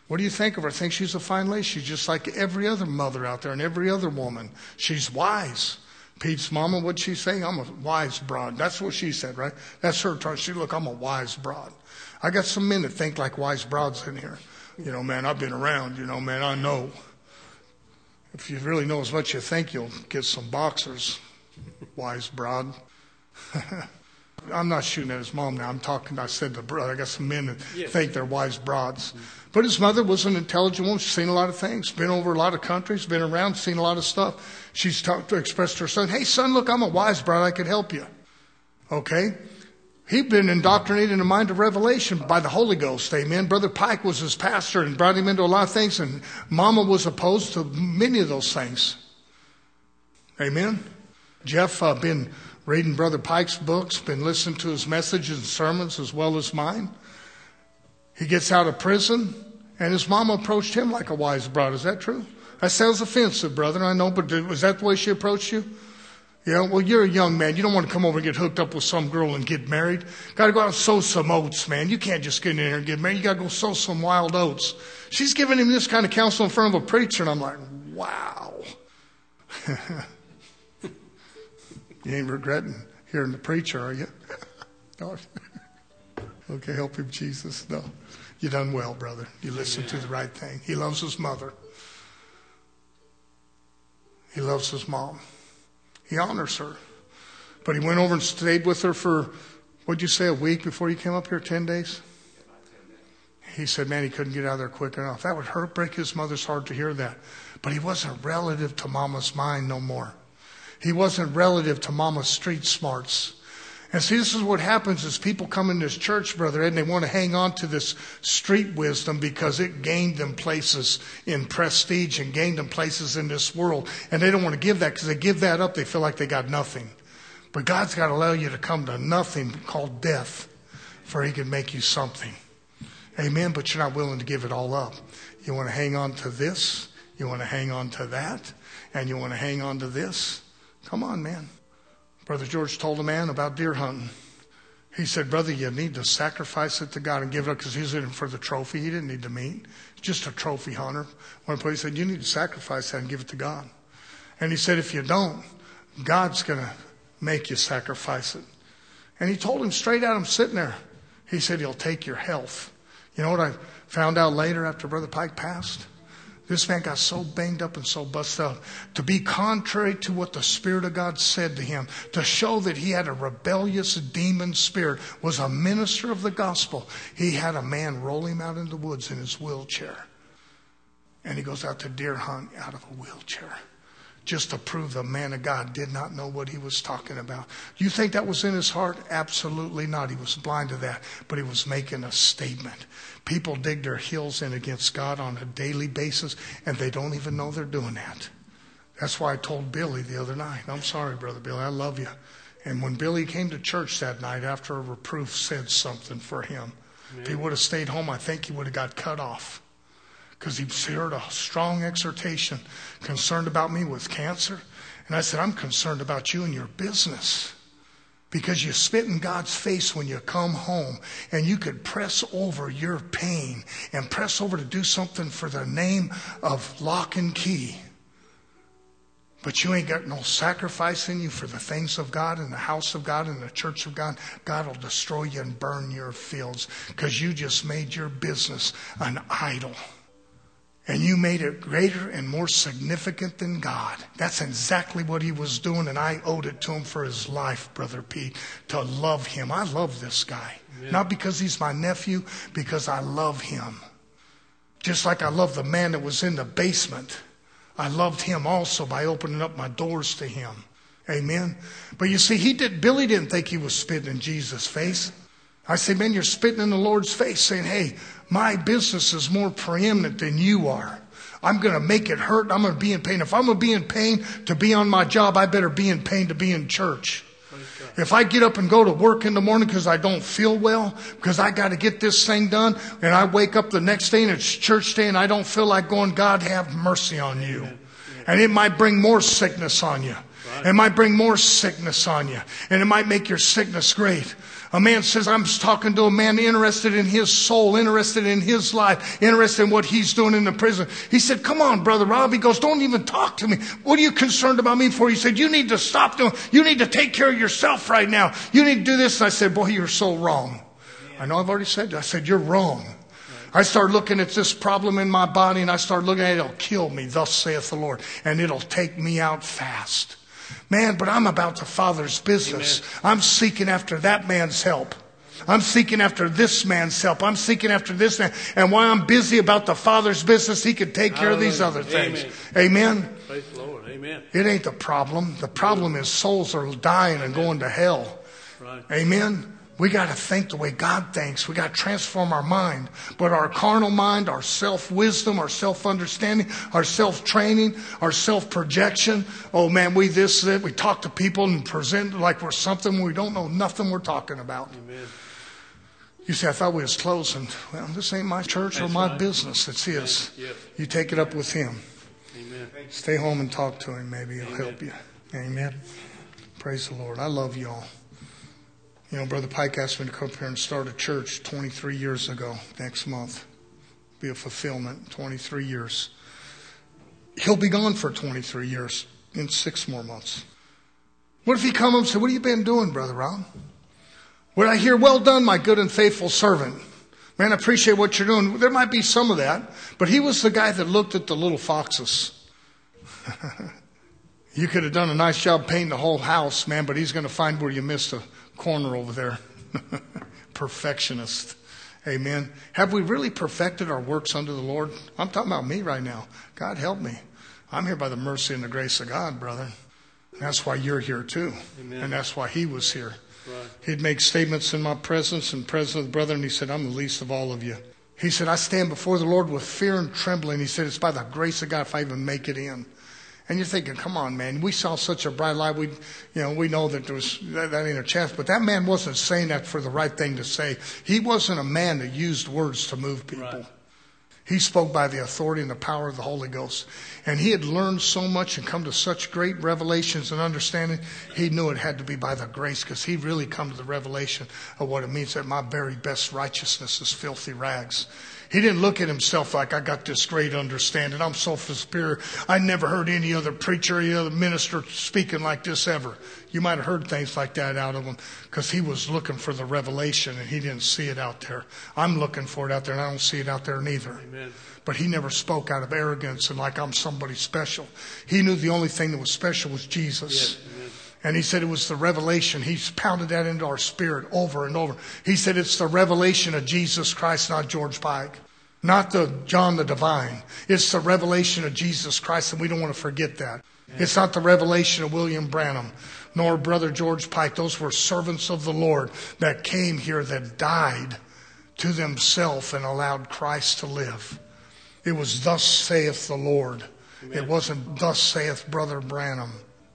What do you think of her? I think she's a fine lady. She's just like every other mother out there and every other woman. She's wise. Pete's mama, what'd she say? I'm a wise broad. That's what she said, right? That's her term. She, look, I'm a wise broad. I got some men that think like wise broads in here. You know, man, I've been around. You know, man, I know. If you really know as much as you think, you'll get some boxers. Wise broad. I'm not shooting at his mom now. I'm talking, I said to brother, I got some men that yes. think they're wise broads. But his mother was an intelligent woman. She's seen a lot of things, been over a lot of countries, been around, seen a lot of stuff. She's talked to, expressed to her son, hey, son, look, I'm a wise broad. I could help you. Okay? He'd been indoctrinated in the mind of revelation by the Holy Ghost. Amen. Brother Pike was his pastor and brought him into a lot of things, and Mama was opposed to many of those things. Amen. Jeff, uh, been reading Brother Pike's books, been listening to his messages and sermons as well as mine. He gets out of prison, and his mama approached him like a wise broad. Is that true? That sounds offensive, brother, I know, but was that the way she approached you? Yeah, well, you're a young man. You don't want to come over and get hooked up with some girl and get married. Got to go out and sow some oats, man. You can't just get in there and get married. You got to go sow some wild oats. She's giving him this kind of counsel in front of a preacher, and I'm like, wow. You ain't regretting hearing the preacher, are you? No. Okay, help him, Jesus. No. You done well, brother. You listened to the right thing. He loves his mother. He loves his mom. He honors her. But he went over and stayed with her for, what'd you say, a week before you came up here? Ten days? He said, man, he couldn't get out of there quick enough. That would hurt, break his mother's heart to hear that. But he wasn't relative to Mama's mind no more. He wasn't relative to Mama's street smarts. And see, this is what happens is people come in this church, Brother Ed, and they want to hang on to this street wisdom because it gained them places in prestige and gained them places in this world. And they don't want to give that because they give that up, they feel like they got nothing. But God's got to allow you to come to nothing called death for he can make you something. Amen. But you're not willing to give it all up. You want to hang on to this. You want to hang on to that. And you want to hang on to this. Come on, man. Brother George told a man about deer hunting. He said, brother, you need to sacrifice it to God and give it up because he's in it for the trophy. He didn't need the meat. He's just a trophy hunter. One place he said, you need to sacrifice that and give it to God. And he said, if you don't, God's going to make you sacrifice it. And he told him straight out, I'm sitting there. He said, he'll take your health. You know what I found out later after Brother Pike passed? This man got so banged up and so busted up to be contrary to what the Spirit of God said to him, to show that he had a rebellious demon spirit, was a minister of the gospel. He had a man roll him out in the woods in his wheelchair. And he goes out to deer hunt out of a wheelchair. Just to prove the man of God did not know what he was talking about. You think that was in his heart? Absolutely not. He was blind to that. But he was making a statement. People dig their heels in against God on a daily basis, and they don't even know they're doing that. That's why I told Billy the other night. I'm sorry, Brother Billy. I love you. And when Billy came to church that night after a reproof said something for him, yeah. If he would have stayed home, I think he would have got cut off. Because he heard a strong exhortation, concerned about me with cancer. And I said, I'm concerned about you and your business. Because you spit in God's face when you come home. And you could press over your pain and press over to do something for the name of Lock and Key. But you ain't got no sacrifice in you for the things of God and the house of God and the church of God. God will destroy you and burn your fields. Because you just made your business an idol. And you made it greater and more significant than God. That's exactly what he was doing, and I owed it to him for his life, Brother Pete, to love him. I love this guy. Yeah. Not because he's my nephew, because I love him. Just like I love the man that was in the basement. I loved him also by opening up my doors to him. Amen. But you see, he did. Billy didn't think he was spitting in Jesus' face. I say, man, you're spitting in the Lord's face saying, hey, my business is more preeminent than you are. I'm going to make it hurt. I'm going to be in pain. If I'm going to be in pain to be on my job, I better be in pain to be in church. If I get up and go to work in the morning because I don't feel well, because I got to get this thing done, and I wake up the next day and it's church day and I don't feel like going, God have mercy on you. And it might bring more sickness on you. It might bring more sickness on you. And it might make your sickness great. A man says, I'm talking to a man interested in his soul, interested in his life, interested in what he's doing in the prison. He said, come on, Brother Rob. He goes, don't even talk to me. What are you concerned about me for? He said, you need to stop doing, you need to take care of yourself right now. You need to do this. And I said, boy, you're so wrong. I know I've already said that. I said, you're wrong. I started looking at this problem in my body, and I started looking at it. It'll kill me, thus saith the Lord, and it'll take me out fast. Man, but I'm about the Father's business. Amen. I'm seeking after that man's help. I'm seeking after this man's help. I'm seeking after this man. And while I'm busy about the Father's business, he can take care Hallelujah. Of these other things. Amen. Amen. Praise the Lord. Amen. It ain't the problem. The problem is souls are dying and going to hell. Right. Amen. We got to think the way God thinks. We got to transform our mind. But our carnal mind, our self-wisdom, our self-understanding, our self-training, our self-projection. Oh man, we this, that. We talk to people and present like we're something we don't know nothing we're talking about. Amen. You say, I thought we was closing. Well, this ain't my church That's or my right. business. It's his. Yes. You take it up with him. Amen. Stay home and talk to him. Maybe he'll Amen. help you. Amen. Praise the Lord. I love you all. You know, Brother Pike asked me to come up here and start a church twenty-three years ago. Next month. Be a fulfillment. twenty-three years. He'll be gone for twenty-three years in six more months. What if he come up and say, what have you been doing, Brother Rob? Would I hear, well done, my good and faithful servant. Man, I appreciate what you're doing. There might be some of that. But he was the guy that looked at the little foxes. You could have done a nice job painting the whole house, man, but he's going to find where you missed a corner over there. Perfectionist. Amen. Have we really perfected our works unto the Lord? I'm talking about me right now. God help me. I'm here by the mercy and the grace of God, brother. That's why you're here too. Amen. And that's why he was here. Right. He'd make statements in my presence and presence of the brother, and he said, I'm the least of all of you. He said, I stand before the Lord with fear and trembling. He said, it's by the grace of God if I even make it in. And you're thinking, come on, man. We saw such a bright light. We, you know, we know that there was that, that ain't a chance. But that man wasn't saying that for the right thing to say. He wasn't a man that used words to move people. Right. He spoke by the authority and the power of the Holy Ghost. And he had learned so much and come to such great revelations and understanding. He knew it had to be by the grace, because he really come to the revelation of what it means that my very best righteousness is filthy rags. He didn't look at himself like, I got this great understanding. I'm so superior. I never heard any other preacher, any other minister speaking like this ever. You might have heard things like that out of him, because he was looking for the revelation and he didn't see it out there. I'm looking for it out there and I don't see it out there neither. Amen. But he never spoke out of arrogance and like I'm somebody special. He knew the only thing that was special was Jesus. Yes. Amen. And he said it was the revelation. He's pounded that into our spirit over and over. He said it's the revelation of Jesus Christ, not George Pike. Not the John the Divine. It's the revelation of Jesus Christ, and we don't want to forget that. It's not the revelation of William Branham, nor Brother George Pike. Those were servants of the Lord that came here, that died to themselves and allowed Christ to live. It was thus saith the Lord. Amen. It wasn't thus saith Brother Branham.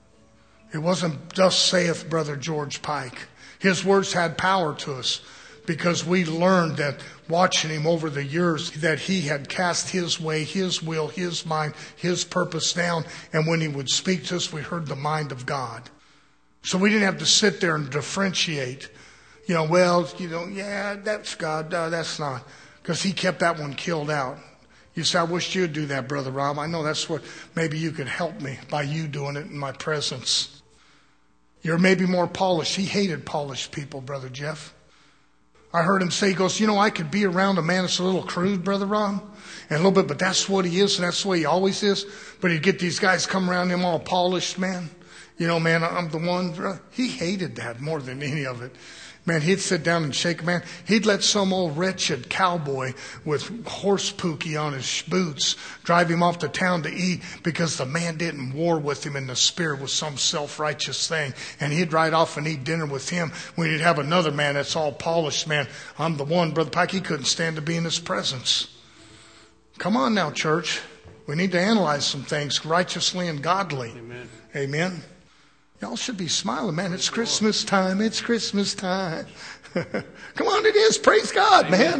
It wasn't thus saith Brother George Pike. His words had power to us, because we learned that watching him over the years, that he had cast his way, his will, his mind, his purpose down. And when he would speak to us, we heard the mind of God. So we didn't have to sit there and differentiate. You know, well, you know, yeah, that's God. No, that's not. Because he kept that one killed out. You say, I wish you'd do that, Brother Rob. I know that's what, maybe you could help me by you doing it in my presence. You're maybe more polished. He hated polished people, Brother Jeff. I heard him say, he goes, you know, I could be around a man that's a little crude, Brother Rob, and a little bit, but that's what he is, and that's the way he always is. But he'd get these guys come around him all polished, man. You know, man, I'm the one. He hated that more than any of it. Man, he'd sit down and shake a man. He'd let some old wretched cowboy with horse pookie on his boots drive him off to town to eat, because the man didn't war with him in the spirit with some self-righteous thing. And he'd ride off and eat dinner with him when he'd have another man that's all polished. Man, I'm the one. Brother Pike, he couldn't stand to be in his presence. Come on now, church. We need to analyze some things righteously and godly. Amen. Amen. Y'all should be smiling, man. It's Christmas time. It's Christmas time. Come on, it is. Praise God, man.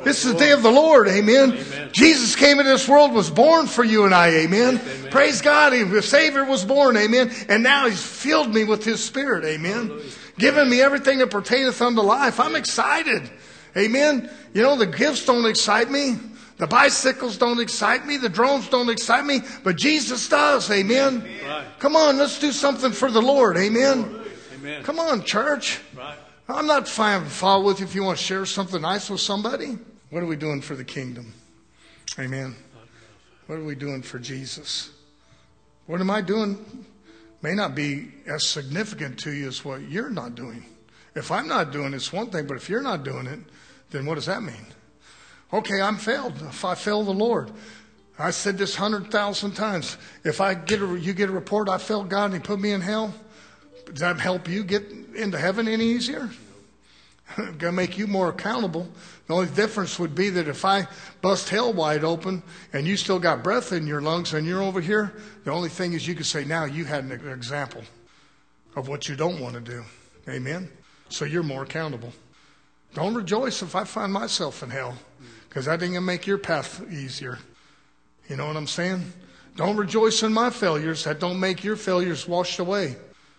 This is the day of the Lord. Amen. Amen. Jesus came into this world, was born for you and I. Amen. Amen. Praise God. The Savior was born. Amen. And now He's filled me with His Spirit. Amen. Hallelujah. Given me everything that pertaineth unto life. I'm excited. Amen. You know, the gifts don't excite me. The bicycles don't excite me. The drones don't excite me. But Jesus does. Amen. Right. Come on, let's do something for the Lord. Amen. Amen. Come on, church. Right. I'm not fine to follow with you if you want to share something nice with somebody. What are we doing for the kingdom? Amen. What are we doing for Jesus? What am I doing? May not be as significant to you as what you're not doing. If I'm not doing it, it's one thing, but if you're not doing it, then what does that mean? Okay, I'm failed. If I fail the Lord, I said this hundred thousand times. If I get a, you get a report, I failed God and He put me in hell. Does that help you get into heaven any easier? Gonna make you more accountable. The only difference would be that if I bust hell wide open and you still got breath in your lungs and you're over here, the only thing is you could say now you had an example of what you don't want to do. Amen. So you're more accountable. Don't rejoice if I find myself in hell, because that ain't gonna make your path easier. You know what I'm saying? Don't rejoice in my failures. That don't make your failures washed away.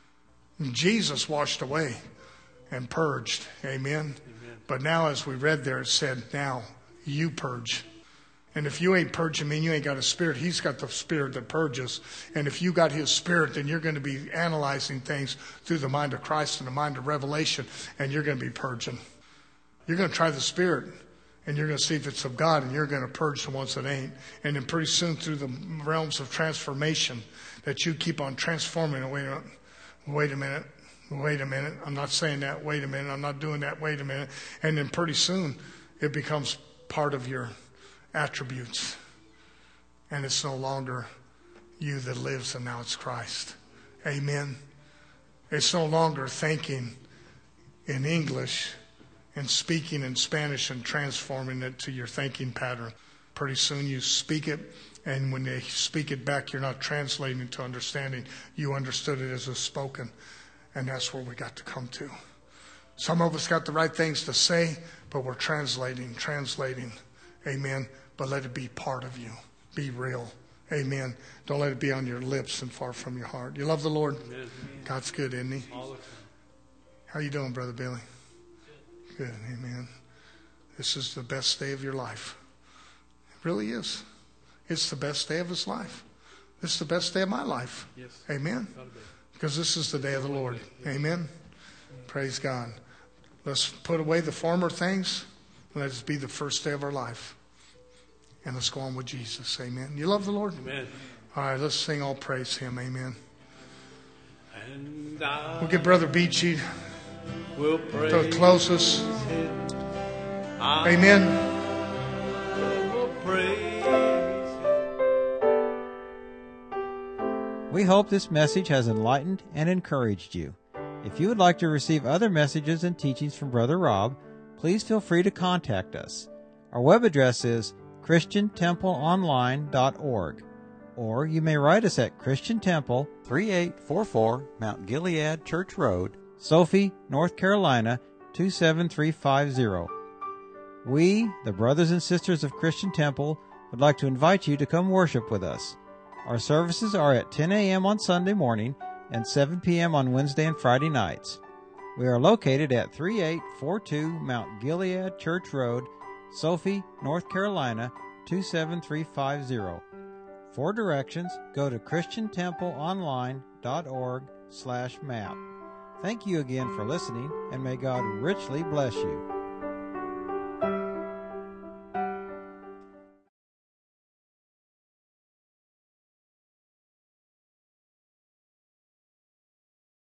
Jesus washed away and purged. Amen. Amen. But now, as we read there, it said, now you purge. And if you ain't purging, I mean, you ain't got a spirit. He's got the Spirit that purges. And if you got His Spirit, then you're going to be analyzing things through the mind of Christ and the mind of revelation, and you're going to be purging. You're going to try the Spirit, and you're going to see if it's of God, and you're going to purge the ones that ain't. And then pretty soon, through the realms of transformation, that you keep on transforming. Wait a minute. Wait a minute. Wait a minute. I'm not saying that. Wait a minute. I'm not doing that. Wait a minute. And then pretty soon it becomes part of your attributes. And it's no longer you that lives, and now it's Christ. Amen. It's no longer thinking in English and speaking in Spanish and transforming it to your thinking pattern. Pretty soon you speak it, and when they speak it back, you're not translating it to understanding. You understood it as a spoken. And that's where we got to come to. Some of us got the right things to say, but we're translating, translating. Amen. But let it be part of you. Be real. Amen. Don't let it be on your lips and far from your heart. You love the Lord? Amen. God's good, isn't He? All the time. How you doing, Brother Billy? Good. Amen. This is the best day of your life. It really is. It's the best day of his life. This is the best day of my life. Yes. Amen. Because this is the day of the Lord. Amen. Praise God. Let's put away the former things. Let it be the first day of our life. And let's go on with Jesus. Amen. You love the Lord? Amen. All right, let's sing all praise to Him. Amen. And we'll get Brother Beachy to close us. Amen. We hope this message has enlightened and encouraged you. If you would like to receive other messages and teachings from Brother Rob, please feel free to contact us. Our web address is christian temple online dot org, or you may write us at Christian Temple, thirty-eight forty-four Mount Gilead Church Road, Sophie, North Carolina, two seven three five zero. We, the brothers and sisters of Christian Temple, would like to invite you to come worship with us. Our services are at ten a.m. on Sunday morning and seven p.m. on Wednesday and Friday nights. We are located at thirty-eight forty-two Mount Gilead Church Road, Sophie, North Carolina, two seven three five zero. For directions, go to christian temple online dot org slash map. Thank you again for listening, and may God richly bless you.